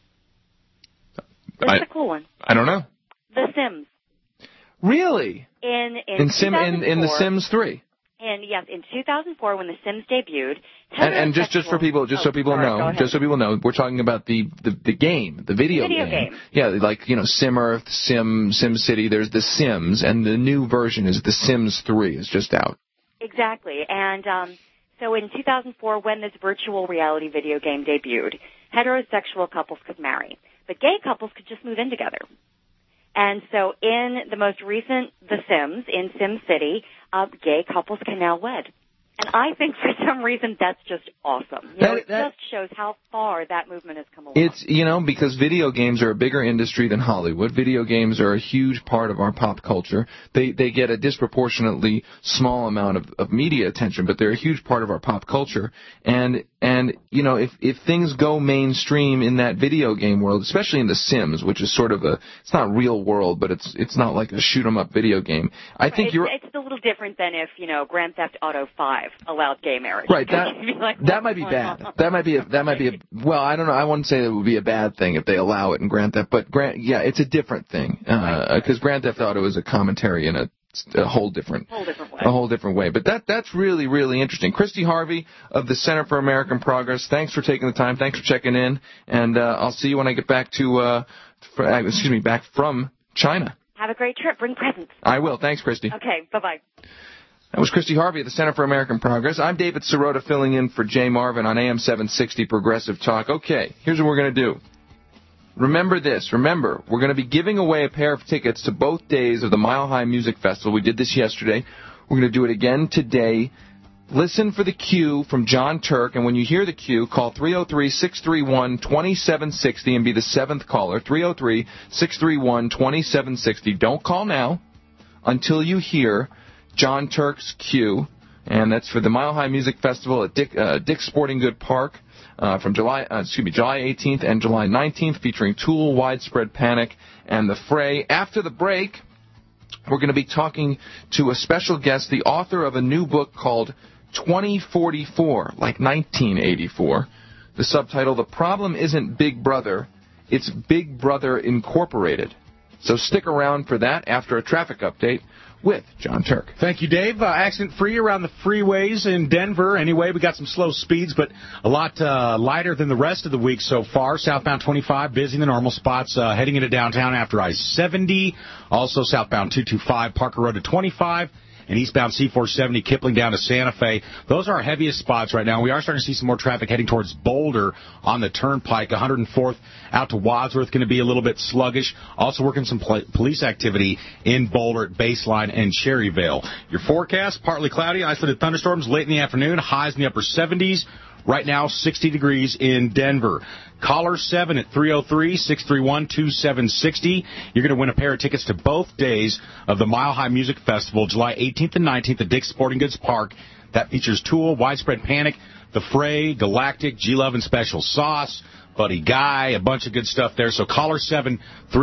This is a cool one. I don't know. The Sims. Really? In The Sims 3. And yes, in 2004 when The Sims debuted. And just so people know, we're talking about the game, the video game. Yeah, like Sim Earth, Sim City. There's The Sims, and the new version is The Sims 3. It's just out. Exactly, and so in 2004 when this virtual reality video game debuted, heterosexual couples could marry, but gay couples could just move in together. And so in the most recent The Sims, in Sim City, gay couples can now wed. And I think for some reason that's just awesome. It just shows how far that movement has come along. It's, because video games are a bigger industry than Hollywood. Video games are a huge part of our pop culture. They get a disproportionately small amount of media attention, but they're a huge part of our pop culture. And if things go mainstream in that video game world, especially in The Sims, which is sort of it's not real world, but it's not like a shoot 'em up video game. I think it's a little different than if, Grand Theft Auto 5 allowed gay marriage. Right. That might be bad. That might be a well, I don't know. I wouldn't say it would be a bad thing if they allow it in Grand Theft, but it's a different thing because Grand Theft Auto is a commentary in a whole different way. But that's really, really interesting. Christy Harvey of the Center for American Progress, thanks for taking the time. Thanks for checking in, and I'll see you when I get back back from China. Have a great trip. Bring presents. I will. Thanks, Christy. Okay. Bye-bye. That was Christy Harvey of the Center for American Progress. I'm David Sirota filling in for Jay Marvin on AM 760 Progressive Talk. Okay, here's what we're going to do. Remember this. Remember, we're going to be giving away a pair of tickets to both days of the Mile High Music Festival. We did this yesterday. We're going to do it again today. Listen for the cue from John Turk, and when you hear the cue, call 303-631-2760 and be the 7th caller, 303-631-2760. Don't call now until you hear John Turk's cue, and that's for the Mile High Music Festival at Dick's Sporting Good Park from July 18th and July 19th, featuring Tool, Widespread Panic, and The Fray. After the break, we're going to be talking to a special guest, the author of a new book called 2044, like 1984. The subtitle, The Problem Isn't Big Brother, It's Big Brother Incorporated. So stick around for that after a traffic update with John Turk. Thank you, Dave. Accident-free around the freeways in Denver. Anyway, we got some slow speeds, but a lot lighter than the rest of the week so far. Southbound 25, busy in the normal spots. Heading into downtown after I-70. Also southbound 225, Parker Road to 25. And eastbound C-470, Kipling down to Santa Fe. Those are our heaviest spots right now. We are starting to see some more traffic heading towards Boulder on the Turnpike. 104th out to Wadsworth, going to be a little bit sluggish. Also working some police activity in Boulder at Baseline and Cherryvale. Your forecast, partly cloudy, isolated thunderstorms late in the afternoon, highs in the upper 70s. Right now, 60 degrees in Denver. Caller 7 at 303-631-2760. You're going to win a pair of tickets to both days of the Mile High Music Festival, July 18th and 19th at Dick's Sporting Goods Park. That features Tool, Widespread Panic, The Fray, Galactic, G-Love and Special Sauce, Buddy Guy, a bunch of good stuff there. So caller 7,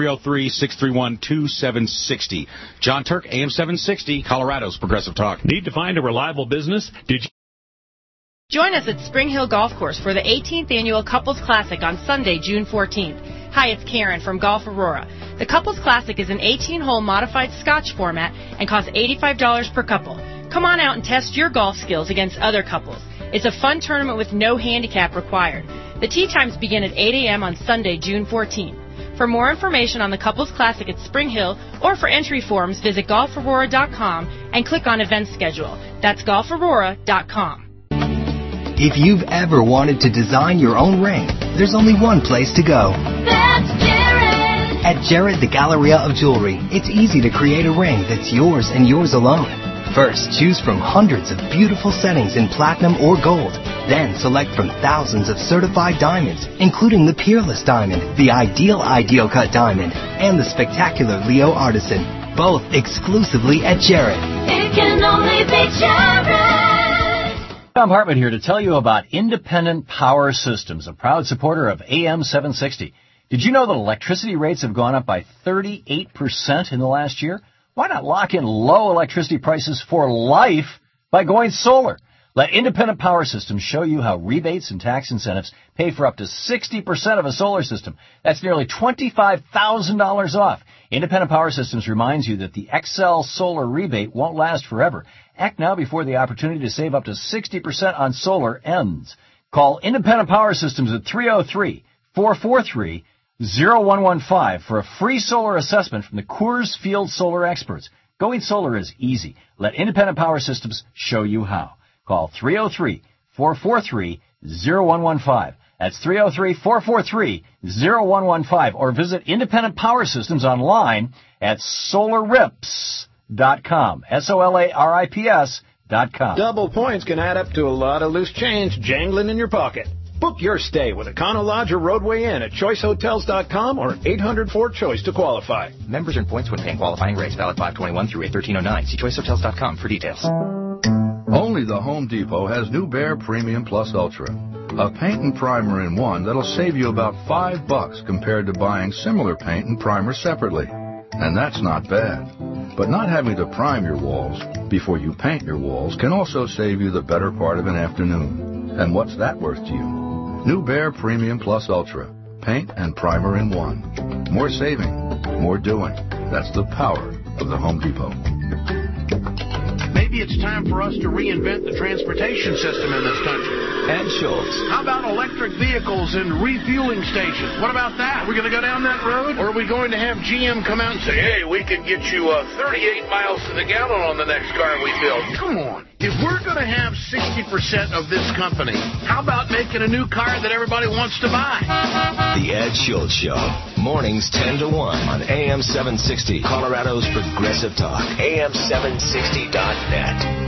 303-631-2760. John Turk, AM 760, Colorado's Progressive Talk. Need to find a reliable business? Join us at Spring Hill Golf Course for the 18th Annual Couples Classic on Sunday, June 14th. Hi, it's Karen from Golf Aurora. The Couples Classic is an 18-hole modified Scotch format and costs $85 per couple. Come on out and test your golf skills against other couples. It's a fun tournament with no handicap required. The tee times begin at 8 a.m. on Sunday, June 14th. For more information on the Couples Classic at Spring Hill or for entry forms, visit golfaurora.com and click on Event Schedule. That's golfaurora.com. If you've ever wanted to design your own ring, there's only one place to go. That's Jared! At Jared the Galleria of Jewelry, it's easy to create a ring that's yours and yours alone. First, choose from hundreds of beautiful settings in platinum or gold. Then select from thousands of certified diamonds, including the Peerless Diamond, the Ideal Cut Diamond, and the spectacular Leo Artisan, both exclusively at Jared. It can only be Jared! Tom Hartman here to tell you about Independent Power Systems, a proud supporter of AM 760. Did you know that electricity rates have gone up by 38% in the last year? Why not lock in low electricity prices for life by going solar? Let Independent Power Systems show you how rebates and tax incentives pay for up to 60% of a solar system. That's nearly $25,000 off. Independent Power Systems reminds you that the Xcel solar rebate won't last forever. Act now before the opportunity to save up to 60% on solar ends. Call Independent Power Systems at 303-443-0115 for a free solar assessment from the Coors Field Solar experts. Going solar is easy. Let Independent Power Systems show you how. Call 303-443-0115. That's 303-443-0115. Or visit Independent Power Systems online at solarips.com. SOLARIPS.com. Double points can add up to a lot of loose change jangling in your pocket. Book your stay with Econo Lodge or Roadway Inn at choicehotels.com or 800-4CHOICE to qualify. Members earn points when paying qualifying rates. Valid 5/21 through 8/13/09. See choicehotels.com for details. Only the Home Depot has New Bear Premium Plus Ultra, a paint and primer in one that'll save you about $5 compared to buying similar paint and primer separately. And that's not bad. But not having to prime your walls before you paint your walls can also save you the better part of an afternoon. And what's that worth to you? New Bear Premium Plus Ultra, paint and primer in one. More saving, more doing. That's the power of the Home Depot. Maybe it's time for us to reinvent the transportation system in this country. Ed Schultz. How about electric vehicles and refueling stations? What about that? Are we going to go down that road? Or are we going to have GM come out and say, hey, we can get you 38 miles to the gallon on the next car we build? Come on. If we're going to have 60% of this company, how about making a new car that everybody wants to buy? The Ed Schultz Show. Mornings 10 to 1 on AM 760, Colorado's Progressive Talk. AM760.net.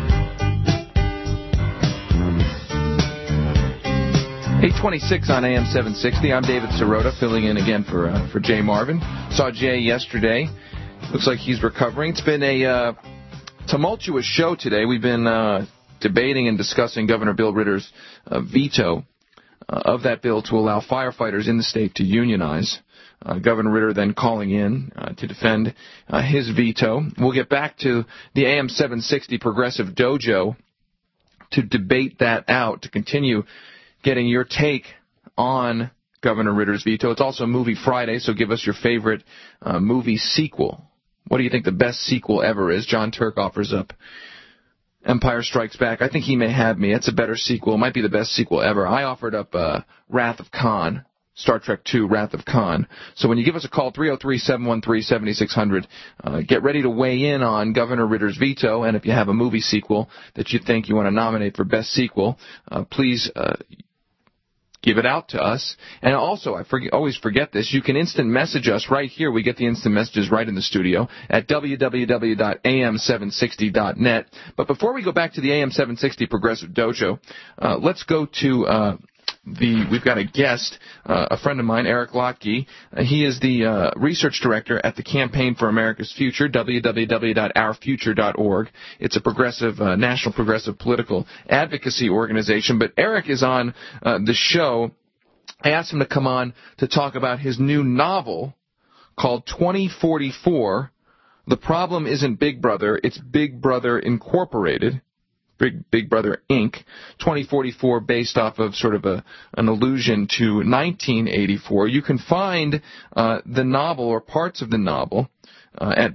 8:26 on AM 760. I'm David Sirota, filling in again for Jay Marvin. Saw Jay yesterday. Looks like he's recovering. It's been a tumultuous show today. We've been debating and discussing Governor Bill Ritter's veto of that bill to allow firefighters in the state to unionize. Governor Ritter then calling in to defend his veto. We'll get back to the AM 760 Progressive Dojo to debate that out, to continue getting your take on Governor Ritter's veto. It's also Movie Friday, so give us your favorite movie sequel. What do you think the best sequel ever is? John Turk offers up Empire Strikes Back. I think he may have me. It's a better sequel. It might be the best sequel ever. I offered up Wrath of Khan, Star Trek II, Wrath of Khan. So when you give us a call, 303-713-7600, get ready to weigh in on Governor Ritter's veto, and if you have a movie sequel that you think you want to nominate for best sequel, please give it out to us. And also, always forget this, you can instant message us right here. We get the instant messages right in the studio at www.am760.net. But before we go back to the AM760 Progressive Dojo, let's go to we've got a guest, a friend of mine, Eric Lotke. He is the research director at the Campaign for America's Future, www.ourfuture.org. It's a progressive, national progressive political advocacy organization. But Eric is on the show. I asked him to come on to talk about his new novel called 2044. The problem isn't Big Brother, it's Big Brother Incorporated. Big Brother Inc., 2044, based off of sort of an allusion to 1984. You can find the novel or parts of the novel at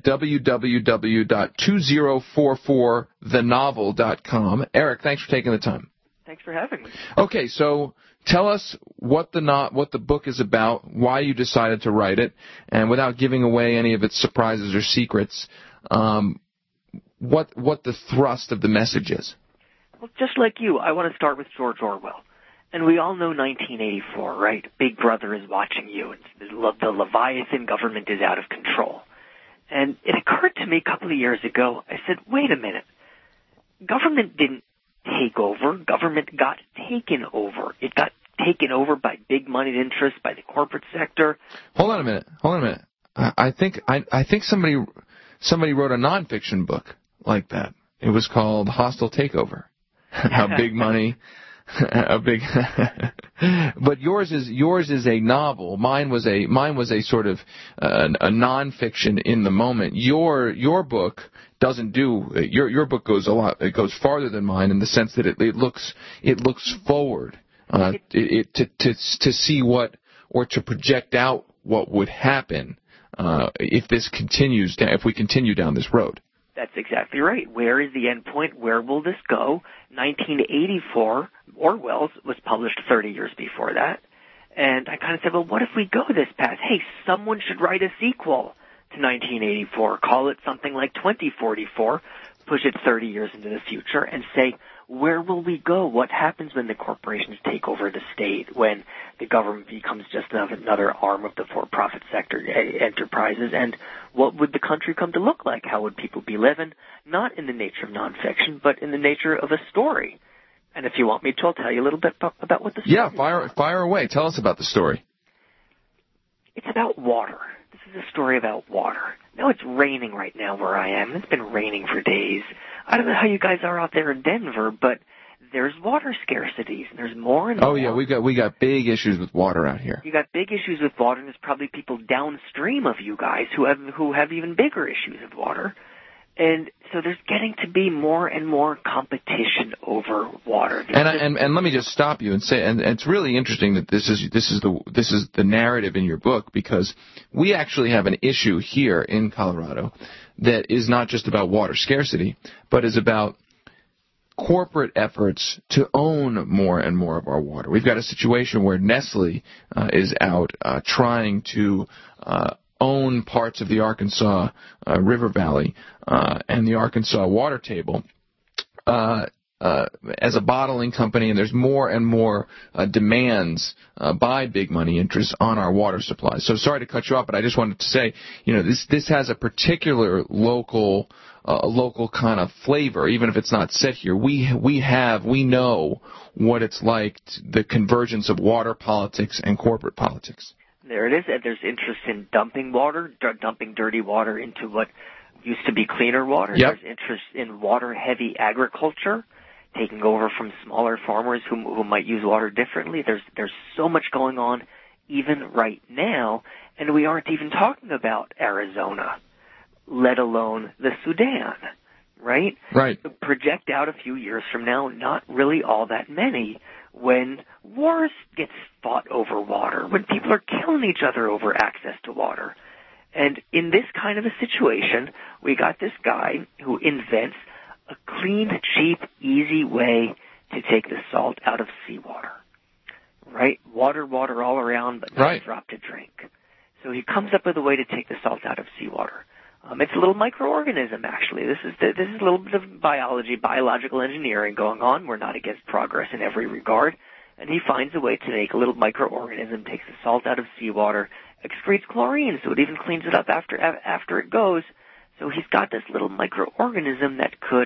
www.2044thenovel.com. Eric, thanks for taking the time. Thanks for having me. Okay, so tell us what the book is about, why you decided to write it, and without giving away any of its surprises or secrets, what the thrust of the message is. Well, just like you, I want to start with George Orwell. And we all know 1984, right? Big Brother is watching you, and the Leviathan government is out of control. And it occurred to me a couple of years ago, I said, wait a minute. Government didn't take over. Government got taken over. It got taken over by big moneyed interests, by the corporate sector. Hold on a minute. I think somebody wrote a nonfiction book like that. It was called Hostile Takeover. How big money, but yours is a novel. Mine was a sort of a nonfiction in the moment. Your book doesn't do your book goes a lot. It goes farther than mine in the sense that it looks forward to see what, or to project out what would happen if we continue down this road. That's exactly right. Where is the end point? Where will this go? 1984, Orwell's was published 30 years before that. And I kind of said, well, what if we go this path? Hey, someone should write a sequel to 1984. Call it something like 2044, push it 30 years into the future, and say, where will we go? What happens when the corporations take over the state, when the government becomes just another arm of the for-profit sector enterprises, and what would the country come to look like? How would people be living? Not in the nature of nonfiction, but in the nature of a story. And if you want me to, I'll tell you a little bit about what the story is. Yeah, fire away. Tell us about the story. It's about water. This is a story about water. Now it's raining right now where I am. It's been raining for days. I don't know how you guys are out there in Denver, but there's water scarcities. There's more and more. Oh yeah, we got big issues with water out here. You got big issues with water, and there's probably people downstream of you guys who have even bigger issues with water. And so there's getting to be more and more competition over water. And let me just stop you and say, and it's really interesting that this is the narrative in your book, because we actually have an issue here in Colorado that is not just about water scarcity, but is about corporate efforts to own more and more of our water. We've got a situation where Nestle is out trying to own parts of the Arkansas River Valley and the Arkansas water table as a bottling company, and there's more and more demands by big money interests on our water supply. So sorry to cut you off, but I just wanted to say, this has a particular local kind of flavor, even if it's not set here. We know what it's like, the convergence of water politics and corporate politics. There it is. And there's interest in dumping dirty water into what used to be cleaner water. Yep. There's interest in water-heavy agriculture, taking over from smaller farmers who might use water differently. There's so much going on even right now, and we aren't even talking about Arizona, let alone the Sudan, right? Right. Project out a few years from now, not really all that many, when wars get fought over water, when people are killing each other over access to water. And in this kind of a situation, we got this guy who invents a clean, cheap, easy way to take the salt out of seawater, right? Water all around, but not a drop to drink. So he comes up with a way to take the salt out of seawater. It's a little microorganism, actually. This is a little bit of biological engineering going on. We're not against progress in every regard. and he finds a way to make a little microorganism, takes the salt out of seawater, excretes chlorine, so it even cleans it up after it goes. So he's got this little microorganism that could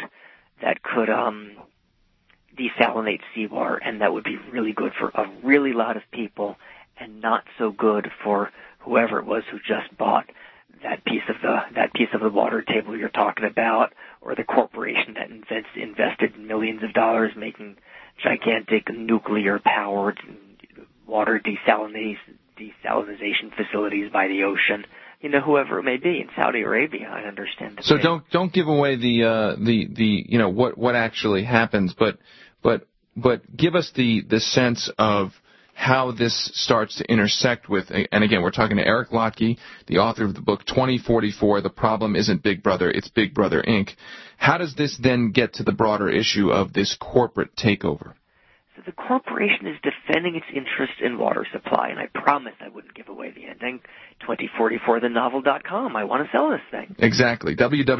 desalinate seawater, and that would be really good for a really lot of people, and not so good for whoever it was who just bought that piece of the water table you're talking about, or the corporation that invested millions of dollars making gigantic nuclear-powered water desalination facilities by the ocean. You know, whoever it may be in Saudi Arabia, I understand. So don't give away the what actually happens, but give us the sense of how this starts to intersect with, and again, we're talking to Eric Lotke, the author of the book 2044, The Problem Isn't Big Brother, It's Big Brother, Inc. How does this then get to the broader issue of this corporate takeover? So the corporation is defending its interest in water supply, and I promised I wouldn't give away the ending. 2044thenovel.com. I want to sell this thing. Exactly.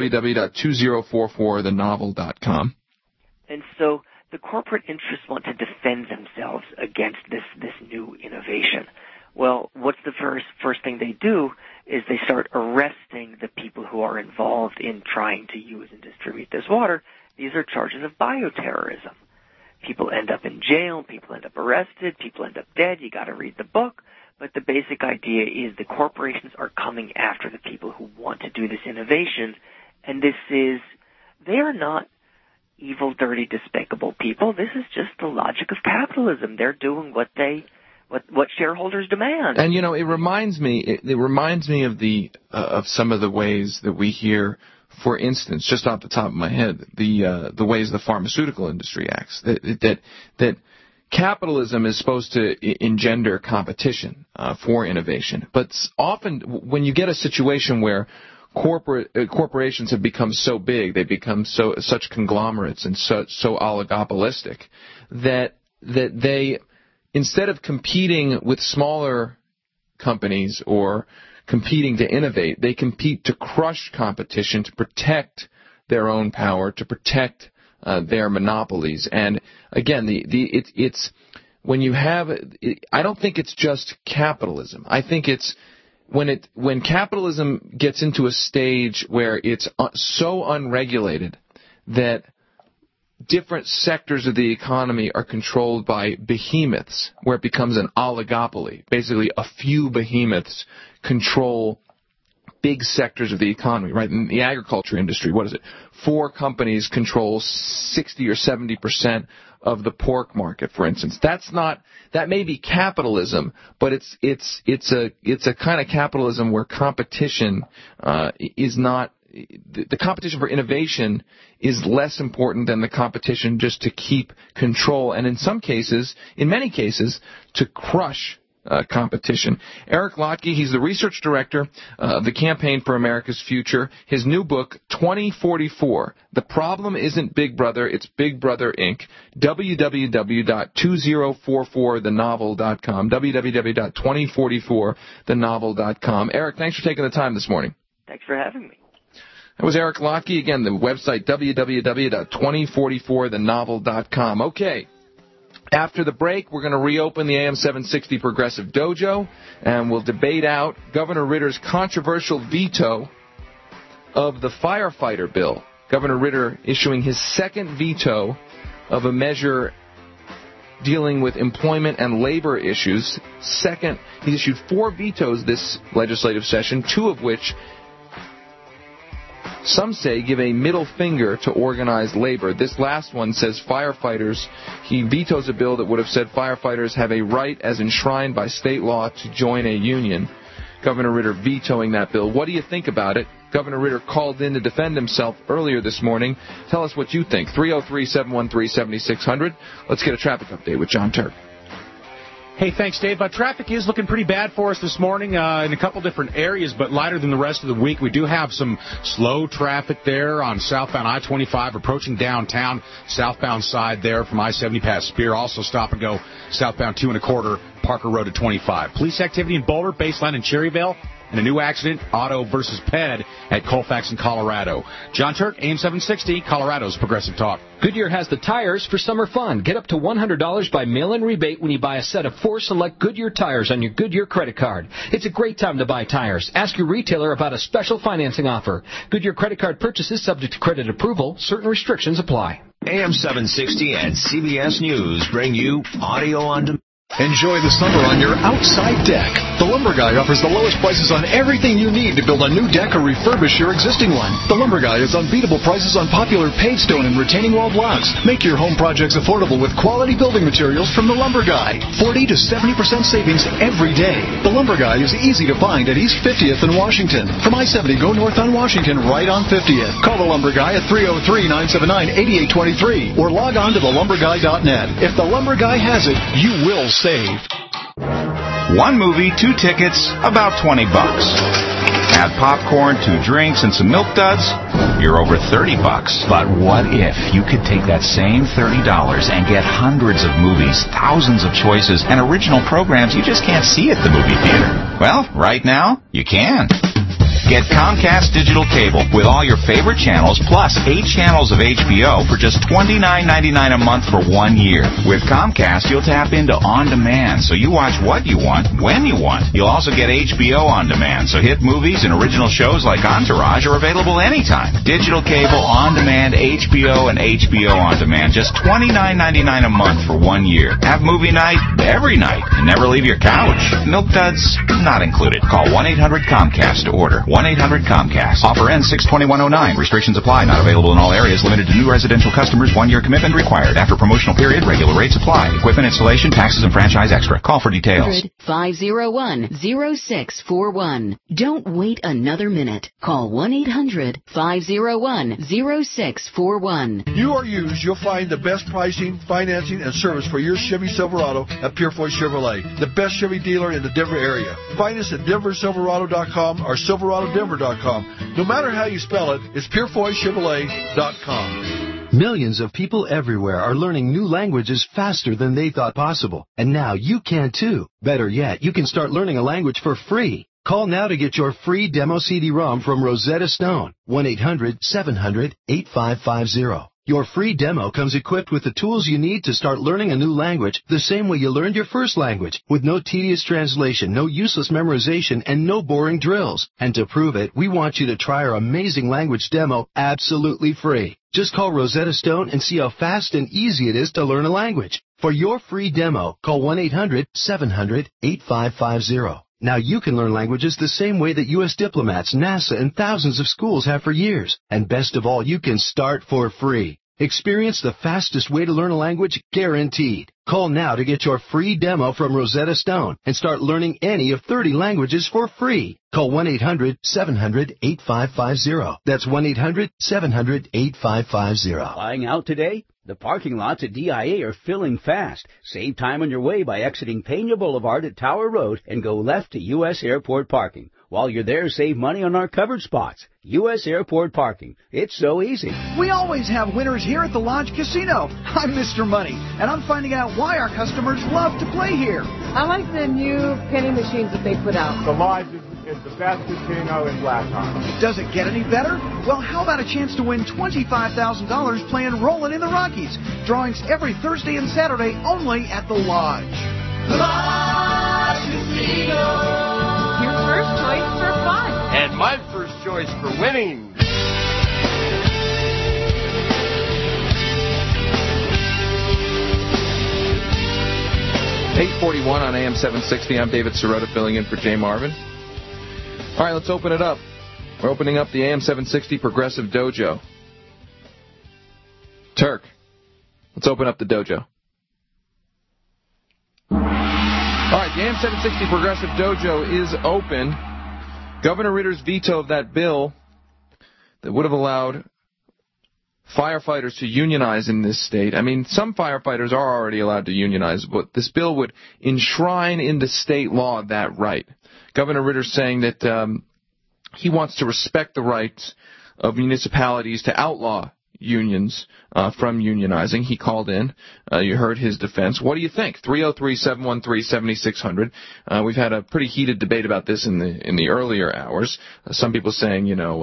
www.2044thenovel.com. And so the corporate interests want to defend themselves against this new innovation. Well, what's the first thing they do is they start arresting the people who are involved in trying to use and distribute this water. These are charges of bioterrorism. People end up in jail, people end up arrested, people end up dead. You got to read the book. But the basic idea is the corporations are coming after the people who want to do this innovation, and they are not evil, dirty, despicable people. This is just the logic of capitalism. They're doing what shareholders demand. And it reminds me of some of the ways that we hear, for instance, just off the top of my head, the ways the pharmaceutical industry acts. That capitalism is supposed to engender competition for innovation, but often when you get a situation where corporations have become so big, they become such conglomerates and so oligopolistic that they, instead of competing with smaller companies or competing to innovate, they compete to crush competition, to protect their own power, to protect their monopolies. And again, it's when you have, I don't think it's just capitalism. I think it's when capitalism gets into a stage where it's so unregulated that different sectors of the economy are controlled by behemoths, where it becomes an oligopoly. Basically, a few behemoths control big sectors of the economy, right? In the agriculture industry, 4 companies control 60 or 70% of the pork market, for instance. That may be capitalism, but it's a kind of capitalism where competition is not, the competition for innovation is less important than the competition just to keep control, and in many cases, to crush competition. Eric Lotke, he's the research director of the Campaign for America's Future. His new book, 2044, The Problem Isn't Big Brother, It's Big Brother, Inc., www.2044thenovel.com, www.2044thenovel.com. Eric, thanks for taking the time this morning. Thanks for having me. That was Eric Lotke. Again, the website, www.2044thenovel.com. Okay. After the break, we're going to reopen the AM 760 Progressive Dojo, and we'll debate out Governor Ritter's controversial veto of the firefighter bill. Governor Ritter issuing his second veto of a measure dealing with employment and labor issues. Second, he issued 4 vetoes this legislative session, 2 of which some say give a middle finger to organized labor. This last one says firefighters. He vetoes a bill that would have said firefighters have a right as enshrined by state law to join a union. Governor Ritter vetoing that bill. What do you think about it? Governor Ritter called in to defend himself earlier this morning. Tell us what you think. 303-713-7600. Let's get a traffic update with John Turk. Hey, thanks, Dave. Traffic is looking pretty bad for us this morning in a couple different areas, but lighter than the rest of the week. We do have some slow traffic there on southbound I-25 approaching downtown, southbound side there from I-70 past Spear. Also stop and go southbound 2 1/4 Parker Road to 25. Police activity in Boulder, Baseline, and Cherryvale. And a new accident, Auto versus Ped at Colfax in Colorado. John Turk, AM 760, Colorado's Progressive Talk. Goodyear has the tires for summer fun. Get up to $100 by mail-in rebate when you buy a set of 4 select Goodyear tires on your Goodyear credit card. It's a great time to buy tires. Ask your retailer about a special financing offer. Goodyear credit card purchases subject to credit approval. Certain restrictions apply. AM 760 and CBS News bring you audio on demand. Enjoy the summer on your outside deck. The Lumber Guy offers the lowest prices on everything you need to build a new deck or refurbish your existing one. The Lumber Guy has unbeatable prices on popular paid stone and retaining wall blocks. Make your home projects affordable with quality building materials from The Lumber Guy. 40 to 70% savings every day. The Lumber Guy is easy to find at East 50th in Washington. From I-70, go north on Washington, right on 50th. Call The Lumber Guy at 303-979-8823 or log on to thelumberguy.net. If The Lumber Guy has it, you will save. One movie, 2 tickets, about $20. Add popcorn, 2 drinks, and some milk duds, you're over $30. But what if you could take that same $30 and get hundreds of movies, thousands of choices, and original programs you just can't see at the movie theater? Well, right now, you can. Get Comcast Digital Cable with all your favorite channels plus 8 channels of HBO for just $29.99 a month for 1 year. With Comcast, you'll tap into On Demand, so you watch what you want, when you want. You'll also get HBO On Demand, so hit movies and original shows like Entourage are available anytime. Digital Cable, On Demand, HBO, and HBO On Demand, just $29.99 a month for 1 year. Have movie night every night and never leave your couch. Milk duds, not included. Call 1-800-COMCAST to order. 1-800-COMCAST. Offer ends 6/21/09. Restrictions apply. Not available in all areas. Limited to new residential customers. 1 year commitment required. After promotional period, regular rates apply. Equipment installation, taxes, and franchise extra. Call for details. 501-0641. Don't wait another minute. Call 1-800-501-0641. You or used, you'll find the best pricing, financing, and service for your Chevy Silverado at Purefoy Chevrolet, the best Chevy dealer in the Denver area. Find us at DenverSilverado.com or SilveradoDenver.com. No matter how you spell it, it's PureFoyChevrolet.com. Millions of people everywhere are learning new languages faster than they thought possible. And now you can too. Better yet, you can start learning a language for free. Call now to get your free demo CD-ROM from Rosetta Stone. 1-800-700-8550. Your free demo comes equipped with the tools you need to start learning a new language the same way you learned your first language, with no tedious translation, no useless memorization, and no boring drills. And to prove it, we want you to try our amazing language demo absolutely free. Just call Rosetta Stone and see how fast and easy it is to learn a language. For your free demo, call 1-800-700-8550. Now you can learn languages the same way that U.S. diplomats, NASA, and thousands of schools have for years. And best of all, you can start for free. Experience the fastest way to learn a language, guaranteed. Call now to get your free demo from Rosetta Stone and start learning any of 30 languages for free. Call 1-800-700-8550. That's 1-800-700-8550. Flying out today? The parking lots at DIA are filling fast. Save time on your way by exiting Pena Boulevard at Tower Road and go left to U.S. Airport Parking. While you're there, save money on our covered spots. U.S. Airport Parking. It's so easy. We always have winners here at the Lodge Casino. I'm Mr. Money, and I'm finding out why our customers love to play here. I like the new penny machines that they put out. The Lodge is the best casino in Blackhawk. Does it get any better? Well, how about a chance to win $25,000 playing Rollin' in the Rockies? Drawings every Thursday and Saturday only at the Lodge. Lodge Casino. Your first choice for fun. And my first choice for winning. .841 on AM 760. I'm David Sirota filling in for Jay Marvin. All right, let's open it up. We're opening up the AM 760 Progressive Dojo. Turk, let's open up the dojo. All right, the AM 760 Progressive Dojo is open. Governor Ritter's veto of that bill that would have allowed firefighters to unionize in this state. I mean, some firefighters are already allowed to unionize, but this bill would enshrine into state law that right. Governor Ritter's saying that he wants to respect the rights of municipalities to outlaw unions from unionizing. He called in. You heard his defense. What do you think? 303-713-7600. We've had a pretty heated debate about this in the earlier hours. Some people saying,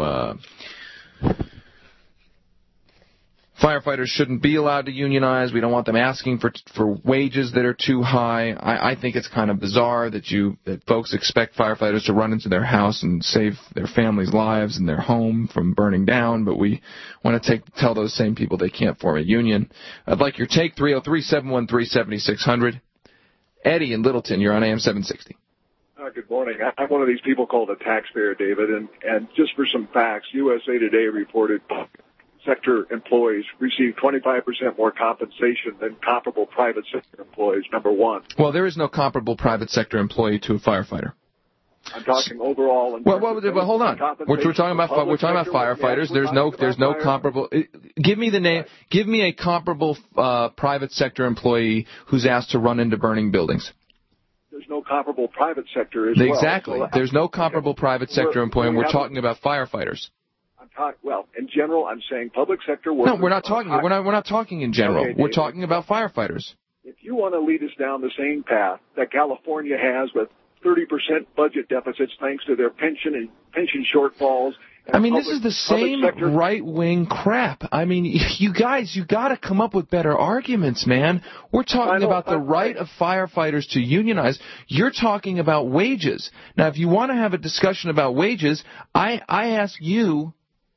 firefighters shouldn't be allowed to unionize. We don't want them asking for wages that are too high. I think it's kind of bizarre that folks expect firefighters to run into their house and save their families' lives and their home from burning down, but we want to tell those same people they can't form a union. I'd like your take, 303-713-7600. Eddie in Littleton, you're on AM 760. Good morning. I'm one of these people called a taxpayer, David, and just for some facts, USA Today reported sector employees receive 25% more compensation than comparable private sector employees, number one. Well, there is no comparable private sector employee to a firefighter. I'm talking overall. Well, hold on. We're talking about firefighters. There's no comparable. Give me the name. Give me a comparable private sector employee who's asked to run into burning buildings. There's no comparable private sector as well. Exactly. There's no comparable private sector employee, and we're talking about firefighters. Well, in general, I'm saying public sector workers. No, we're not talking. We're not talking in general. We're talking about firefighters. If you want to lead us down the same path that California has with 30% budget deficits thanks to their pension shortfalls. I mean, this is the same right-wing crap. I mean, you guys, you got to come up with better arguments, man. We're talking about the right of firefighters to unionize. You're talking about wages. Now, if you want to have a discussion about wages, I ask you.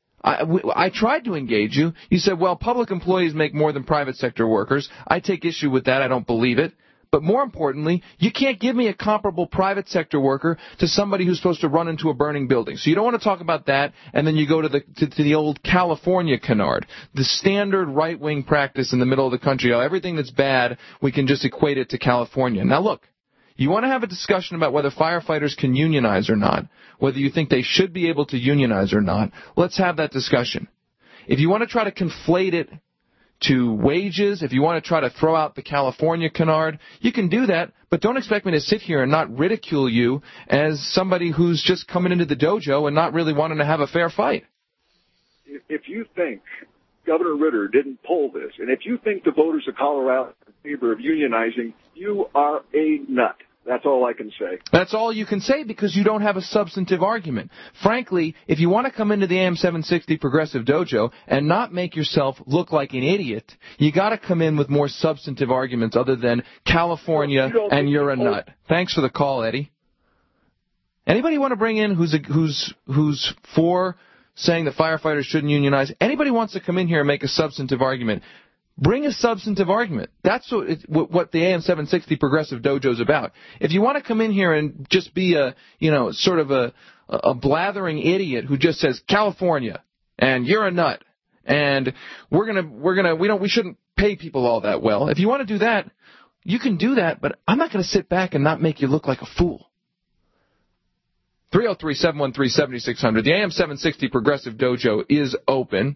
I tried to engage you. You said, well, public employees make more than private sector workers. I take issue with that. I don't believe it. But more importantly, you can't give me a comparable private sector worker to somebody who's supposed to run into a burning building. So you don't want to talk about that, and then you go to the old California canard, the standard right-wing practice in the middle of the country. Everything that's bad, we can just equate it to California. Now, look. You want to have a discussion about whether firefighters can unionize or not, whether you think they should be able to unionize or not. Let's have that discussion. If you want to try to conflate it to wages, if you want to try to throw out the California canard, you can do that, but don't expect me to sit here and not ridicule you as somebody who's just coming into the dojo and not really wanting to have a fair fight. If you think Governor Ritter didn't pull this, and if you think the voters of Colorado are in favor of unionizing, you are a nut. That's all I can say. That's all you can say because you don't have a substantive argument. Frankly, if you want to come into the AM 760 Progressive Dojo and not make yourself look like an idiot, you got to come in with more substantive arguments other than California and you're a nut. Thanks for the call, Eddie. Anybody want to bring in who's for saying that firefighters shouldn't unionize? Anybody wants to come in here and make a substantive argument? Bring a substantive argument. That's what the AM 760 Progressive Dojo is about. If you want to come in here and just be a blathering idiot who just says California and you're a nut and we shouldn't pay people all that well. If you want to do that, you can do that, but I'm not going to sit back and not make you look like a fool. 303-713-7600. The AM 760 Progressive Dojo is open.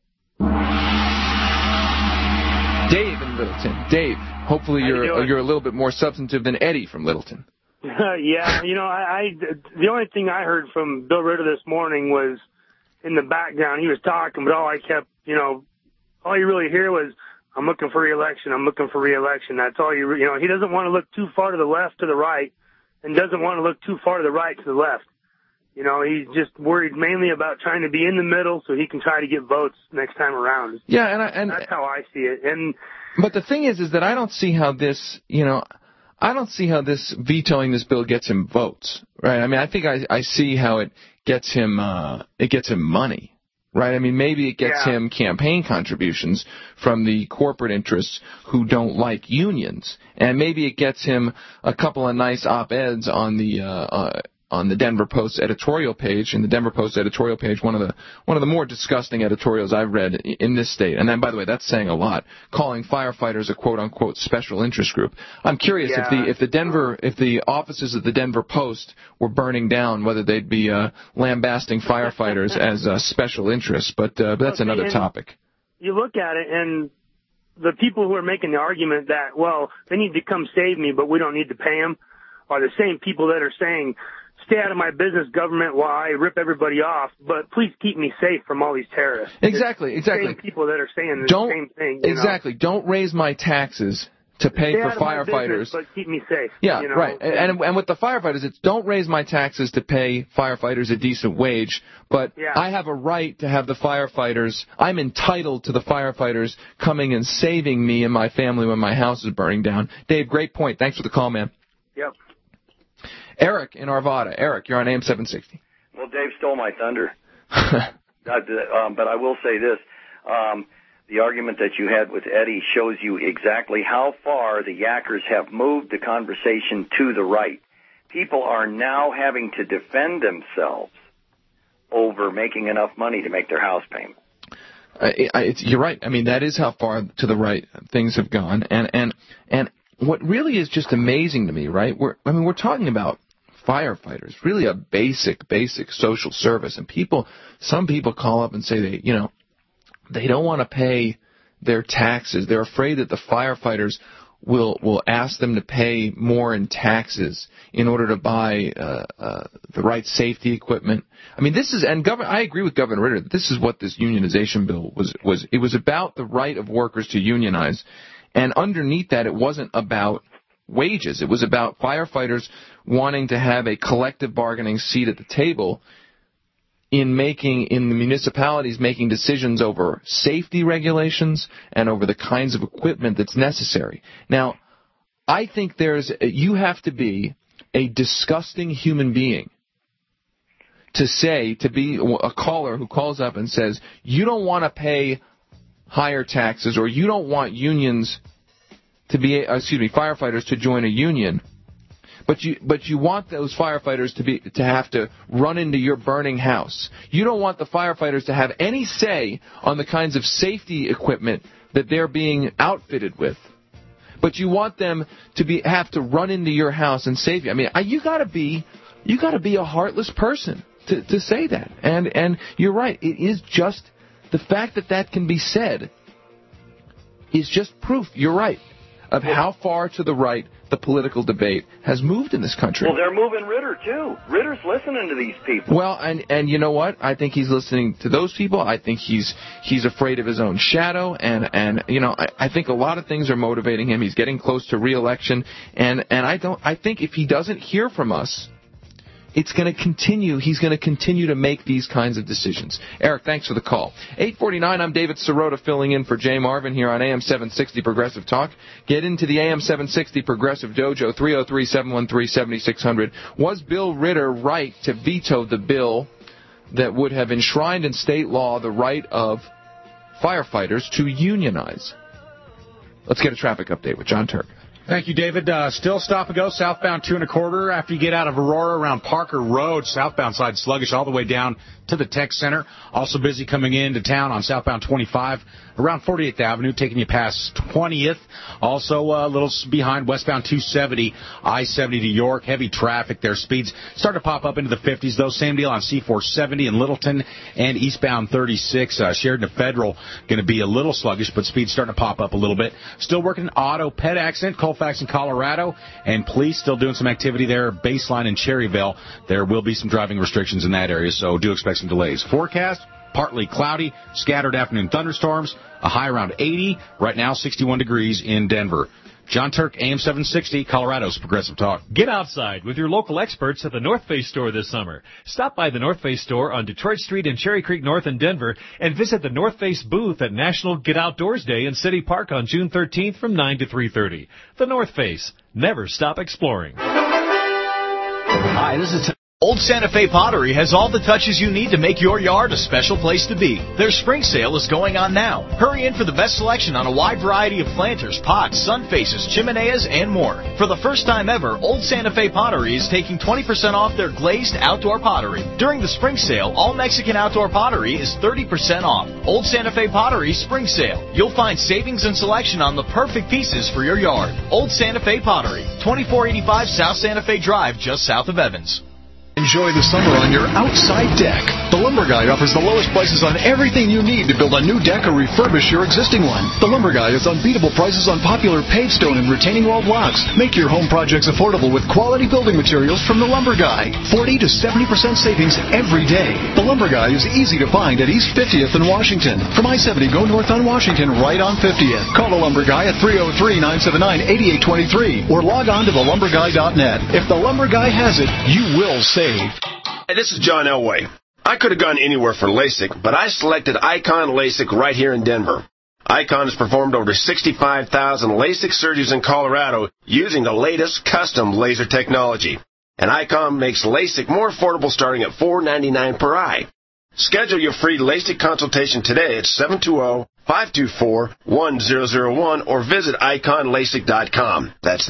Dave in Littleton. Dave, hopefully you're a little bit more substantive than Eddie from Littleton. Yeah, the only thing I heard from Bill Ritter this morning was in the background. He was talking, but all you really hear was, I'm looking for re-election, I'm looking for re-election. That's all he doesn't want to look too far to the left, to the right, and doesn't want to look too far to the right, to the left. He's just worried mainly about trying to be in the middle so he can try to get votes next time around. Yeah, and that's how I see it. But the thing is that I don't see how this, vetoing this bill gets him votes, right? I mean, I think I see how it gets him money, right? I mean, maybe it gets him campaign contributions from the corporate interests who don't like unions, and maybe it gets him a couple of nice op-eds on the Denver Post editorial page. In the Denver Post editorial page, one of the more disgusting editorials I've read in this state. And then, by the way, that's saying a lot. Calling firefighters a quote unquote special interest group. I'm curious if the offices of the Denver Post were burning down, whether they'd be lambasting firefighters as special interests. But that's another topic. You look at it, and the people who are making the argument that they need to come save me, but we don't need to pay them, are the same people that are saying, stay out of my business, government, while I rip everybody off, but please keep me safe from all these terrorists. Exactly. Same people that are saying the same thing. Exactly. Don't raise my taxes to pay stay for out of my firefighters. business, but keep me safe. Yeah, right. And with the firefighters, it's don't raise my taxes to pay firefighters a decent wage, but I have a right to have the firefighters, I'm entitled to the firefighters coming and saving me and my family when my house is burning down. Dave, great point. Thanks for the call, man. Yep. Eric in Arvada. Eric, you're on AM 760. Well, Dave stole my thunder. But I will say this. The argument that you had with Eddie shows you exactly how far the yackers have moved the conversation to the right. People are now having to defend themselves over making enough money to make their house payment. You're right. I mean, that is how far to the right things have gone. And what really is just amazing to me, right? We're talking about firefighters, really a basic social service. And some people call up and say they don't want to pay their taxes. They're afraid that the firefighters will ask them to pay more in taxes in order to buy the right safety equipment. I mean, I agree with Governor Ritter that this is what this unionization bill was. It was about the right of workers to unionize, and underneath that, it wasn't about wages. It was about firefighters wanting to have a collective bargaining seat at the table in the municipalities making decisions over safety regulations and over the kinds of equipment that's necessary. Now, I think you have to be a disgusting human being to be a caller who calls up and says, you don't want to pay higher taxes or you don't want firefighters to join a union. But you want those firefighters to have to run into your burning house. You don't want the firefighters to have any say on the kinds of safety equipment that they're being outfitted with. But you want them to have to run into your house and save you. I mean, you got to be a heartless person to say that. And you're right. It is just the fact that can be said is just proof. You're right. Of how far to the right the political debate has moved in this country. Well, they're moving Ritter, too. Ritter's listening to these people. Well, and you know what? I think he's listening to those people. I think he's afraid of his own shadow, and I think a lot of things are motivating him. He's getting close to re-election, and I think if he doesn't hear from us, it's going to continue. He's going to continue to make these kinds of decisions. Eric, thanks for the call. 8:49. I'm David Sirota filling in for Jay Marvin here on AM 760 Progressive Talk. Get into the AM 760 Progressive Dojo, 303-713-7600. Was Bill Ritter right to veto the bill that would have enshrined in state law the right of firefighters to unionize? Let's get a traffic update with John Turk. Thank you, David. Still stop and go, southbound 2 1/4 after you get out of Aurora around Parker Road. Southbound side sluggish all the way down to the Tech Center. Also busy coming into town on southbound 25 around 48th Avenue, taking you past 20th. Also a little behind westbound 270, I-70 to York. Heavy traffic there. Speeds start to pop up into the 50s, though. Same deal on C-470 in Littleton and eastbound 36. Sheridan to Federal going to be a little sluggish, but speeds starting to pop up a little bit. Still working auto pet accident, Colfax in Colorado, and police still doing some activity there. Baseline in Cherryville. There will be some driving restrictions in that area, so do expect some delays. Forecast, partly cloudy, scattered afternoon thunderstorms, a high around 80, right now 61 degrees in Denver. John Turk, AM 760, Colorado's Progressive Talk. Get outside with your local experts at the North Face store this summer. Stop by the North Face store on Detroit Street and Cherry Creek North in Denver and visit the North Face booth at National Get Outdoors Day in City Park on June 13th from 9 to 3:30. The North Face. Never stop exploring. Hi, this is Old Santa Fe Pottery has all the touches you need to make your yard a special place to be. Their spring sale is going on now. Hurry in for the best selection on a wide variety of planters, pots, sun faces, chimeneas, and more. For the first time ever, Old Santa Fe Pottery is taking 20% off their glazed outdoor pottery. During the spring sale, all Mexican outdoor pottery is 30% off. Old Santa Fe Pottery spring sale. You'll find savings and selection on the perfect pieces for your yard. Old Santa Fe Pottery, 2485 South Santa Fe Drive, just south of Evans. Enjoy the summer on your outside deck. The Lumber Guy offers the lowest prices on everything you need to build a new deck or refurbish your existing one. The Lumber Guy has unbeatable prices on popular paved stone and retaining wall blocks. Make your home projects affordable with quality building materials from The Lumber Guy. 40 to 70% savings every day. The Lumber Guy is easy to find at East 50th in Washington. From I-70, go north on Washington, right on 50th. Call The Lumber Guy at 303-979-8823 or log on to thelumberguy.net. If The Lumber Guy has it, you will save. Hey, this is John Elway. I could have gone anywhere for LASIK, but I selected Icon LASIK right here in Denver. Icon has performed over 65,000 LASIK surgeries in Colorado using the latest custom laser technology. And Icon makes LASIK more affordable starting at $4.99 per eye. Schedule your free LASIK consultation today at 720-524-1001 or visit iconlasik.com. That's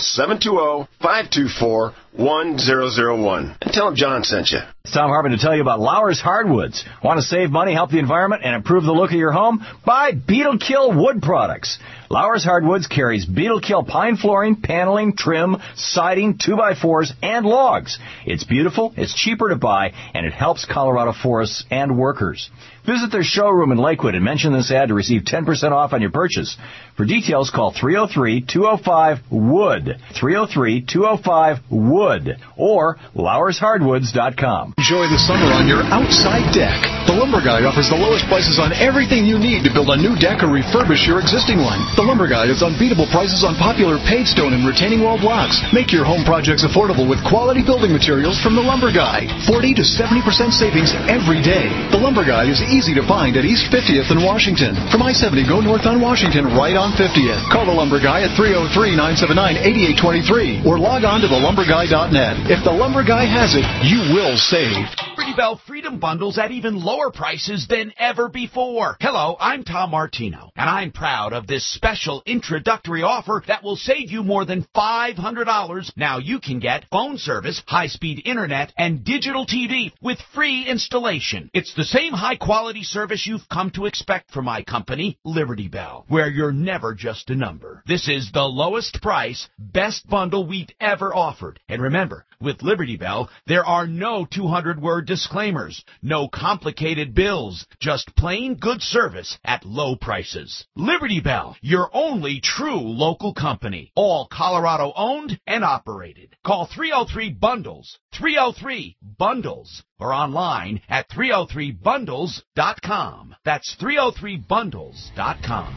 720-524-1001. And tell them John sent you. It's Tom Hartman to tell you about Lauer's Hardwoods. Want to save money, help the environment, and improve the look of your home? Buy Beetle Kill wood products. Lauer's Hardwoods carries Beetle Kill pine flooring, paneling, trim, siding, 2x4s, and logs. It's beautiful, it's cheaper to buy, and it helps Colorado forests and workers. Visit their showroom in Lakewood and mention this ad to receive 10% off on your purchase. For details, call 303-205-WOOD, 303-205-WOOD, or LauersHardwoods.com. Enjoy the summer on your outside deck. The Lumber Guy offers the lowest prices on everything you need to build a new deck or refurbish your existing one. The Lumber Guy has unbeatable prices on popular paved stone and retaining wall blocks. Make your home projects affordable with quality building materials from The Lumber Guy. 40 to 70% savings every day. The Lumber Guy is easy to find at East 50th in Washington. From I-70, go north on Washington, right on 50th. Call The Lumber Guy at 303-979-8823 or log on to thelumberguy.net. If The Lumber Guy has it, you will save. Liberty Bell Freedom Bundles at even lower prices than ever before. Hello, I'm Tom Martino, and I'm proud of this special introductory offer that will save you more than $500. Now you can get phone service, high-speed internet, and digital TV with free installation. It's the same high-quality service you've come to expect from my company, Liberty Bell, where you're never just a number. This is the lowest price, best bundle we've ever offered. And remember, with Liberty Bell, there are no 200-word disclaimers, no complicated bills, just plain good service at low prices. Liberty Bell, your only true local company, all Colorado owned and operated. Call 303-BUNDLES, 303-BUNDLES, or online at 303bundles.com. That's 303bundles.com.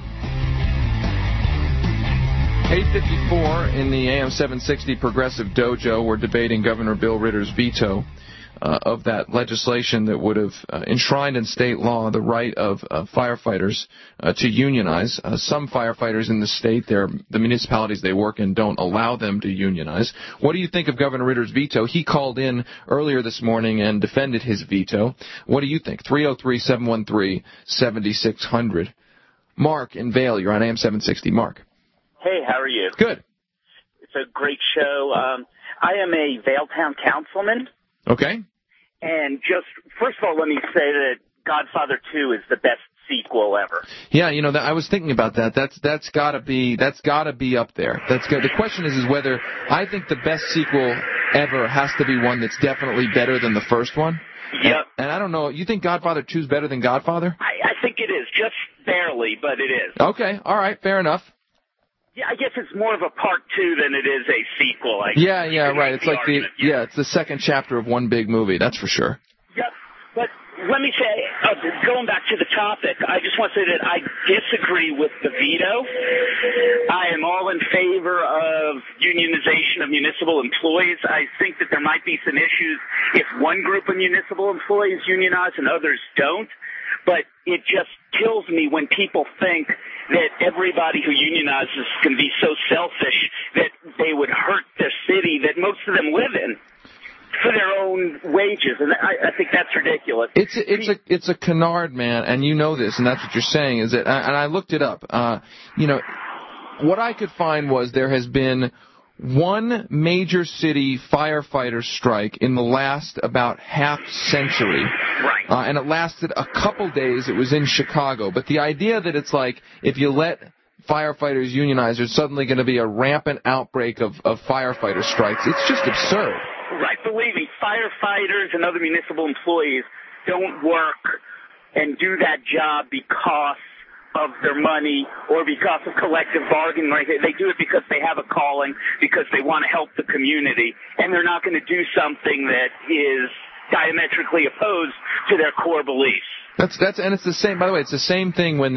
8:54 in the AM 760 Progressive Dojo. We're debating Governor Bill Ritter's veto of that legislation that would have enshrined in state law the right of firefighters to unionize. Some firefighters in the state, the municipalities they work in, don't allow them to unionize. What do you think of Governor Ritter's veto? He called in earlier this morning and defended his veto. What do you think? 303-713-7600. Mark in Vail, you're on AM 760. Mark. Hey, how are you? Good. It's a great show. I am a Vailtown councilman. Okay. And just, first of all, let me say that Godfather 2 is the best sequel ever. Yeah, you know, I was thinking about that. That's got to be up there. That's good. The question is whether I think the best sequel ever has to be one that's definitely better than the first one. Yep. And I don't know. You think Godfather 2 is better than Godfather? I think it is, just barely, but it is. Okay. All right. Fair enough. Yeah, I guess it's more of a part 2 than it is a sequel. Yeah, right. It's like it's the second chapter of one big movie. That's for sure. Yep. But let me say, going back to the topic, I just want to say that I disagree with the veto. I am all in favor of unionization of municipal employees. I think that there might be some issues if one group of municipal employees unionize and others don't. But it just kills me when people think that everybody who unionizes can be so selfish that they would hurt the city that most of them live in for their own wages, and I think that's ridiculous. It's a canard, man, and you know this, and that's what you're saying. Is that? And I looked it up. What I could find was there has been one major city firefighter strike in the last about half century. Right. And it lasted a couple days. It was in Chicago. But the idea that it's like if you let firefighters unionize, there's suddenly going to be a rampant outbreak of firefighter strikes, it's just absurd. Right. Believe me, firefighters and other municipal employees don't work and do that job because of their money or because of collective bargaining. They do it because they have a calling, because they want to help the community, and they're not going to do something that is diametrically opposed to their core beliefs. And it's the same. By the way, it's the same thing when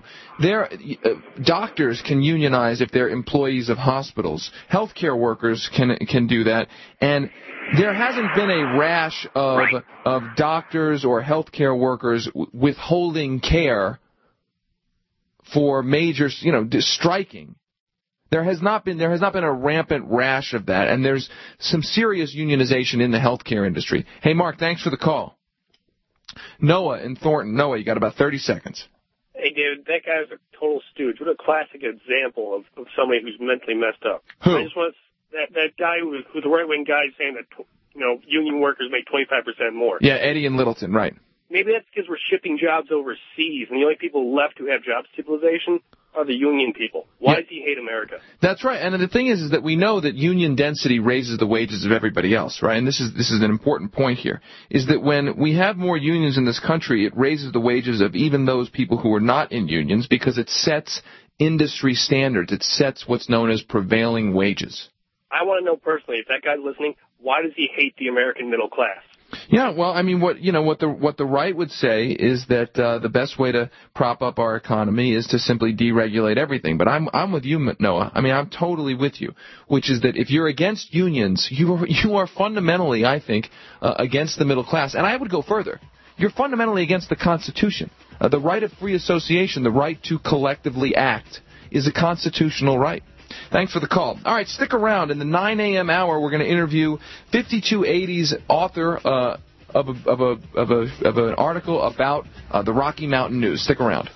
doctors can unionize if they're employees of hospitals. Healthcare workers can do that, and there hasn't been a rash of doctors or healthcare workers withholding care for major, striking. There has not been a rampant rash of that, and there's some serious unionization in the healthcare industry. Hey, Mark, thanks for the call. Noah in Thornton. Noah, you got about 30 seconds. Hey, David, that guy's a total stooge. What a classic example of somebody who's mentally messed up. Who? I just want that guy who's the right-wing guy saying that, union workers make 25% more. Yeah, Eddie in Littleton, right. Maybe that's because we're shipping jobs overseas, and the only people left who have job stabilization are the union people. Why does he hate America? That's right. And the thing is that we know that union density raises the wages of everybody else, right? And this is an important point here, is that when we have more unions in this country, it raises the wages of even those people who are not in unions because it sets industry standards. It sets what's known as prevailing wages. I want to know personally, if that guy's listening, why does he hate the American middle class? Yeah, well, I mean, what the right would say is that the best way to prop up our economy is to simply deregulate everything. But I'm with you, Noah. I mean, I'm totally with you, which is that if you're against unions, you are fundamentally, I think, against the middle class. And I would go further. You're fundamentally against the Constitution. The right of free association, the right to collectively act, is a constitutional right. Thanks for the call. All right, stick around. In the 9 a.m. hour, we're going to interview 5280's author of an article about the Rocky Mountain News. Stick around.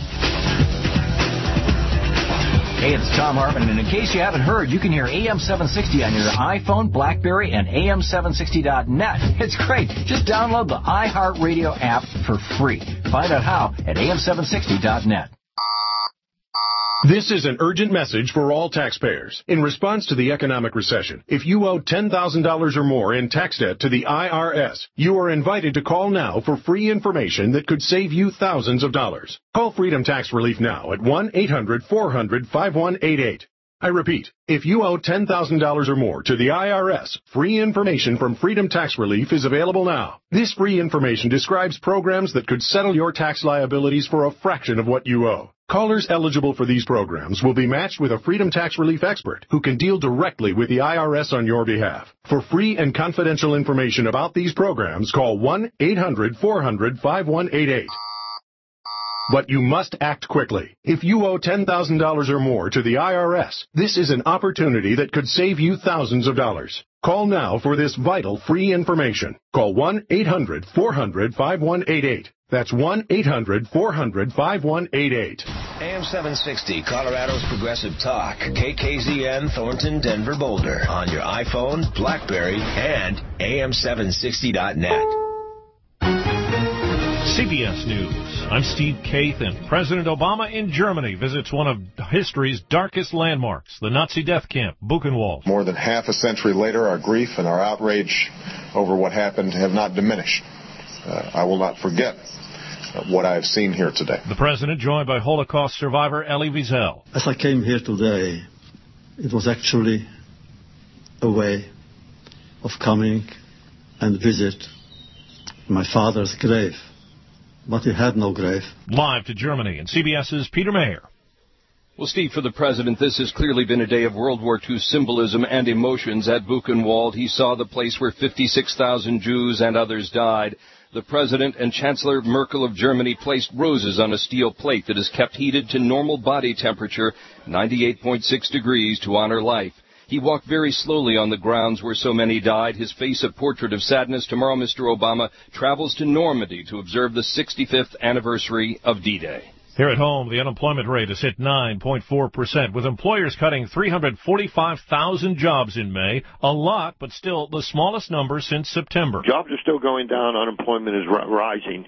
Hey, it's Tom Hartman, and in case you haven't heard, you can hear AM 760 on your iPhone, BlackBerry, and AM760.net. It's great. Just download the iHeartRadio app for free. Find out how at AM760.net. This is an urgent message for all taxpayers. In response to the economic recession, if you owe $10,000 or more in tax debt to the IRS, you are invited to call now for free information that could save you thousands of dollars. Call Freedom Tax Relief now at 1-800-400-5188. I repeat, if you owe $10,000 or more to the IRS, free information from Freedom Tax Relief is available now. This free information describes programs that could settle your tax liabilities for a fraction of what you owe. Callers eligible for these programs will be matched with a Freedom Tax Relief expert who can deal directly with the IRS on your behalf. For free and confidential information about these programs, call 1-800-400-5188. But you must act quickly. If you owe $10,000 or more to the IRS, this is an opportunity that could save you thousands of dollars. Call now for this vital free information. Call 1-800-400-5188. That's 1-800-400-5188. AM 760, Colorado's Progressive Talk. KKZN, Thornton, Denver, Boulder. On your iPhone, BlackBerry, and AM760.net. CBS News. I'm Steve Kaith, and President Obama in Germany visits one of history's darkest landmarks, the Nazi death camp, Buchenwald. More than half a century later, our grief and our outrage over what happened have not diminished. I will not forget what I have seen here today. The president joined by Holocaust survivor Elie Wiesel. As I came here today, it was actually a way of coming and visit my father's grave. But he had no grave. Live to Germany and CBS's Peter Mayer. Well, Steve, for the president, this has clearly been a day of World War II symbolism and emotions at Buchenwald. He saw the place where 56,000 Jews and others died. The president and Chancellor Merkel of Germany placed roses on a steel plate that is kept heated to normal body temperature, 98.6 degrees, to honor life. He walked very slowly on the grounds where so many died, his face a portrait of sadness. Tomorrow, Mr. Obama travels to Normandy to observe the 65th anniversary of D-Day. Here at home, the unemployment rate has hit 9.4%, with employers cutting 345,000 jobs in May. A lot, but still the smallest number since September. Jobs are still going down. Unemployment is rising.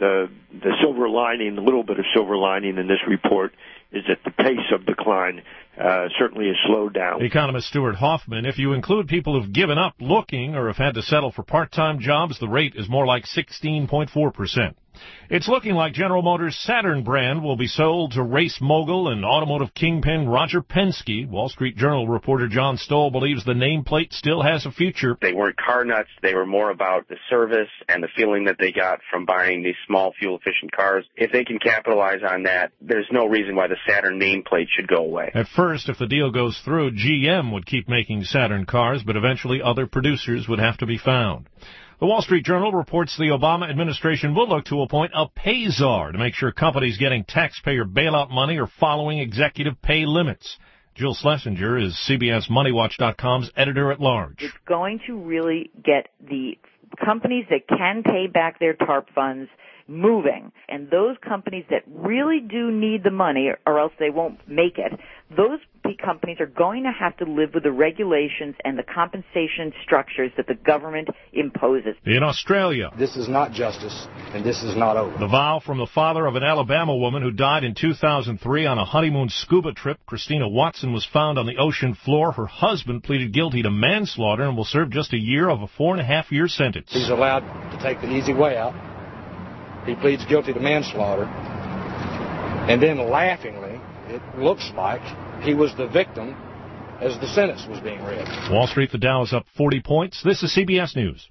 the silver lining, the little bit of silver lining in this report is that the pace of decline certainly has slowed down. Economist Stuart Hoffman, if you include people who've given up looking or have had to settle for part-time jobs, the rate is more like 16.4%. It's looking like General Motors' Saturn brand will be sold to race mogul and automotive kingpin Roger Penske. Wall Street Journal reporter John Stoll believes the nameplate still has a future. They weren't car nuts. They were more about the service and the feeling that they got from buying these small, fuel-efficient cars. If they can capitalize on that, there's no reason why the Saturn nameplate should go away. At first, if the deal goes through, GM would keep making Saturn cars, but eventually other producers would have to be found. The Wall Street Journal reports the Obama administration will look to appoint a pay czar to make sure companies getting taxpayer bailout money are following executive pay limits. Jill Schlesinger is CBSMoneyWatch.com's editor-at-large. It's going to really get the companies that can pay back their TARP funds moving, and those companies that really do need the money or else they won't make it, those companies are going to have to live with the regulations and the compensation structures that the government imposes. In Australia, this is not justice, and this is not over. The vow from the father of an Alabama woman who died in 2003 on a honeymoon scuba trip. Christina Watson was found on the ocean floor. Her husband pleaded guilty to manslaughter and will serve just a year of a 4.5-year sentence. He's allowed to take the easy way out. He pleads guilty to manslaughter. And then laughingly, it looks like he was the victim as the sentence was being read. Wall Street, the Dow is up 40 points. This is CBS News.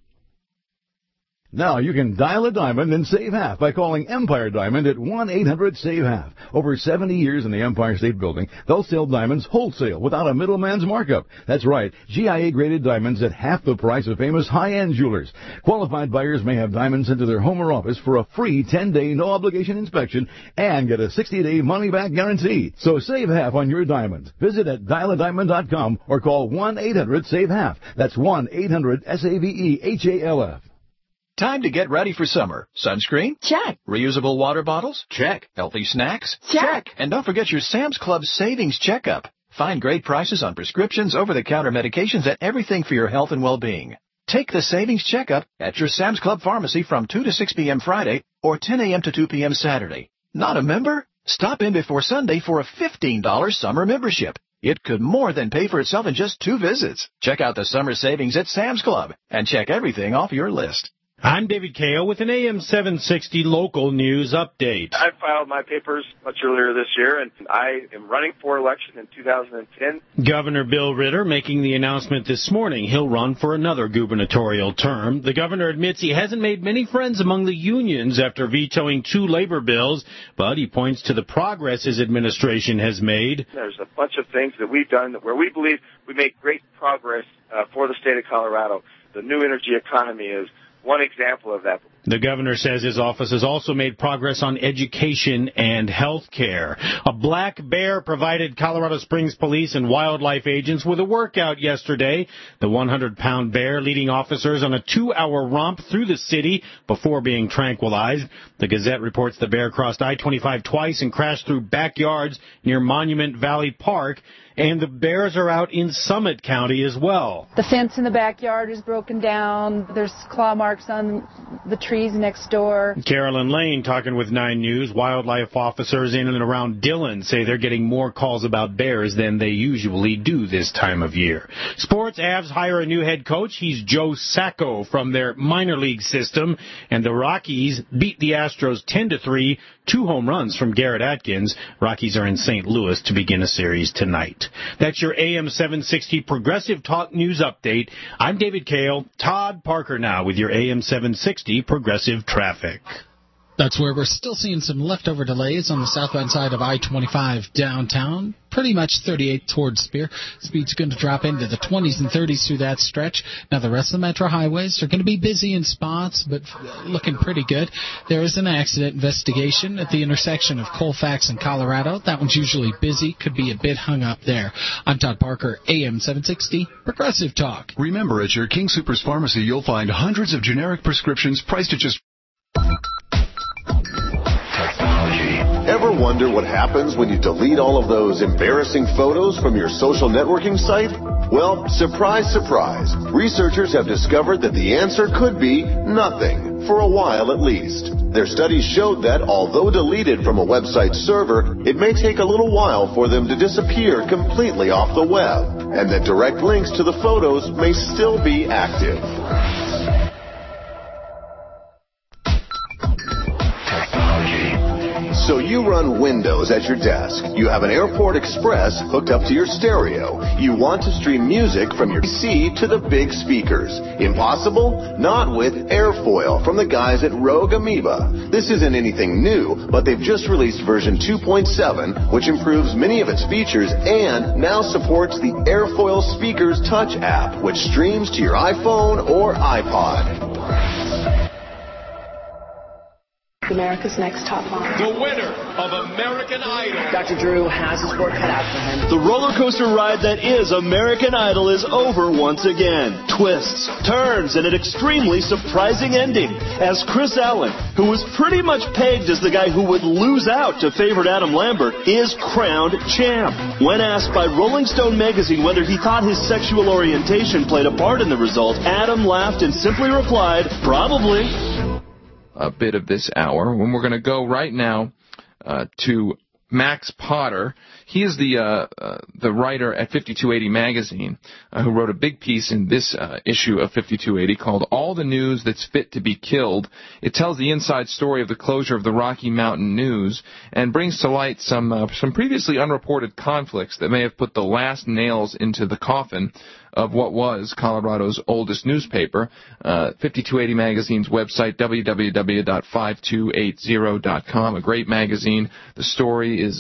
Now you can dial a diamond and save half by calling Empire Diamond at 1-800-SAVE-HALF. Over 70 years in the Empire State Building, they'll sell diamonds wholesale without a middleman's markup. That's right, GIA-graded diamonds at half the price of famous high-end jewelers. Qualified buyers may have diamonds sent to their home or office for a free 10-day no-obligation inspection and get a 60-day money-back guarantee. So save half on your diamonds. Visit at dialadiamond.com or call 1-800-SAVE-HALF. That's 1-800-SAVE-HALF. Time to get ready for summer. Sunscreen? Check. Reusable water bottles? Check. Healthy snacks? Check. And don't forget your Sam's Club Savings Checkup. Find great prices on prescriptions, over-the-counter medications, and everything for your health and well-being. Take the Savings Checkup at your Sam's Club pharmacy from 2 to 6 p.m. Friday or 10 a.m. to 2 p.m. Saturday. Not a member? Stop in before Sunday for a $15 summer membership. It could more than pay for itself in just 2 visits. Check out the summer savings at Sam's Club and check everything off your list. I'm David Kao with an AM 760 local news update. I filed my papers much earlier this year, and I am running for election in 2010. Governor Bill Ritter making the announcement this morning he'll run for another gubernatorial term. The governor admits he hasn't made many friends among the unions after vetoing 2 labor bills, but he points to the progress his administration has made. There's a bunch of things that we've done where we believe we make great progress for the state of Colorado. The new energy economy is one example of that. The governor says his office has also made progress on education and health care. A black bear provided Colorado Springs police and wildlife agents with a workout yesterday. The 100-pound bear leading officers on a 2-hour romp through the city before being tranquilized. The Gazette reports the bear crossed I-25 twice and crashed through backyards near Monument Valley Park. And the bears are out in Summit County as well. The fence in the backyard is broken down. There's claw marks on the trees next door. Carolyn Lane talking with 9 News. Wildlife officers in and around Dillon say they're getting more calls about bears than they usually do this time of year. Sports, Avs hire a new head coach. He's Joe Sacco from their minor league system. And the Rockies beat the Astros 10-3. 2 home runs from Garrett Atkins. Rockies are in St. Louis to begin a series tonight. That's your AM 760 Progressive Talk News Update. I'm David Kale. Todd Parker now with your AM 760 Progressive Traffic. That's where we're still seeing some leftover delays on the southbound side of I-25 downtown. Pretty much 38 towards Spear. Speed's going to drop into the 20s and 30s through that stretch. Now, the rest of the metro highways are going to be busy in spots, but looking pretty good. There is an accident investigation at the intersection of Colfax and Colorado. That one's usually busy. Could be a bit hung up there. I'm Todd Parker, AM 760, Progressive Talk. Remember, at your King Soopers Pharmacy, you'll find hundreds of generic prescriptions priced at just... Ever Ever wonder what happens when you delete all of those embarrassing photos from your social networking site? Well, surprise, surprise. Researchers have discovered that the answer could be nothing, for a while at least. Their studies showed that, although deleted from a website's server, it may take a little while for them to disappear completely off the web, and that direct links to the photos may still be active. So you run Windows at your desk. You have an Airport Express hooked up to your stereo. You want to stream music from your PC to the big speakers. Impossible? Not with Airfoil from the guys at Rogue Amoeba. This isn't anything new, but they've just released version 2.7, which improves many of its features and now supports the Airfoil Speakers Touch app, which streams to your iPhone or iPod. America's Next Top Model. The winner of American Idol. Dr. Drew has his work cut out for him. The roller coaster ride that is American Idol is over once again. Twists, turns, and an extremely surprising ending as Chris Allen, who was pretty much pegged as the guy who would lose out to favorite Adam Lambert, is crowned champ. When asked by Rolling Stone magazine whether he thought his sexual orientation played a part in the result, Adam laughed and simply replied, "Probably." A bit of this hour, when we're going to go right now to Max Potter. He is the writer at 5280 magazine who wrote a big piece in this issue of 5280 called "All the News That's Fit to Be Killed." It tells the inside story of the closure of the Rocky Mountain News and brings to light some previously unreported conflicts that may have put the last nails into the coffin of what was Colorado's oldest newspaper. 5280 magazine's website, www.5280.com, a great magazine. The story is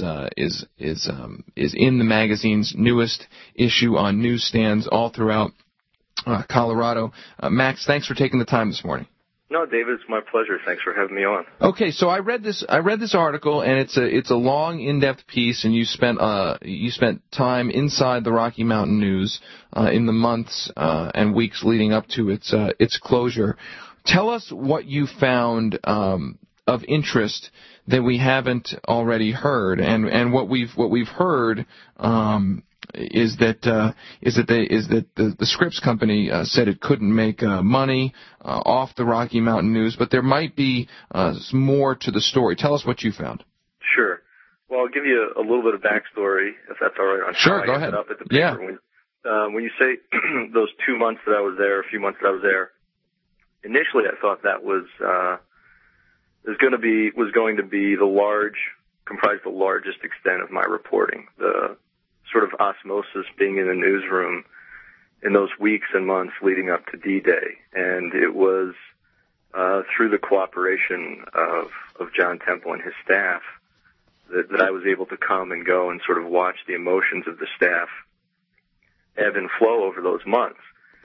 in the magazine's newest issue on newsstands all throughout Colorado. Max, thanks for taking the time this morning. No, David, it's my pleasure. Thanks for having me on. Okay, so I read this article, and it's a long, in-depth piece, and you spent time inside the Rocky Mountain News in the months and weeks leading up to its closure. Tell us what you found of interest that we haven't already heard, and what we've heard is that the Scripps Company said it couldn't make money off the Rocky Mountain News, but there might be more to the story. Tell us what you found. Sure. Well, I'll give you a little bit of backstory, if that's all right. On sure, how go I ahead. ended up at the paper. Yeah. When you say those 2 months that I was there, a few months that I was there, initially I thought that was going to be comprised the largest extent of my reporting. The sort of osmosis being in the newsroom in those weeks and months leading up to D-Day. And it was through the cooperation of John Temple and his staff that I was able to come and go and sort of watch the emotions of the staff ebb and flow over those months.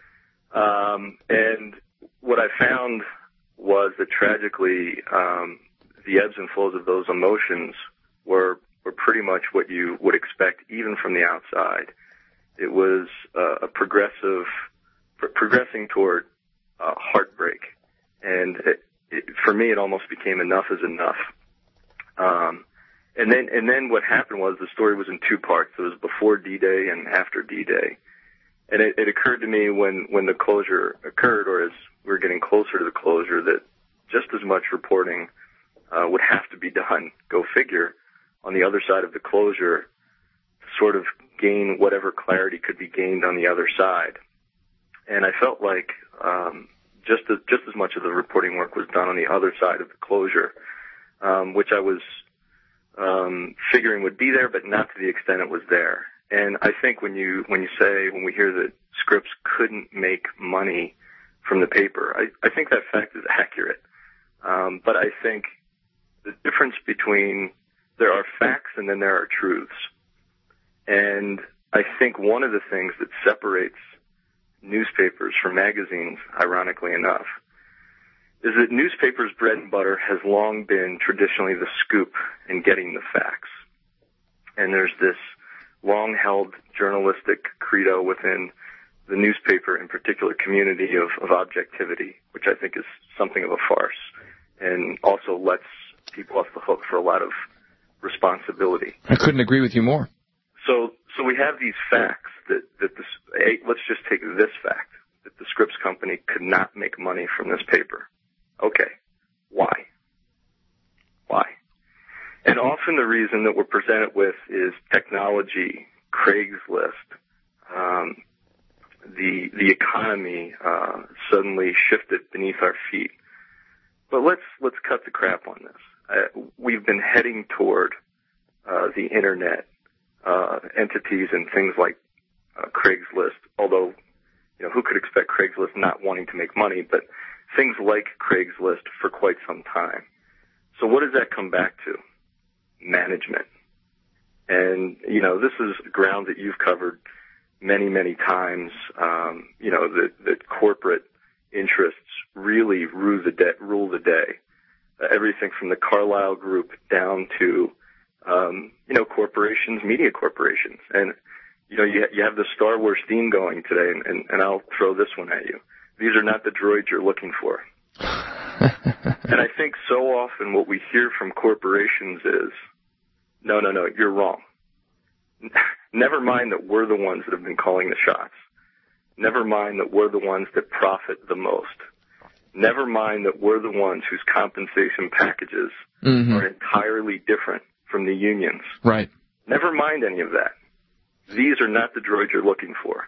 And what I found was that tragically the ebbs and flows of those emotions were pretty much what you would expect even from the outside. It was progressing toward heartbreak. And for me, it almost became enough is enough. And then what happened was the story was in two parts. It was before D-Day and after D-Day. And it occurred to me when the closure occurred, or as we were getting closer to the closure, that just as much reporting would have to be done, go figure, on the other side of the closure to sort of gain whatever clarity could be gained on the other side. And I felt like just as much of the reporting work was done on the other side of the closure, which I was figuring would be there, but not to the extent it was there. And I think when we hear that Scripps couldn't make money from the paper, I think that fact is accurate. But I think the difference between there are facts and then there are truths. And I think one of the things that separates newspapers from magazines, ironically enough, is that newspapers' bread and butter has long been traditionally the scoop in getting the facts. And there's this long-held journalistic credo within the newspaper, in particular community, of objectivity, which I think is something of a farce and also lets people off the hook for a lot of responsibility. I couldn't agree with you more. So we have these facts that let's just take this fact, that the Scripps Company could not make money from this paper. Okay. Why? And often the reason that we're presented with is technology, Craigslist, the economy suddenly shifted beneath our feet. But let's cut the crap on this. We've been heading toward the internet entities and things like Craigslist, although who could expect Craigslist not wanting to make money, but things like Craigslist for quite some time. So what does that come back to? Management. And, this is ground that you've covered many, many times, that corporate interests really rule the day. Everything from the Carlyle Group down to, corporations, media corporations. And, you have the Star Wars theme going today, and I'll throw this one at you. These are not the droids you're looking for. And I think so often what we hear from corporations is, no, you're wrong. Never mind that we're the ones that have been calling the shots. Never mind that we're the ones that profit the most. Never mind that we're the ones whose compensation packages are entirely different from the unions. Right. Never mind any of that. These are not the droids you're looking for.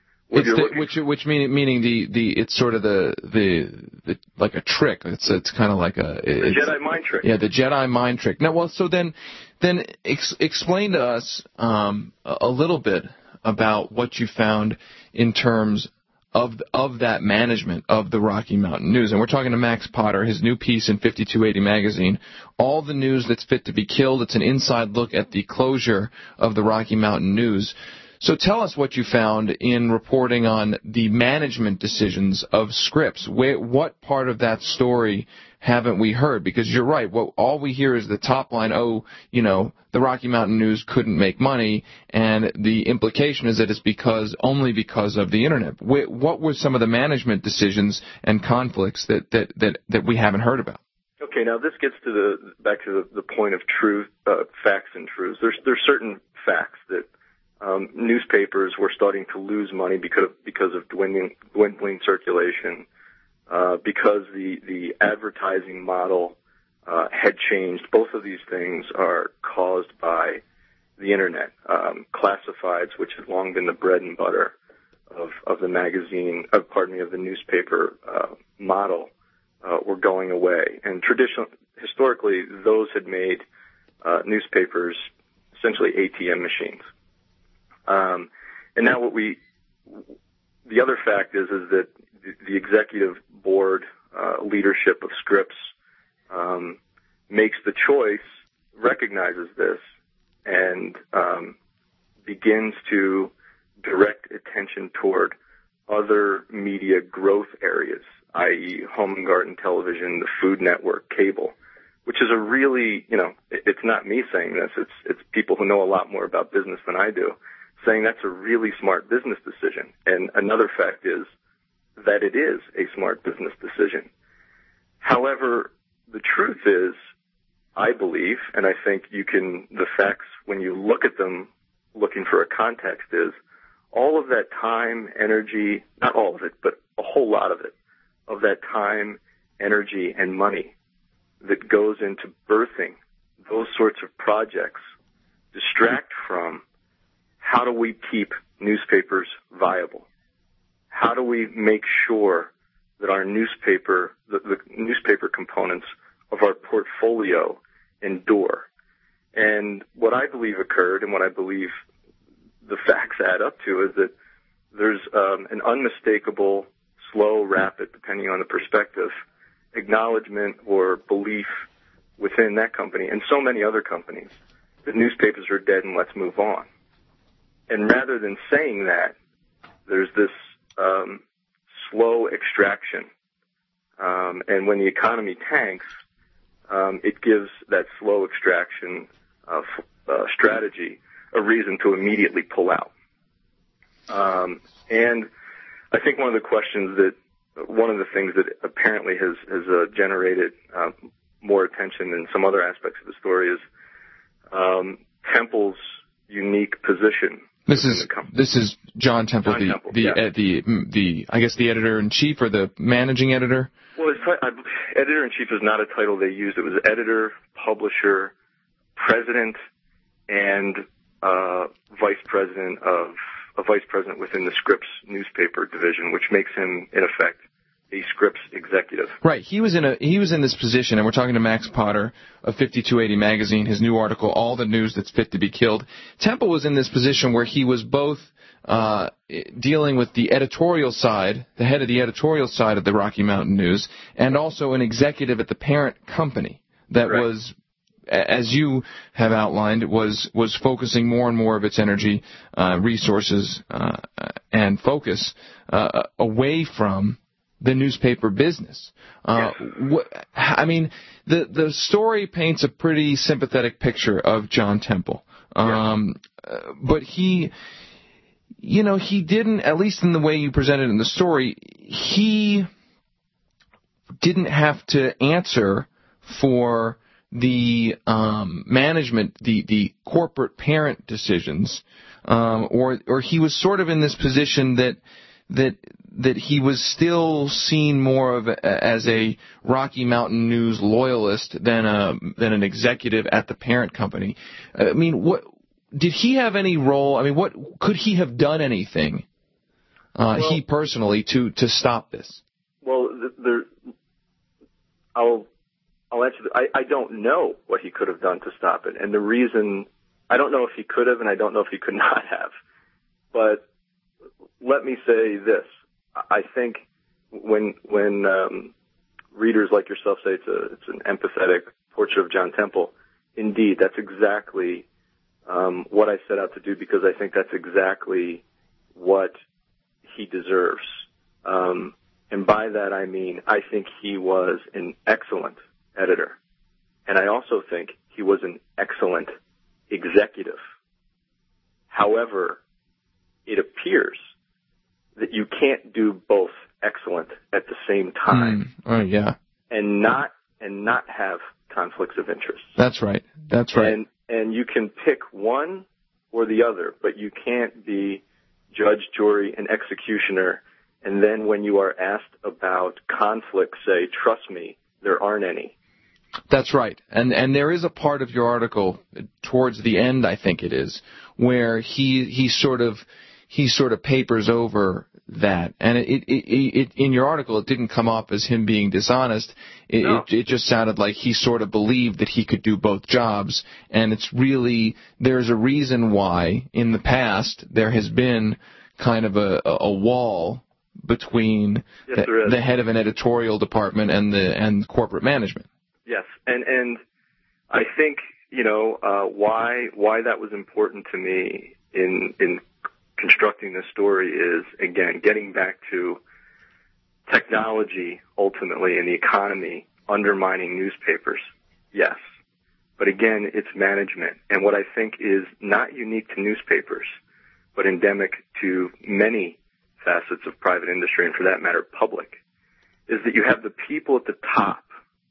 Which meaning it's sort of the like a trick. It's kind of like the Jedi mind trick. Yeah, the Jedi mind trick. Now, so then explain to us a little bit about what you found in terms of that management of the Rocky Mountain News. And we're talking to Max Potter, his new piece in 5280 magazine, All the News That's Fit to Be Killed. It's an inside look at the closure of the Rocky Mountain News. So tell us what you found in reporting on the management decisions of Scripps. What part of that story haven't we heard? Because you're right. All we hear is the top line, the Rocky Mountain News couldn't make money, and the implication is that it's only because of the Internet. What were some of the management decisions and conflicts that we haven't heard about? Okay, now this gets back to the point of truth, facts and truths. There's certain facts that newspapers were starting to lose money because of dwindling circulation, because the advertising model had changed. Both of these things are caused by the Internet. Classifieds, which had long been the bread and butter of the magazine, of the newspaper model, were going away. And historically, those had made newspapers essentially ATM machines. And now the other fact is that the executive board leadership of Scripps makes the choice, recognizes this, and begins to direct attention toward other media growth areas, i.e. home and garden television, the Food Network, cable, which is a really, it's not me saying this, it's people who know a lot more about business than I do, saying that's a really smart business decision. And another fact is that it is a smart business decision. However, the truth is, I believe, and I think the facts, when you look at them, looking for a context, is all of that time, energy, not all of it, but a whole lot of it, of that time, energy, and money that goes into birthing those sorts of projects distract from how do we keep newspapers viable? How do we make sure that our newspaper, the newspaper components of our portfolio endure? And what I believe occurred, and what I believe the facts add up to, is that there's an unmistakable, slow, rapid, depending on the perspective, acknowledgement or belief within that company and so many other companies that newspapers are dead and let's move on. And rather than saying that, there's this slow extraction. And when the economy tanks, it gives that slow extraction strategy a reason to immediately pull out. And I think one of the things that apparently has generated more attention than some other aspects of the story is Temple's unique position. This is John Temple, I guess the editor-in-chief or the managing editor? Well, editor-in-chief is not a title they used. It was editor, publisher, president, and vice president within the Scripps newspaper division, which makes him, in effect, a Scripps executive. Right. He was in this position, and we're talking to Max Potter of 5280 magazine, his new article, All the News That's Fit to Be Killed. Temple was in this position where he was both dealing with the editorial side, the head of the editorial side of the Rocky Mountain News, and also an executive at the parent company that was, as you have outlined, was focusing more and more of it's energy, resources, and focus away from the newspaper business. I mean, the story paints a pretty sympathetic picture of John Temple. But he didn't, at least in the way you presented in the story, he didn't have to answer for the management, the corporate parent decisions, or he was sort of in this position that he was still seen more of as a Rocky Mountain News loyalist than an executive at the parent company. I mean, what did he have any role? I mean, what could he have done anything he personally to stop this? Well, I'll answer. I don't know what he could have done to stop it, and the reason I don't know if he could have, and I don't know if he could not have. But let me say this. I think when readers like yourself say it's an empathetic portrait of John Temple, indeed, that's exactly what I set out to do, because I think that's exactly what he deserves. And by that I mean I think he was an excellent editor, and I also think he was an excellent executive. However, it appears that you can't do both excellent at the same time. And not have conflicts of interest. That's right. And you can pick one or the other, but you can't be judge, jury, and executioner, and then when you are asked about conflict, say, trust me, there aren't any. That's right. And there is a part of your article towards the end, I think it is, where he sort of papers over that. And it in your article, it didn't come off as him being dishonest. It just sounded like he sort of believed that he could do both jobs. And it's really, there's a reason why in the past there has been kind of a wall between the head of an editorial department and corporate management. Yes. And I think, why that was important to me in constructing this story is, again, getting back to technology ultimately and the economy undermining newspapers. Yes. But again, it's management. And what I think is not unique to newspapers, but endemic to many facets of private industry, and for that matter, public, is that you have the people at the top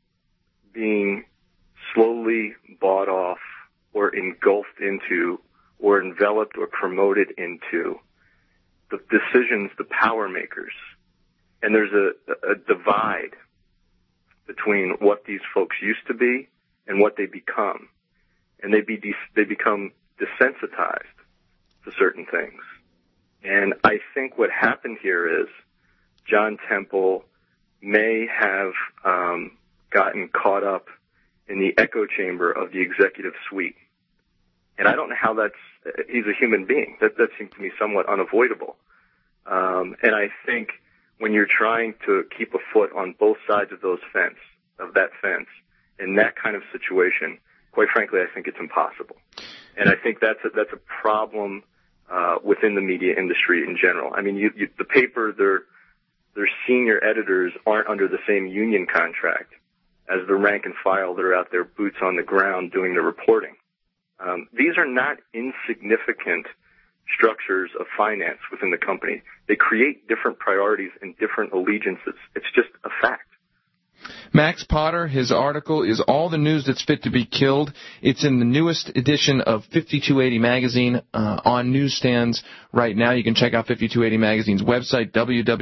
being slowly bought off or engulfed into or enveloped or promoted into the decisions, the power makers. And there's a divide between what these folks used to be and what they become. And they become desensitized to certain things. And I think what happened here is John Temple may have gotten caught up in the echo chamber of the executive suite. And I don't know how he's a human being. That seems to me somewhat unavoidable. And I think when you're trying to keep a foot on both sides of that fence, in that kind of situation, quite frankly, I think it's impossible. And I think that's a problem within the media industry in general. I mean, the paper, their senior editors aren't under the same union contract as the rank and file that are out there, boots on the ground, doing the reporting. These are not insignificant structures of finance within the company. They create different priorities and different allegiances. It's just a fact. Max Potter, his article is All the News That's Fit to Be Killed. It's in the newest edition of 5280 magazine on newsstands right now. You can check out 5280 magazine's website,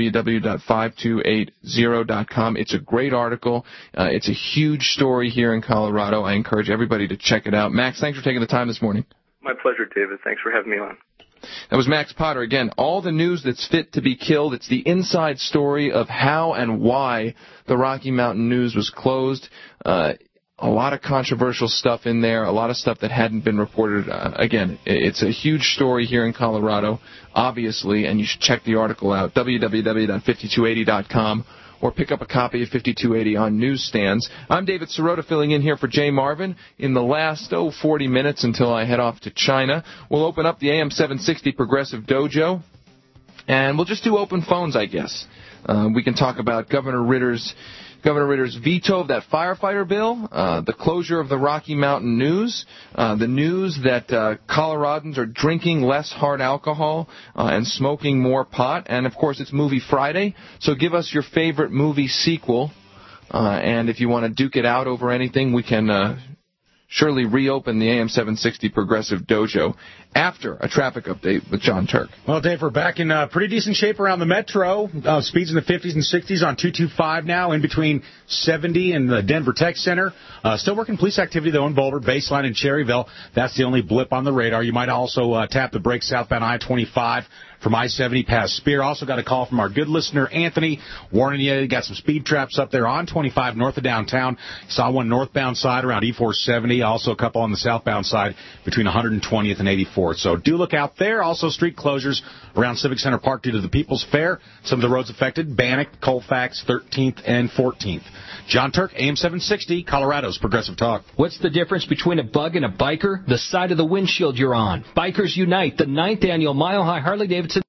www.5280.com. It's a great article. It's a huge story here in Colorado. I encourage everybody to check it out. Max, thanks for taking the time this morning. My pleasure, David. Thanks for having me on. That was Max Potter. Again, All the News That's Fit to Be Killed. It's the inside story of how and why the Rocky Mountain News was closed. A lot of controversial stuff in there, a lot of stuff that hadn't been reported. Again, it's a huge story here in Colorado, obviously, and you should check the article out, www.5280.com. or pick up a copy of 5280 on newsstands. I'm David Sirota filling in here for Jay Marvin. In the last, 40 minutes until I head off to China, we'll open up the AM 760 Progressive Dojo, and we'll just do open phones, I guess. We can talk about Governor Ritter's veto of that firefighter bill, the closure of the Rocky Mountain News, the news that Coloradans are drinking less hard alcohol and smoking more pot, and, of course, it's Movie Friday, so give us your favorite movie sequel, and if you want to duke it out over anything, we can surely reopen the AM 760 Progressive Dojo after a traffic update with John Turk. Well, Dave, we're back in pretty decent shape around the metro. Speeds in the 50s and 60s on 225 now, in between 70 and the Denver Tech Center. Still working police activity, though, in Boulder, Baseline, and Cherryville. That's the only blip on the radar. You might also tap the brakes southbound I-25 from I-70 past Spear. Also got a call from our good listener, Anthony, warning you got some speed traps up there on 25 north of downtown. Saw one northbound side around E470, also a couple on the southbound side between 120th and 84th. So do look out there. Also street closures around Civic Center Park due to the People's Fair. Some of the roads affected, Bannock, Colfax, 13th, and 14th. John Turk, AM 760, Colorado's Progressive Talk. What's the difference between a bug and a biker? The side of the windshield you're on. Bikers Unite, the 9th annual Mile High Harley-Davidson.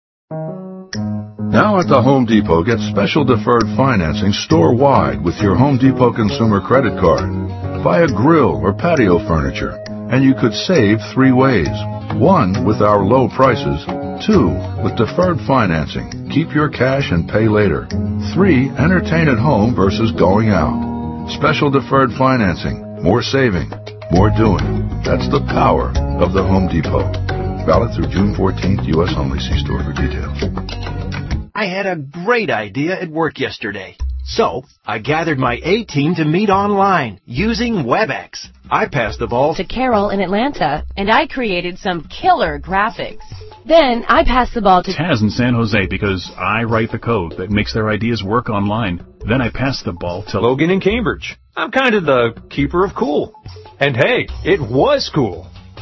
Now at the Home Depot, get special deferred financing store-wide with your Home Depot Consumer Credit Card. Buy a grill or patio furniture, and you could save 3 ways. 1, with our low prices. 2, with deferred financing. Keep your cash and pay later. 3, entertain at home versus going out. Special deferred financing. More saving. More doing. That's the power of the Home Depot. Valid through June 14th, U.S. only. See store for details. I had a great idea at work yesterday. So, I gathered my A-team to meet online using WebEx. I passed the ball to Carol in Atlanta, and I created some killer graphics. Then, I passed the ball to Taz in San Jose because I write the code that makes their ideas work online. Then I passed the ball to Logan in Cambridge. I'm kind of the keeper of cool. And hey, it was cool.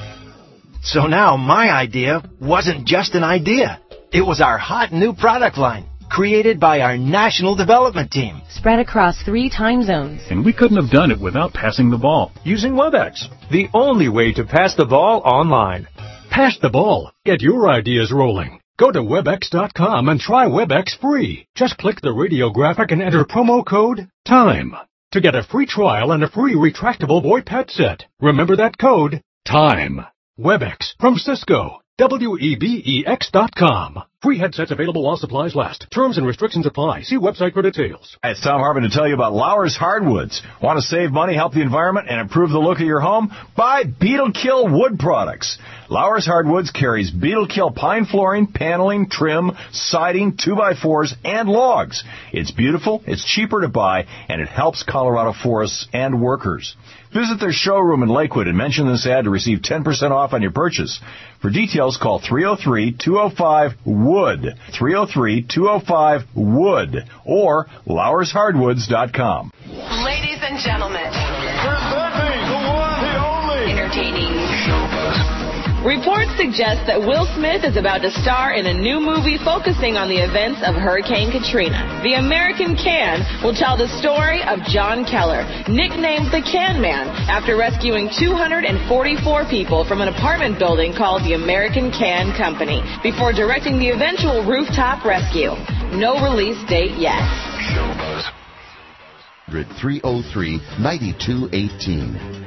So now my idea wasn't just an idea. It was our hot new product line, created by our national development team. Spread across 3 time zones. And we couldn't have done it without passing the ball. Using WebEx, the only way to pass the ball online. Pass the ball. Get your ideas rolling. Go to WebEx.com and try WebEx free. Just click the radio graphic and enter promo code TIME to get a free trial and a free retractable VoIP headset. Remember that code, TIME. WebEx from Cisco. WEBEX.com. Free headsets available while supplies last. Terms and restrictions apply. See website for details. It's Tom Harvin to tell you about Lauer's Hardwoods. Want to save money, help the environment, and improve the look of your home? Buy Beetle Kill wood products. Lauer's Hardwoods carries Beetle Kill pine flooring, paneling, trim, siding, 2x4s, and logs. It's beautiful, it's cheaper to buy, and it helps Colorado forests and workers. Visit their showroom in Lakewood and mention this ad to receive 10% off on your purchase. For details, call 303-205-WOOD, 303-205-WOOD, or LauersHardwoods.com. Ladies and gentlemen, presenting the one, the only, entertaining. Reports suggest that Will Smith is about to star in a new movie focusing on the events of Hurricane Katrina. The American Can will tell the story of John Keller, nicknamed the Can Man, after rescuing 244 people from an apartment building called the American Can Company, before directing the eventual rooftop rescue. No release date yet. 303-9218.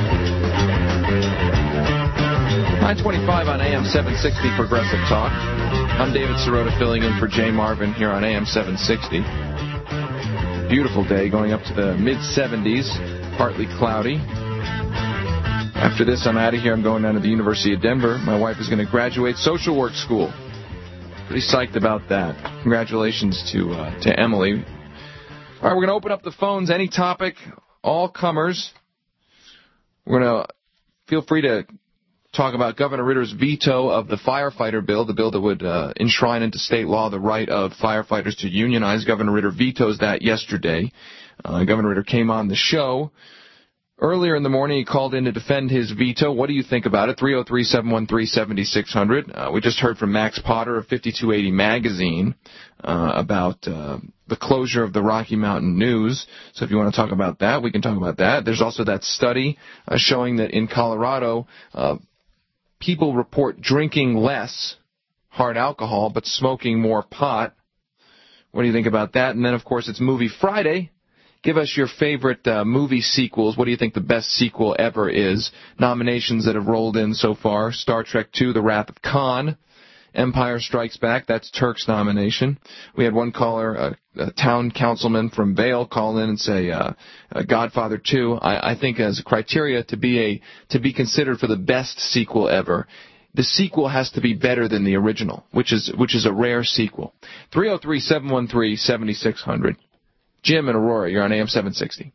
925 on AM 760 Progressive Talk. I'm David Sirota filling in for Jay Marvin here on AM 760. Beautiful day, going up to the mid-70s, partly cloudy. After this, I'm out of here. I'm going down to the University of Denver. My wife is going to graduate social work school. Pretty psyched about that. Congratulations to Emily. All right, we're going to open up the phones. Any topic, all comers. We're going to feel free to talk about Governor Ritter's veto of the firefighter bill, the bill that would enshrine into state law the right of firefighters to unionize. Governor Ritter vetoes that yesterday. Governor Ritter came on the show. Earlier in the morning, he called in to defend his veto. What do you think about it? 303-713-7600. We just heard from Max Potter of 5280 Magazine about the closure of the Rocky Mountain News. So if you want to talk about that, we can talk about that. There's also that study showing that in Colorado, people report drinking less hard alcohol but smoking more pot. What do you think about that? And then, of course, it's Movie Friday. Give us your favorite movie sequels. What do you think the best sequel ever is? Nominations that have rolled in so far: Star Trek II, The Wrath of Khan, Empire Strikes Back. That's Turk's nomination. We had one caller, a town councilman from Vail, call in and say Godfather 2. I think as a criteria to be considered for the best sequel ever, the sequel has to be better than the original, which is a rare sequel. 303-713-7600. Jim in Aurora, you're on AM 760.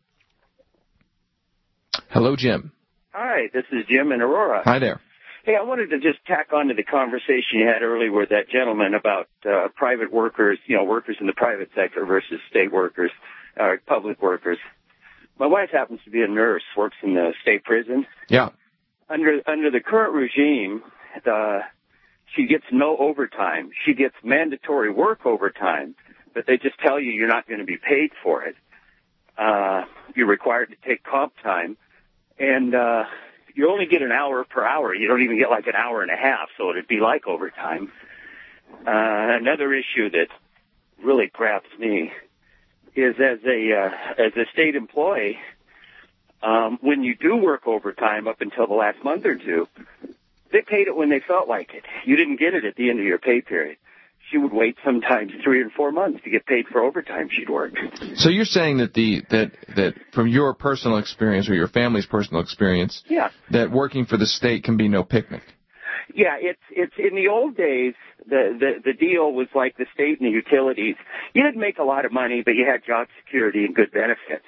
Hello, Jim. Hi, this is Jim in Aurora. Hi there. Hey, I wanted to just tack on to the conversation you had earlier with that gentleman about private workers, workers in the private sector versus state workers, public workers. My wife happens to be a nurse, works in the state prison. Yeah. Under the current regime, she gets no overtime. She gets mandatory work overtime, but they just tell you you're not going to be paid for it. You're required to take comp time, and you only get an hour per hour. You don't even get like an hour and a half, so it'd be like overtime. Another issue that really grabs me is as a state employee, when you do work overtime up until the last month or two, they paid it when they felt like it. You didn't get it at the end of your pay period. She would wait sometimes 3 or 4 months to get paid for overtime she'd worked. So you're saying that that from your personal experience or your family's personal experience, yeah, that working for the state can be no picnic. Yeah, it's in the old days the deal was like the state and the utilities. You didn't make a lot of money, but you had job security and good benefits.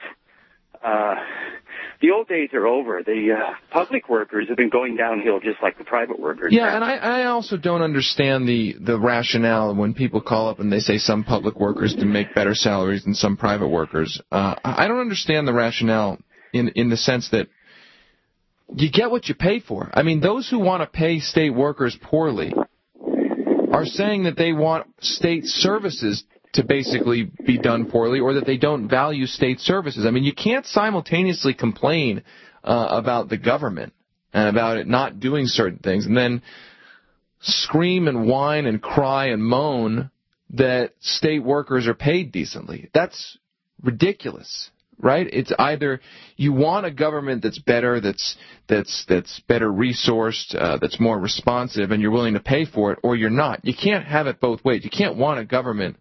The old days are over. The public workers have been going downhill just like the private workers. Yeah, and I also don't understand the rationale when people call up and they say some public workers can make better salaries than some private workers. I don't understand the rationale in the sense that you get what you pay for. I mean, those who want to pay state workers poorly are saying that they want state services to basically be done poorly, or that they don't value state services. I mean, you can't simultaneously complain about the government and about it not doing certain things and then scream and whine and cry and moan that state workers are paid decently. That's ridiculous, right? It's either you want a government that's better, that's better resourced, that's more responsive, and you're willing to pay for it, or you're not. You can't have it both ways. You can't want a government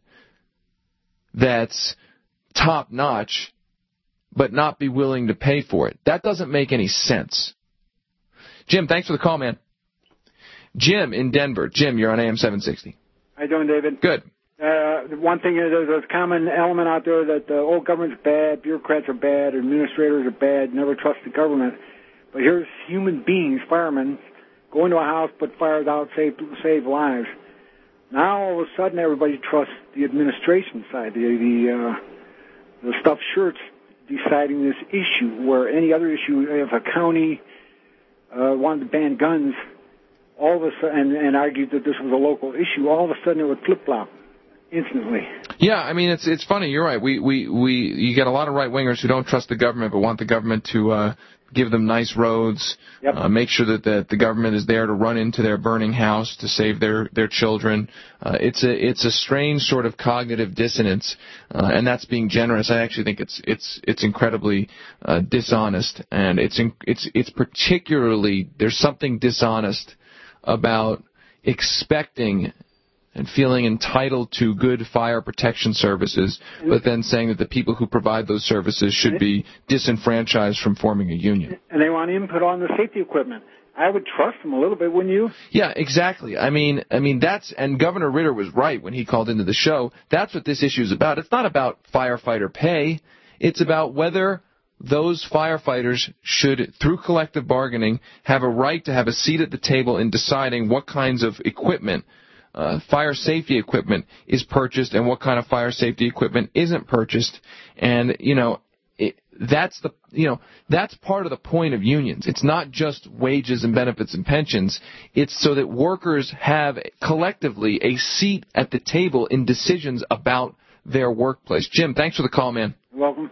that's top-notch, but not be willing to pay for it. That doesn't make any sense. Jim, thanks for the call, man. Jim in Denver. Jim, you're on AM 760. How you doing, David? Good. One thing is there's a common element out there that the old government's bad, bureaucrats are bad, administrators are bad, never trust the government. But here's human beings, firemen, go into a house, put fires out, save lives. Now, all of a sudden, everybody trusts the administration side, the stuffed shirts deciding this issue, where any other issue, if a county wanted to ban guns, all of a sudden, and argued that this was a local issue, all of a sudden it would flip-flop instantly. Yeah, I mean, it's funny. You're right. You get a lot of right-wingers who don't trust the government but want the government to give them nice roads, make sure that the government is there to run into their burning house to save their children. It's a strange sort of cognitive dissonance, and that's being generous. I actually think it's incredibly dishonest, and it's particularly, there's something dishonest about expecting and feeling entitled to good fire protection services, but then saying that the people who provide those services should be disenfranchised from forming a union. And they want input on the safety equipment. I would trust them a little bit, wouldn't you? Yeah, exactly. I mean that's, and Governor Ritter was right when he called into the show. That's what this issue is about. It's not about firefighter pay. It's about whether those firefighters should, through collective bargaining, have a right to have a seat at the table in deciding what kinds of equipment, fire safety equipment, is purchased and what kind of fire safety equipment isn't purchased. And, that's part of the point of unions. It's not just wages and benefits and pensions. It's so that workers have collectively a seat at the table in decisions about their workplace. Jim, thanks for the call, man. You're welcome.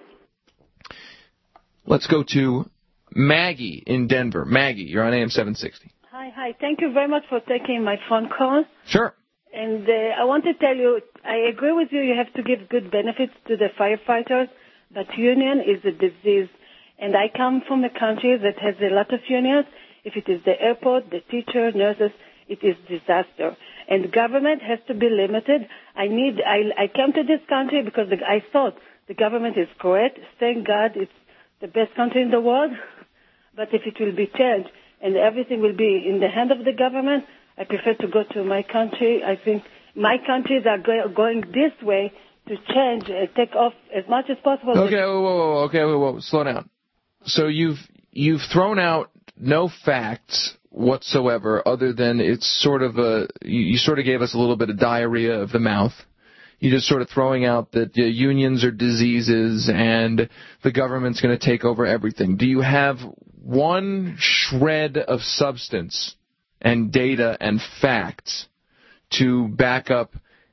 Let's go to Maggie in Denver. Maggie, you're on AM 760. Hi. Thank you very much for taking my phone call. Sure. And I want to tell you, I agree with you. You have to give good benefits to the firefighters. But union is a disease, and I come from a country that has a lot of unions. If it is the airport, the teachers, nurses, it is disaster. And government has to be limited. I came to this country because I thought the government is correct. Thank God it's the best country in the world. But if it will be changed and everything will be in the hand of the government, I prefer to go to my country. I think my countries are going this way to change and take off as much as possible. Okay, whoa, slow down. So you've thrown out no facts whatsoever, other than it's sort of you sort of gave us a little bit of diarrhea of the mouth. You're just sort of throwing out that unions are diseases and the government's going to take over everything. Do you have one shred of substance and data and facts to back up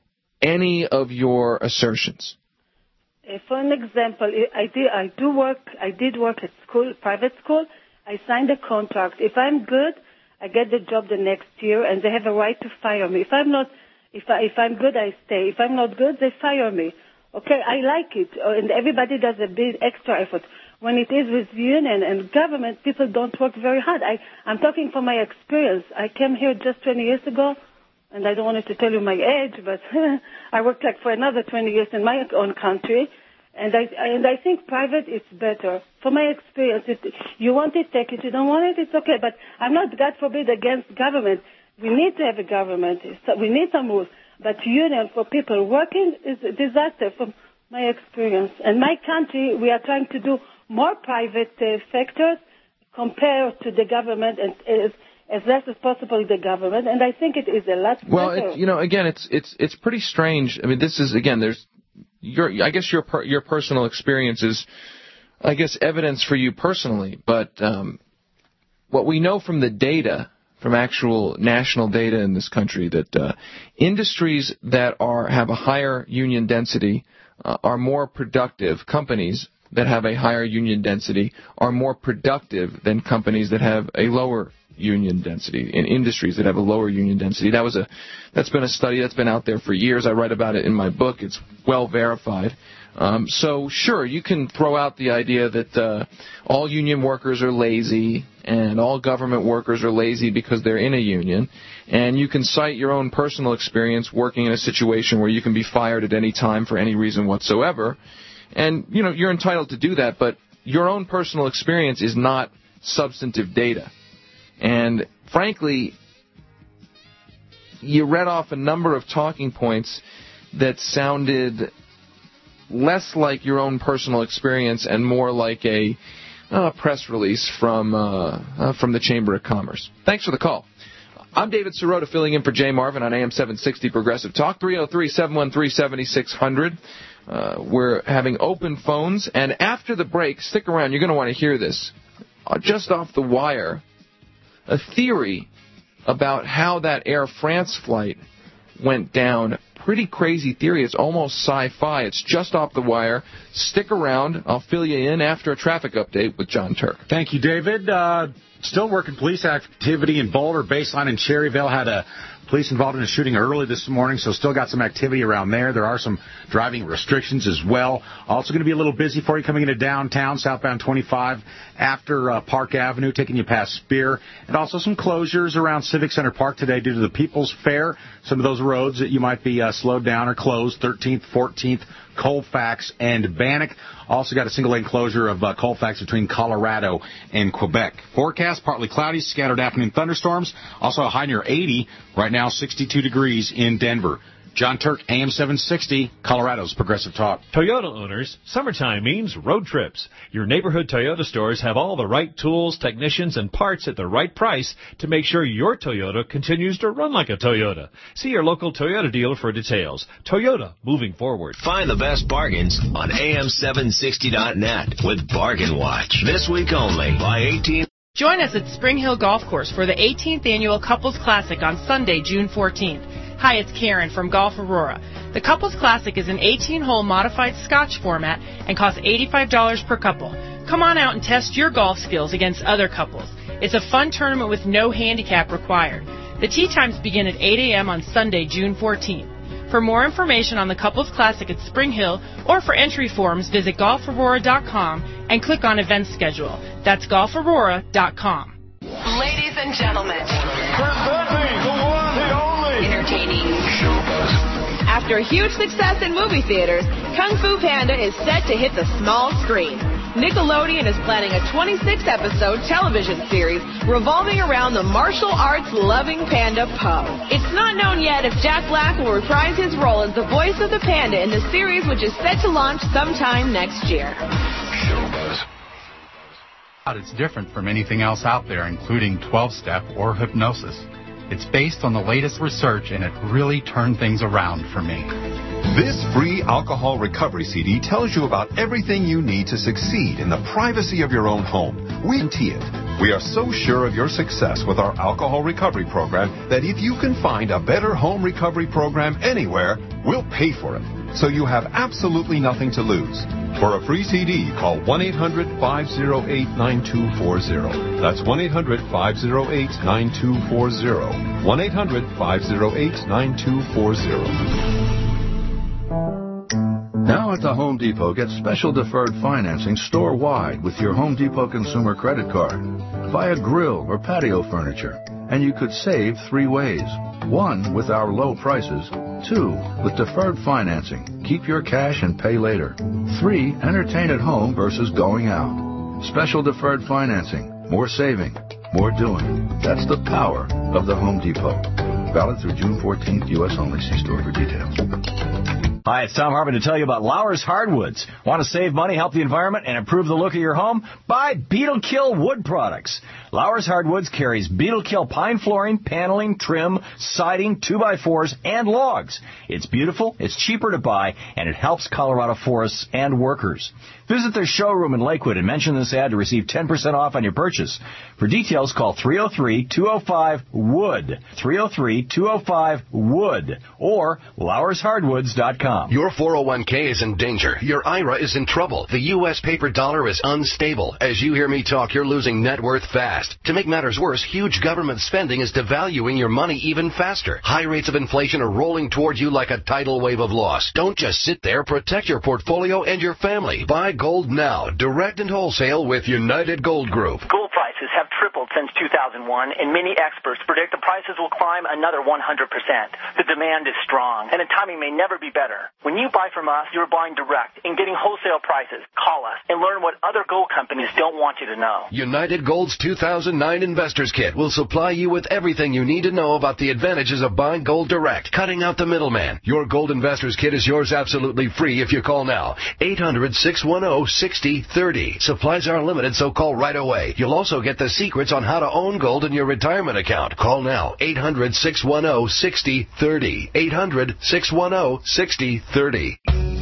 any of your assertions? For an example, I did work at school, private school. I signed a contract. If I'm good, I get the job the next year, and they have a right to fire me. If I'm good, I stay. If I'm not good, they fire me. Okay, I like it, and everybody does a big extra effort. When it is with union and government, people don't work very hard. I'm talking from my experience. I came here just 20 years ago. And I don't want to tell you my age, but I worked for another 20 years in my own country. And I think private is better. From my experience, you want it, take it. You don't want it, it's okay. But I'm not, God forbid, against government. We need to have a government. We need some rules. But union for people working is a disaster from my experience. And my country, we are trying to do more private sectors compared to the government and as less as possible the government, and I think it is a lot better. Well, again, it's pretty strange. I mean, this is, again, I guess your personal experience is, I guess, evidence for you personally, but what we know from the data, from actual national data in this country, that industries that have a higher union density are more productive. Companies that have a higher union density are more productive than companies that have a lower union density, in industries that have a lower union density. That's been a study that's been out there for years. I write about it in my book. It's well verified. So sure, you can throw out the idea that all union workers are lazy and all government workers are lazy because they're in a union, and you can cite your own personal experience working in a situation where you can be fired at any time for any reason whatsoever, and you're entitled to do that, but your own personal experience is not substantive data. And frankly, you read off a number of talking points that sounded less like your own personal experience and more like a press release from the Chamber of Commerce. Thanks for the call. I'm David Sirota, filling in for Jay Marvin on AM 760 Progressive Talk, 303-713-7600. We're having open phones, and after the break, stick around, you're going to want to hear this. Just off the wire, a theory about how that Air France flight went down. Pretty crazy theory. It's almost sci-fi. It's just off the wire. Stick around. I'll fill you in after a traffic update with John Turk. Thank you, David. Still working police activity in Boulder, Baseline, and Cherryville. Had a Police involved in a shooting early this morning, so still got some activity around there. There are some driving restrictions as well. Also going to be a little busy for you coming into downtown, southbound 25, after Park Avenue, taking you past Spear. And also some closures around Civic Center Park today due to the People's Fair. Some of those roads that you might be slowed down or closed, 13th, 14th, Colfax, and Bannock. Also got a single-lane closure of Colfax between Colorado and Quebec. Forecast, partly cloudy, scattered afternoon thunderstorms. Also a high near 80. Right now, 62 degrees in Denver. John Turk, AM 760, Colorado's Progressive Talk. Toyota owners, summertime means road trips. Your neighborhood Toyota stores have all the right tools, technicians, and parts at the right price to make sure your Toyota continues to run like a Toyota. See your local Toyota dealer for details. Toyota, moving forward. Find the best bargains on AM760.net with Bargain Watch. This week only, buy 18. Join us at Spring Hill Golf Course for the 18th Annual Couples Classic on Sunday, June 14th. Hi, it's Karen from Golf Aurora. The Couples Classic is an 18-hole modified Scotch format and costs $85 per couple. Come on out and test your golf skills against other couples. It's a fun tournament with no handicap required. The tee times begin at 8 a.m. on Sunday, June 14th. For more information on the Couples Classic at Spring Hill or for entry forms, visit golfaurora.com and click on Event Schedule. That's golfaurora.com. Ladies and gentlemen, Presenting the one, the only. Entertaining. After a huge success in movie theaters, Kung Fu Panda is set to hit the small screen. Nickelodeon is planning a 26-episode television series revolving around the martial arts-loving panda Po. It's not known yet if Jack Black will reprise his role as the voice of the panda in the series, which is set to launch sometime next year. It's different from anything else out there, including 12-step or hypnosis. It's based on the latest research, and it really turned things around for me. This free alcohol recovery CD tells you about everything you need to succeed in the privacy of your own home. We guarantee it. We are so sure of your success with our alcohol recovery program that if you can find a better home recovery program anywhere, we'll pay for it. So you have absolutely nothing to lose. For a free CD, call 1-800-508-9240. That's 1-800-508-9240. 1-800-508-9240. Now at the Home Depot, get special deferred financing store-wide with your Home Depot consumer credit card. Buy a grill or patio furniture, and you could save 3 ways. 1, with our low prices. 2, with deferred financing. Keep your cash and pay later. 3, entertain at home versus going out. Special deferred financing. More saving. More doing. That's the power of the Home Depot. Valid through June 14th, U.S. only. See store for details. Hi, it's Tom Hartman to tell you about Lauer's Hardwoods. Want to save money, help the environment, and improve the look of your home? Buy Beetle Kill Wood Products. Lauer's Hardwoods carries Beetle Kill pine flooring, paneling, trim, siding, 2x4s, and logs. It's beautiful, it's cheaper to buy, and it helps Colorado forests and workers. Visit their showroom in Lakewood and mention this ad to receive 10% off on your purchase. For details, call 303-205-WOOD, 303-205-WOOD, or LauersHardwoods.com. Your 401k is in danger. Your IRA is in trouble. The U.S. paper dollar is unstable. As you hear me talk, you're losing net worth fast. To make matters worse, huge government spending is devaluing your money even faster. High rates of inflation are rolling towards you like a tidal wave of loss. Don't just sit there. Protect your portfolio and your family. Buy gold now, direct and wholesale with United Gold Group. Gold prices have tripled since 2001, and many experts predict the prices will climb another 100%. The demand is strong, and the timing may never be better. When you buy from us, you're buying direct and getting wholesale prices. Call us and learn what other gold companies don't want you to know. United Gold's 2009 Investors Kit will supply you with everything you need to know about the advantages of buying gold direct, cutting out the middleman. Your Gold Investors Kit is yours absolutely free if you call now. 800-610-6030. Supplies are limited, so call right away. You'll also get the secrets on how to own gold in your retirement account. Call now. 800-610-6030. 800-610-6030.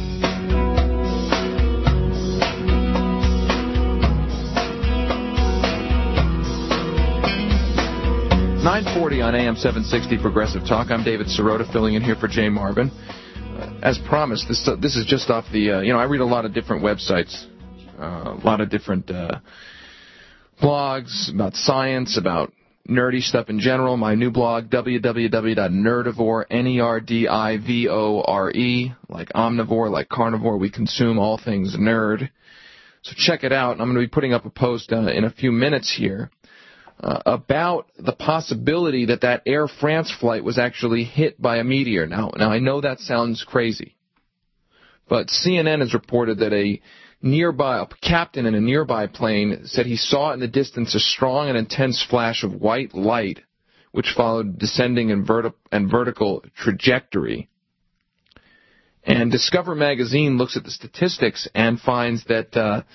.940 on AM 760 Progressive Talk. I'm David Sirota, filling in here for Jay Marvin. As promised, this is just off the, I read a lot of different websites, a lot of different blogs about science, about nerdy stuff in general, my new blog, www.nerdivore, Nerdivore, like omnivore, like carnivore. We consume all things nerd. So check it out. I'm going to be putting up a post in a few minutes here about the possibility that Air France flight was actually hit by a meteor. Now I know that sounds crazy, but CNN has reported that a captain in a nearby plane said he saw in the distance a strong and intense flash of white light, which followed descending and vertical trajectory. And Discover magazine looks at the statistics and finds that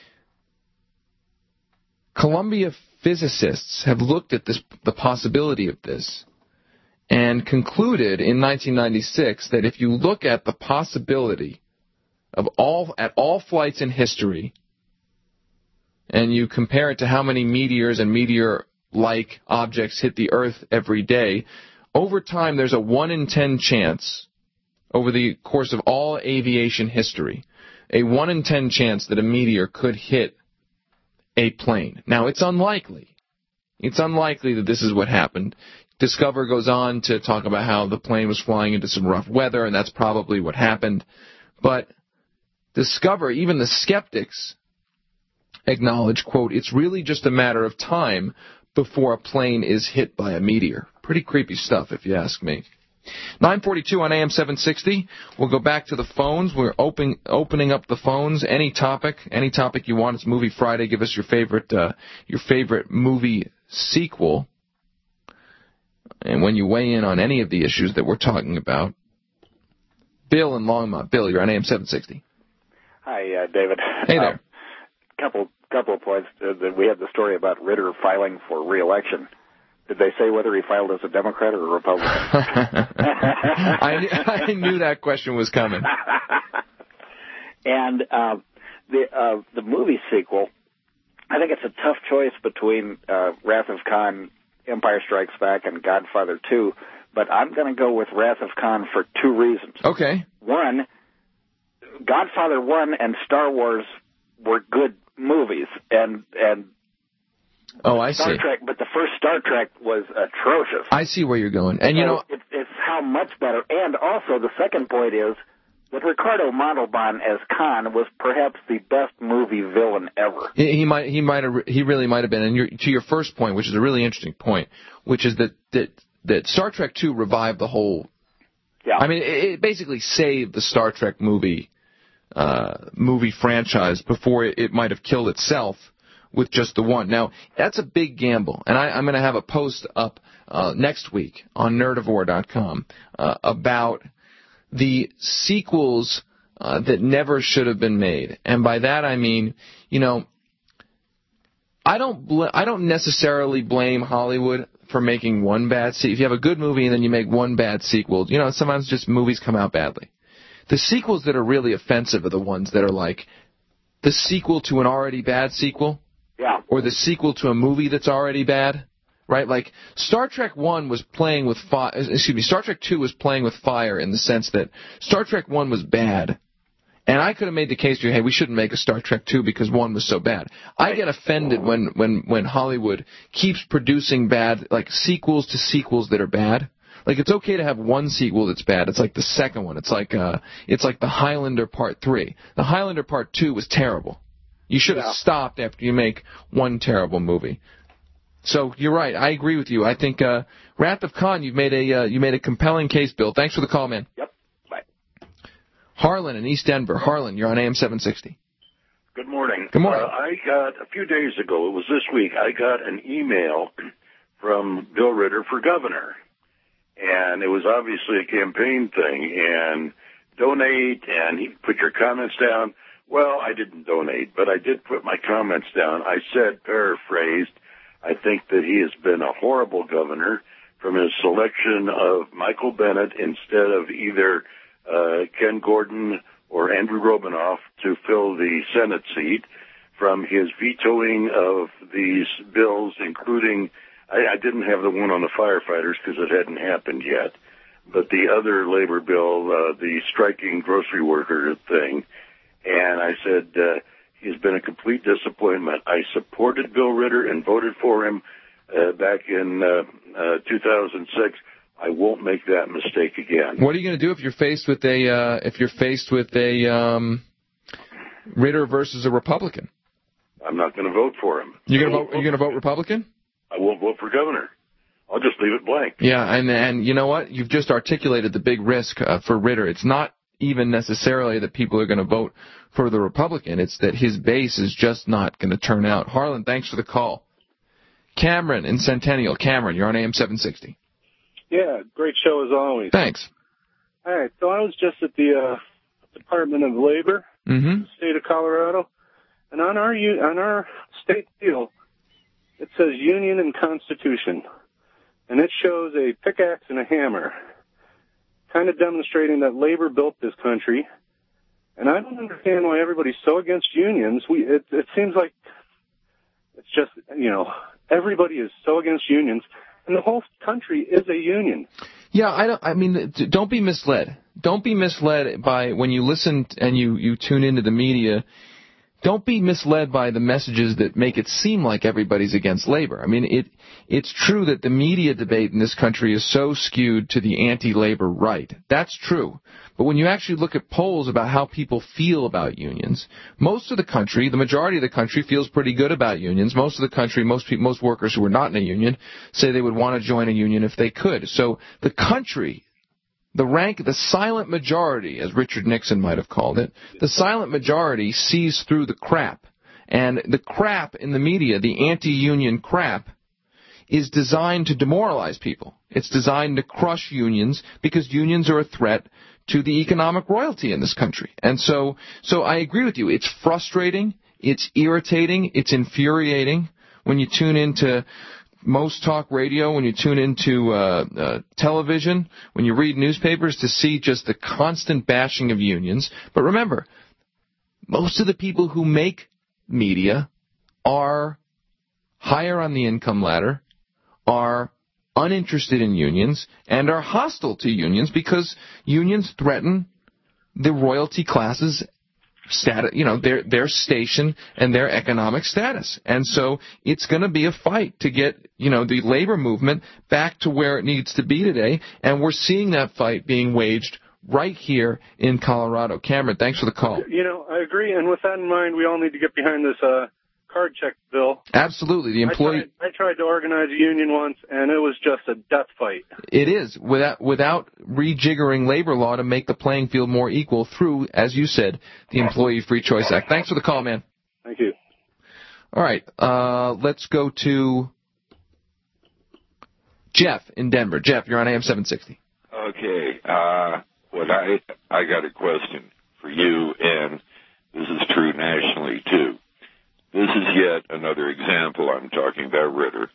Columbia physicists have looked at the possibility of this and concluded in 1996 that if you look at the possibility of all flights in history, and you compare it to how many meteors and meteor-like objects hit the Earth every day, over time there's a 1 in 10 chance, over the course of all aviation history, a 1 in 10 chance that a meteor could hit a plane. Now, it's unlikely. It's unlikely that this is what happened. Discover goes on to talk about how the plane was flying into some rough weather, and that's probably what happened. But Discover, even the skeptics, acknowledge, quote, it's really just a matter of time before a plane is hit by a meteor. Pretty creepy stuff, if you ask me. 9:42 on AM 760. We'll go back to the phones. We're opening up the phones. Any topic you want. It's Movie Friday. Give us your favorite movie sequel. And when you weigh in on any of the issues that we're talking about, Bill in Longmont. Bill, you're on AM 760. Hi, David. Hey there. Couple of points. We had the story about Ritter filing for re-election. Did they say whether he filed as a Democrat or a Republican? I knew that question was coming. And the movie sequel, I think it's a tough choice between Wrath of Khan, Empire Strikes Back, and Godfather 2, but I'm going to go with Wrath of Khan for 2 reasons. Okay. One, Godfather 1 and Star Wars were good movies, and oh, I see. Star Trek, but the first Star Trek was atrocious. I see where you're going. And you know, it's how much better. And also, the second point is that Ricardo Montalban as Khan was perhaps the best movie villain ever. He really might have been. And to your first point, which is a really interesting point, which is that Star Trek 2 revived the whole. Yeah. I mean, it basically saved the Star Trek movie franchise before it might have killed itself with just the one. Now, that's a big gamble, and I'm going to have a post up next week on nerdivore.com about the sequels that never should have been made. And by that I mean, you know, I don't necessarily blame Hollywood for making one bad sequel. If you have a good movie and then you make one bad sequel, you know, sometimes just movies come out badly. The sequels that are really offensive are the ones that are like the sequel to an already bad sequel. Yeah. Or the sequel to a movie that's already bad, right? Like Star Trek 1 was playing with Star Trek 2 was playing with fire in the sense that Star Trek 1 was bad. And I could have made the case to you, hey, we shouldn't make a Star Trek 2 because 1 was so bad. I get offended when Hollywood keeps producing bad, like sequels to sequels that are bad. Like, it's okay to have one sequel that's bad. It's like the second one. It's like The Highlander Part 3. The Highlander Part 2 was terrible. You should have stopped after you make one terrible movie. So you're right. I agree with you. I think Wrath of Khan, you made a compelling case, Bill. Thanks for the call, man. Yep. Bye. Harlan in East Denver. Harlan, you're on AM 760. Good morning. Good morning. I got a few days ago. It was this week. I got an email from Bill Ritter for governor. And it was obviously a campaign thing, and donate, and he put your comments down. Well, I didn't donate, but I did put my comments down. I said, paraphrased, I think that he has been a horrible governor from his selection of Michael Bennett instead of either Ken Gordon or Andrew Robinoff to fill the Senate seat, from his vetoing of these bills, including I didn't have the one on the firefighters because it hadn't happened yet, but the other labor bill, the striking grocery worker thing, and I said he's been a complete disappointment. I supported Bill Ritter and voted for him back in 2006. I won't make that mistake again. What are you going to do if you're faced with a Ritter versus a Republican? I'm not going to vote for him. You're going to vote Republican? I won't vote for governor. I'll just leave it blank. Yeah, and you know what? You've just articulated the big risk for Ritter. It's not even necessarily that people are going to vote for the Republican. It's that his base is just not going to turn out. Harlan, thanks for the call. Cameron in Centennial. Cameron, you're on AM 760. Yeah, great show as always. Thanks. All right, so I was just at the Department of Labor, state of Colorado, and on our state seal, it says Union and Constitution, and it shows a pickaxe and a hammer, kind of demonstrating that labor built this country. And I don't understand why everybody's so against unions. It seems like it's just, everybody is so against unions. And the whole country is a union. Yeah, don't be misled. Don't be misled by when you listen and you tune into the media. Don't be misled by the messages that make it seem like everybody's against labor. I mean, it's true that the media debate in this country is so skewed to the anti-labor right. That's true. But when you actually look at polls about how people feel about unions, most of the country, the majority of the country feels pretty good about unions. Most of the country, most workers who are not in a union say they would want to join a union if they could. So the country, the silent majority, as Richard Nixon might have called it, the silent majority sees through the crap. And the crap in the media, the anti-union crap, is designed to demoralize people. It's designed to crush unions because unions are a threat to the economic royalty in this country. And so I agree with you. It's frustrating, it's irritating, it's infuriating when you tune into most talk radio, when you tune into television, when you read newspapers, to see just the constant bashing of unions. But remember, most of the people who make media are higher on the income ladder, are uninterested in unions, and are hostile to unions because unions threaten the royalty classes' status, their station and their economic status. And so it's going to be a fight to get, the labor movement back to where it needs to be today, and we're seeing that fight being waged right here in Colorado. Cameron, thanks for the call. I agree, and with that in mind, we all need to get behind this card check bill. Absolutely. The employee. I tried to organize a union once, and it was just a death fight. It is, without rejiggering labor law to make the playing field more equal through, as you said, the Employee Free Choice Act. Thanks for the call, man. Thank you. All right, let's go to Jeff in Denver. Jeff, you're on AM 760. Okay, I got a question for you, and this is true nationally, too. This is yet another example, I'm talking about Ritter,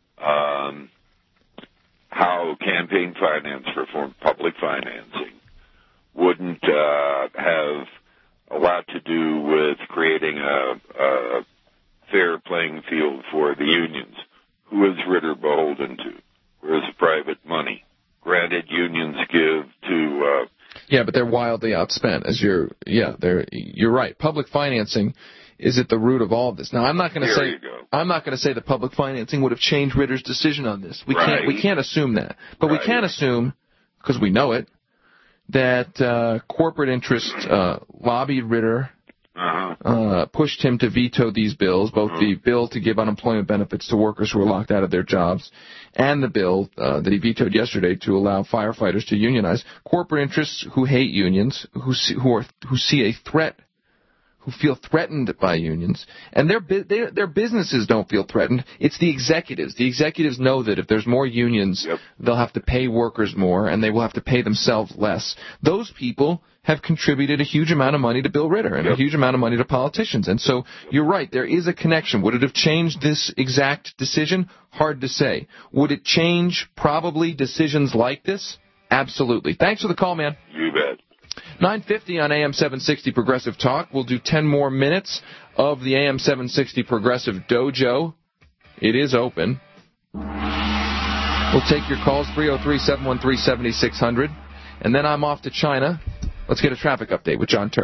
how campaign finance reform, public financing, wouldn't have a lot to do with creating a fair playing field for the unions. Who is Ritter beholden to? Where's the private money? Granted, unions give to... yeah, but they're wildly outspent. You're right. Public financing is at the root of all of this. Now, I'm not going to say that public financing would have changed Ritter's decision on this. We can't assume that. But we can assume, because we know it, that corporate interests lobbied Ritter, pushed him to veto these bills, both the bill to give unemployment benefits to workers who are locked out of their jobs and the bill that he vetoed yesterday to allow firefighters to unionize. Corporate interests who hate unions, who see a threat, who feel threatened by unions, and their businesses don't feel threatened. It's the executives. The executives know that if there's more unions, they'll have to pay workers more, and they will have to pay themselves less. Those people have contributed a huge amount of money to Bill Ritter and a huge amount of money to politicians. And so you're right, there is a connection. Would it have changed this exact decision? Hard to say. Would it change probably decisions like this? Absolutely. Thanks for the call, man. You bet. 9:50 on AM 760 Progressive Talk. We'll do 10 more minutes of the AM 760 Progressive Dojo. It is open. We'll take your calls, 303-713-7600. And then I'm off to China. Let's get a traffic update with John Turk.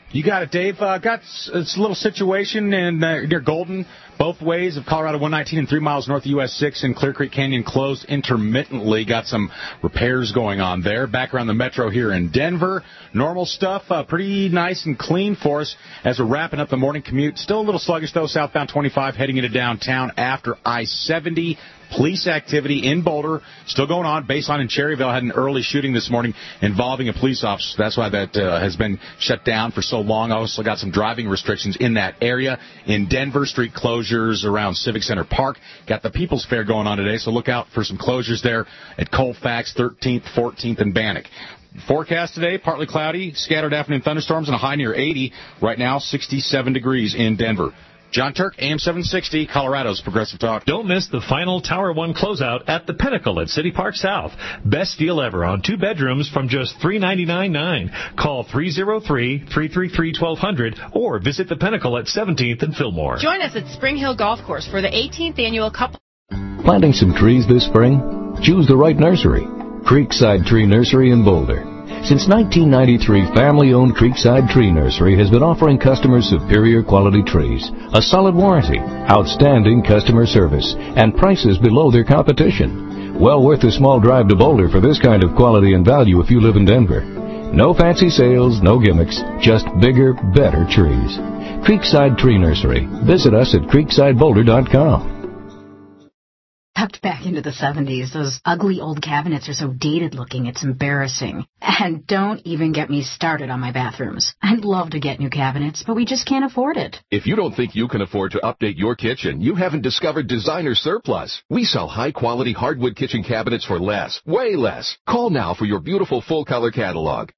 You got it, Dave. It's a little situation near Golden, both ways of Colorado 119 and 3 miles north of US 6 and Clear Creek Canyon closed intermittently. Got some repairs going on there. Back around the metro here in Denver. Normal stuff, pretty nice and clean for us as we're wrapping up the morning commute. Still a little sluggish, though, southbound 25 heading into downtown after I-70. Police activity in Boulder still going on. Baseline in Cherryville had an early shooting this morning involving a police officer. That's why that has been shut down for so long. Also got some driving restrictions in that area. In Denver, street closures around Civic Center Park. Got the People's Fair going on today, so look out for some closures there at Colfax, 13th, 14th, and Bannock. Forecast today, partly cloudy, scattered afternoon thunderstorms, and a high near 80. Right now, 67 degrees in Denver. John Turk, AM 760, Colorado's Progressive Talk. Don't miss the final Tower 1 closeout at the Pinnacle at City Park South. Best deal ever on 2 bedrooms from just $399.9. Call 303-333-1200 or visit the Pinnacle at 17th and Fillmore. Join us at Spring Hill Golf Course for the 18th annual couple. Planting some trees this spring? Choose the right nursery. Creekside Tree Nursery in Boulder. Since 1993, family-owned Creekside Tree Nursery has been offering customers superior quality trees, a solid warranty, outstanding customer service, and prices below their competition. Well worth a small drive to Boulder for this kind of quality and value if you live in Denver. No fancy sales, no gimmicks, just bigger, better trees. Creekside Tree Nursery. Visit us at creeksideboulder.com. Tucked back into the 70s, those ugly old cabinets are so dated looking, it's embarrassing. And don't even get me started on my bathrooms. I'd love to get new cabinets, but we just can't afford it. If you don't think you can afford to update your kitchen, you haven't discovered Designer Surplus. We sell high-quality hardwood kitchen cabinets for less, way less. Call now for your beautiful full-color catalog.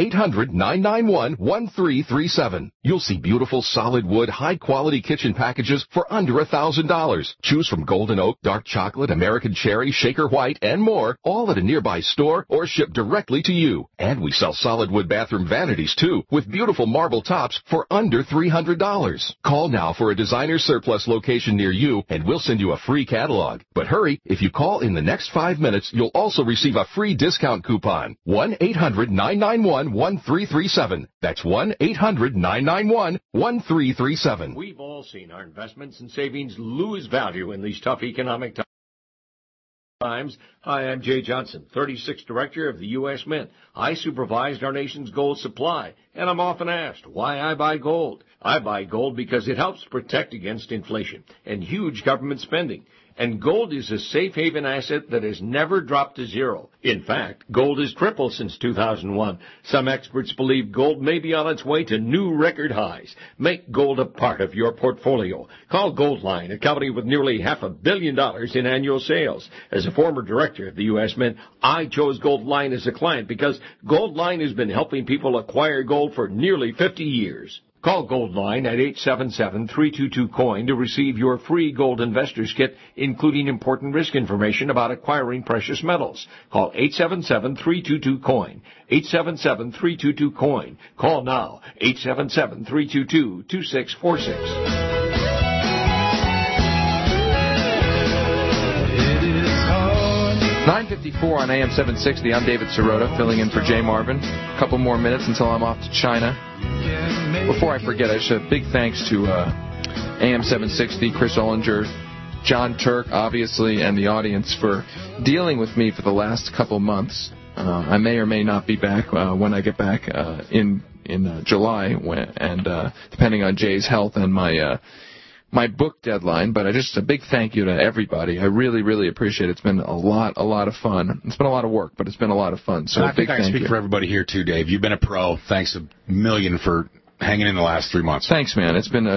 1-800-991-1337. You'll see beautiful solid wood, high-quality kitchen packages for under $1,000. Choose from golden oak, dark chocolate, American cherry, Shaker white, and more, all at a nearby store or shipped directly to you. And we sell solid wood bathroom vanities, too, with beautiful marble tops for under $300. Call now for a Designer Surplus location near you, and we'll send you a free catalog. But hurry, if you call in the next 5 minutes, you'll also receive a free discount coupon. 1-800-991-1337. That's 1-800-991-1337. We've all seen our investments and savings lose value in these tough economic times. Hi, I'm Jay Johnson, 36th Director of the U.S. Mint. I supervised our nation's gold supply, and I'm often asked why I buy gold. I buy gold because it helps protect against inflation and huge government spending. And gold is a safe haven asset that has never dropped to zero. In fact, gold has tripled since 2001. Some experts believe gold may be on its way to new record highs. Make gold a part of your portfolio. Call Goldline, a company with nearly $500 million in annual sales. As a former director of the U.S. Mint, I chose Goldline as a client because Goldline has been helping people acquire gold for nearly 50 years. Call Goldline at 877-322-COIN to receive your free gold investor's kit, including important risk information about acquiring precious metals. Call 877-322-COIN. 877-322-COIN. Call now. 877-322-2646. 9:54 on AM 760. I'm David Sirota, filling in for Jay Marvin. A couple more minutes until I'm off to China. Before I forget, I should have big thanks to AM 760, Chris Ollinger, John Turk, obviously, and the audience for dealing with me for the last couple months. I may or may not be back when I get back in July, depending on Jay's health and my book deadline, but just a big thank you to everybody. I really, really appreciate it. It's been a lot of fun. It's been a lot of work, but it's been a lot of fun. So I think I can speak for everybody here too, Dave. You've been a pro. Thanks a million for hanging in the last 3 months. Thanks, man. It's been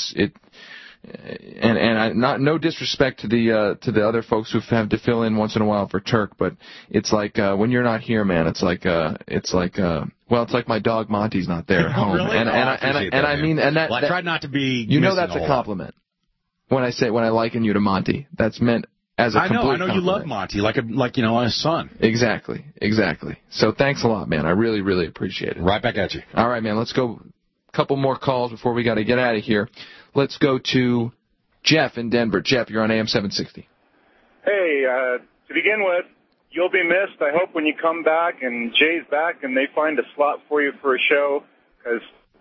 no disrespect to the other folks who have to fill in once in a while for Turk, but it's like when you're not here, man. It's like my dog Monty's not there at home. Really? I tried not to be. You know that's a compliment. When I liken you to Monty, that's meant as a complete compliment. I know you love Monty like a son. Exactly. So thanks a lot, man. I really, really appreciate it. Right back at you. All right, man. Let's go. Couple more calls before we got to get out of here. Let's go to Jeff in Denver. Jeff, you're on AM 760. Hey, to begin with, you'll be missed. I hope when you come back and Jay's back and they find a slot for you for a show, because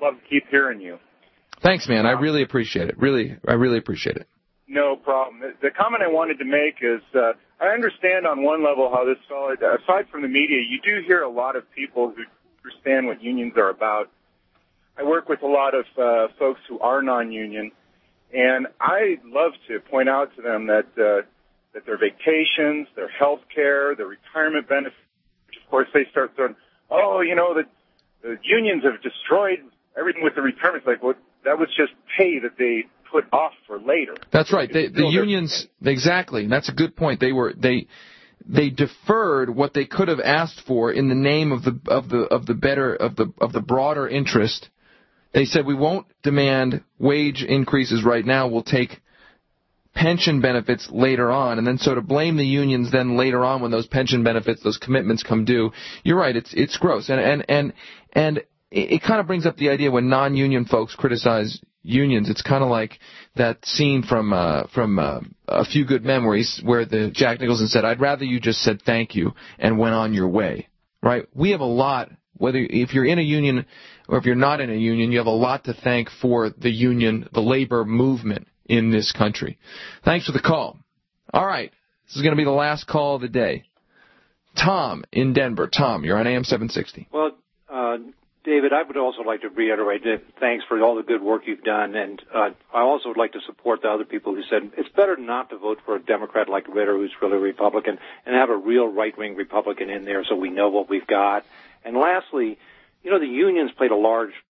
love to keep hearing you. Thanks, man. I really appreciate it. I really appreciate it. No problem. The comment I wanted to make is I understand on one level how this fellow, aside from the media, you do hear a lot of people who understand what unions are about. I work with a lot of folks who are non-union, and I love to point out to them that their vacations, their health care, their retirement benefits, which of course they start throwing, the unions have destroyed everything with the retirement. It's like, well, that was just pay that they put off for later. That's right. The unions, exactly. That's a good point. They deferred what they could have asked for in the name of the broader interest. They said, we won't demand wage increases right now. We'll take pension benefits later on. And then so to blame the unions then later on when those pension benefits, those commitments come due, you're right, it's gross. And it kind of brings up the idea when non-union folks criticize unions. It's kind of like that scene from A Few Good Men where the Jack Nicholson said, I'd rather you just said thank you and went on your way. Right? We have a lot, if you're in a union or if you're not in a union, you have a lot to thank for the union, the labor movement in this country. Thanks for the call. All right. This is going to be the last call of the day. Tom in Denver. Tom, you're on AM 760. Well, David, I would also like to reiterate thanks for all the good work you've done, and I also would like to support the other people who said it's better not to vote for a Democrat like Ritter, who's really a Republican, and have a real right-wing Republican in there so we know what we've got. And lastly, the unions played a large